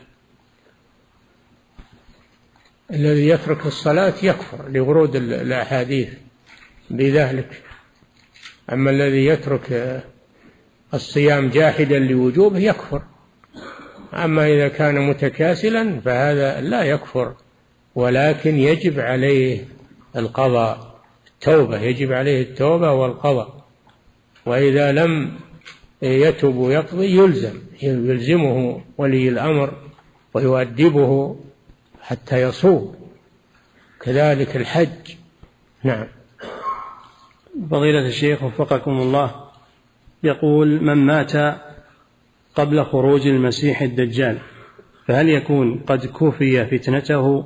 الذي يترك الصلاة يكفر لورود الأحاديث بذلك، أما الذي يترك الصيام جاحدا لوجوبه يكفر، أما إذا كان متكاسلا فهذا لا يكفر، ولكن يجب عليه القضاء، التوبة، يجب عليه التوبة والقضاء، وإذا لم يتب ويقضي يلزم يلزمه ولي الأمر ويؤدبه حتى يصوم، كذلك الحج. نعم. فضيلة الشيخ وفقكم الله، يقول: من مات قبل خروج المسيح الدجال فهل يكون قد كفي فتنته؟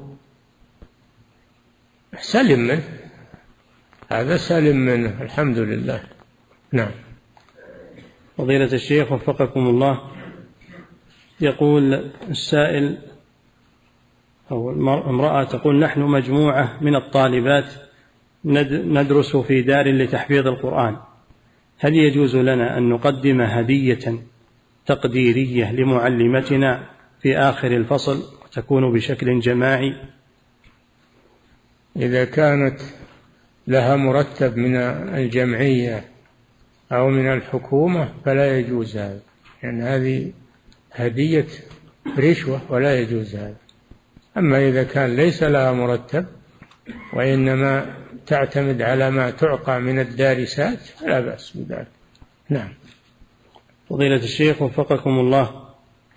سلم منه، هذا سلم منه الحمد لله. نعم. فضيلة الشيخ وفقكم الله، يقول السائل أو امرأة تقول: نحن مجموعة من الطالبات ندرس في دار لتحفيظ القرآن، هل يجوز لنا أن نقدم هدية تقديرية لمعلمتنا في آخر الفصل وتكون بشكل جماعي؟ إذا كانت لها مرتب من الجمعية أو من الحكومة فلا يجوز هذا، لأن يعني هذه هدية رشوة ولا يجوز هذا. أما إذا كان ليس لها مرتب وإنما تعتمد على ما تعطى من الدارسات فلا بأس بذلك. نعم. فضيلة الشيخ وفقكم الله،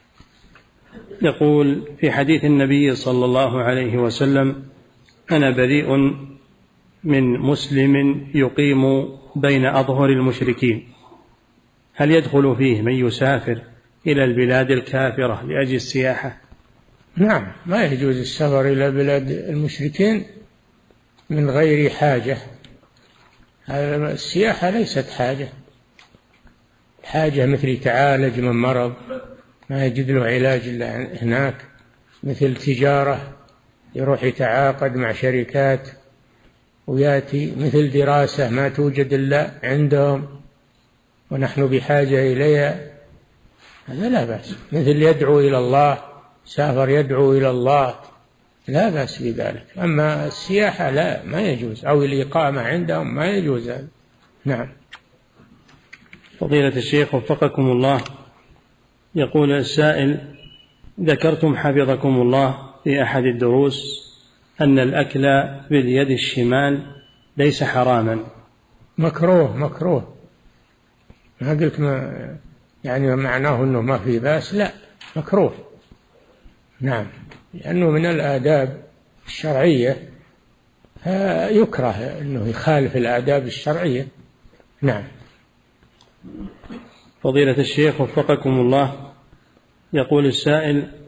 يقول: في حديث النبي صلى الله عليه وسلم: أنا بريء من مسلم يقيم بين أظهر المشركين، هل يدخل فيه من يسافر إلى البلاد الكافرة لأجل السياحة؟ نعم، ما يجوز السفر إلى بلاد المشركين من غير حاجة. السياحة ليست حاجة، حاجة مثل يتعالج من مرض ما يجد له علاج إلا هناك، مثل تجارة يروح يتعاقد مع شركات ويأتي، مثل دراسة ما توجد إلا عندهم ونحن بحاجة إليها، هذا لا بأس. مثل يدعو إلى الله، سافر يدعو إلى الله، لا بأس بذلك. أما السياحة لا، ما يجوز، أو الإقامة عندهم ما يجوز هذا. نعم. فضيلة الشيخ وفقكم الله، يقول السائل: ذكرتم حفظكم الله في أحد الدروس أن الأكل باليد الشمال ليس حراما. مكروه مكروه، ما قلت ما يعني معناه أنه ما في بأس، لا، مكروه. نعم، لأنه من الآداب الشرعية، يكره أنه يخالف الآداب الشرعية. نعم. فضيلة الشيخ وفقكم الله، يقول السائل: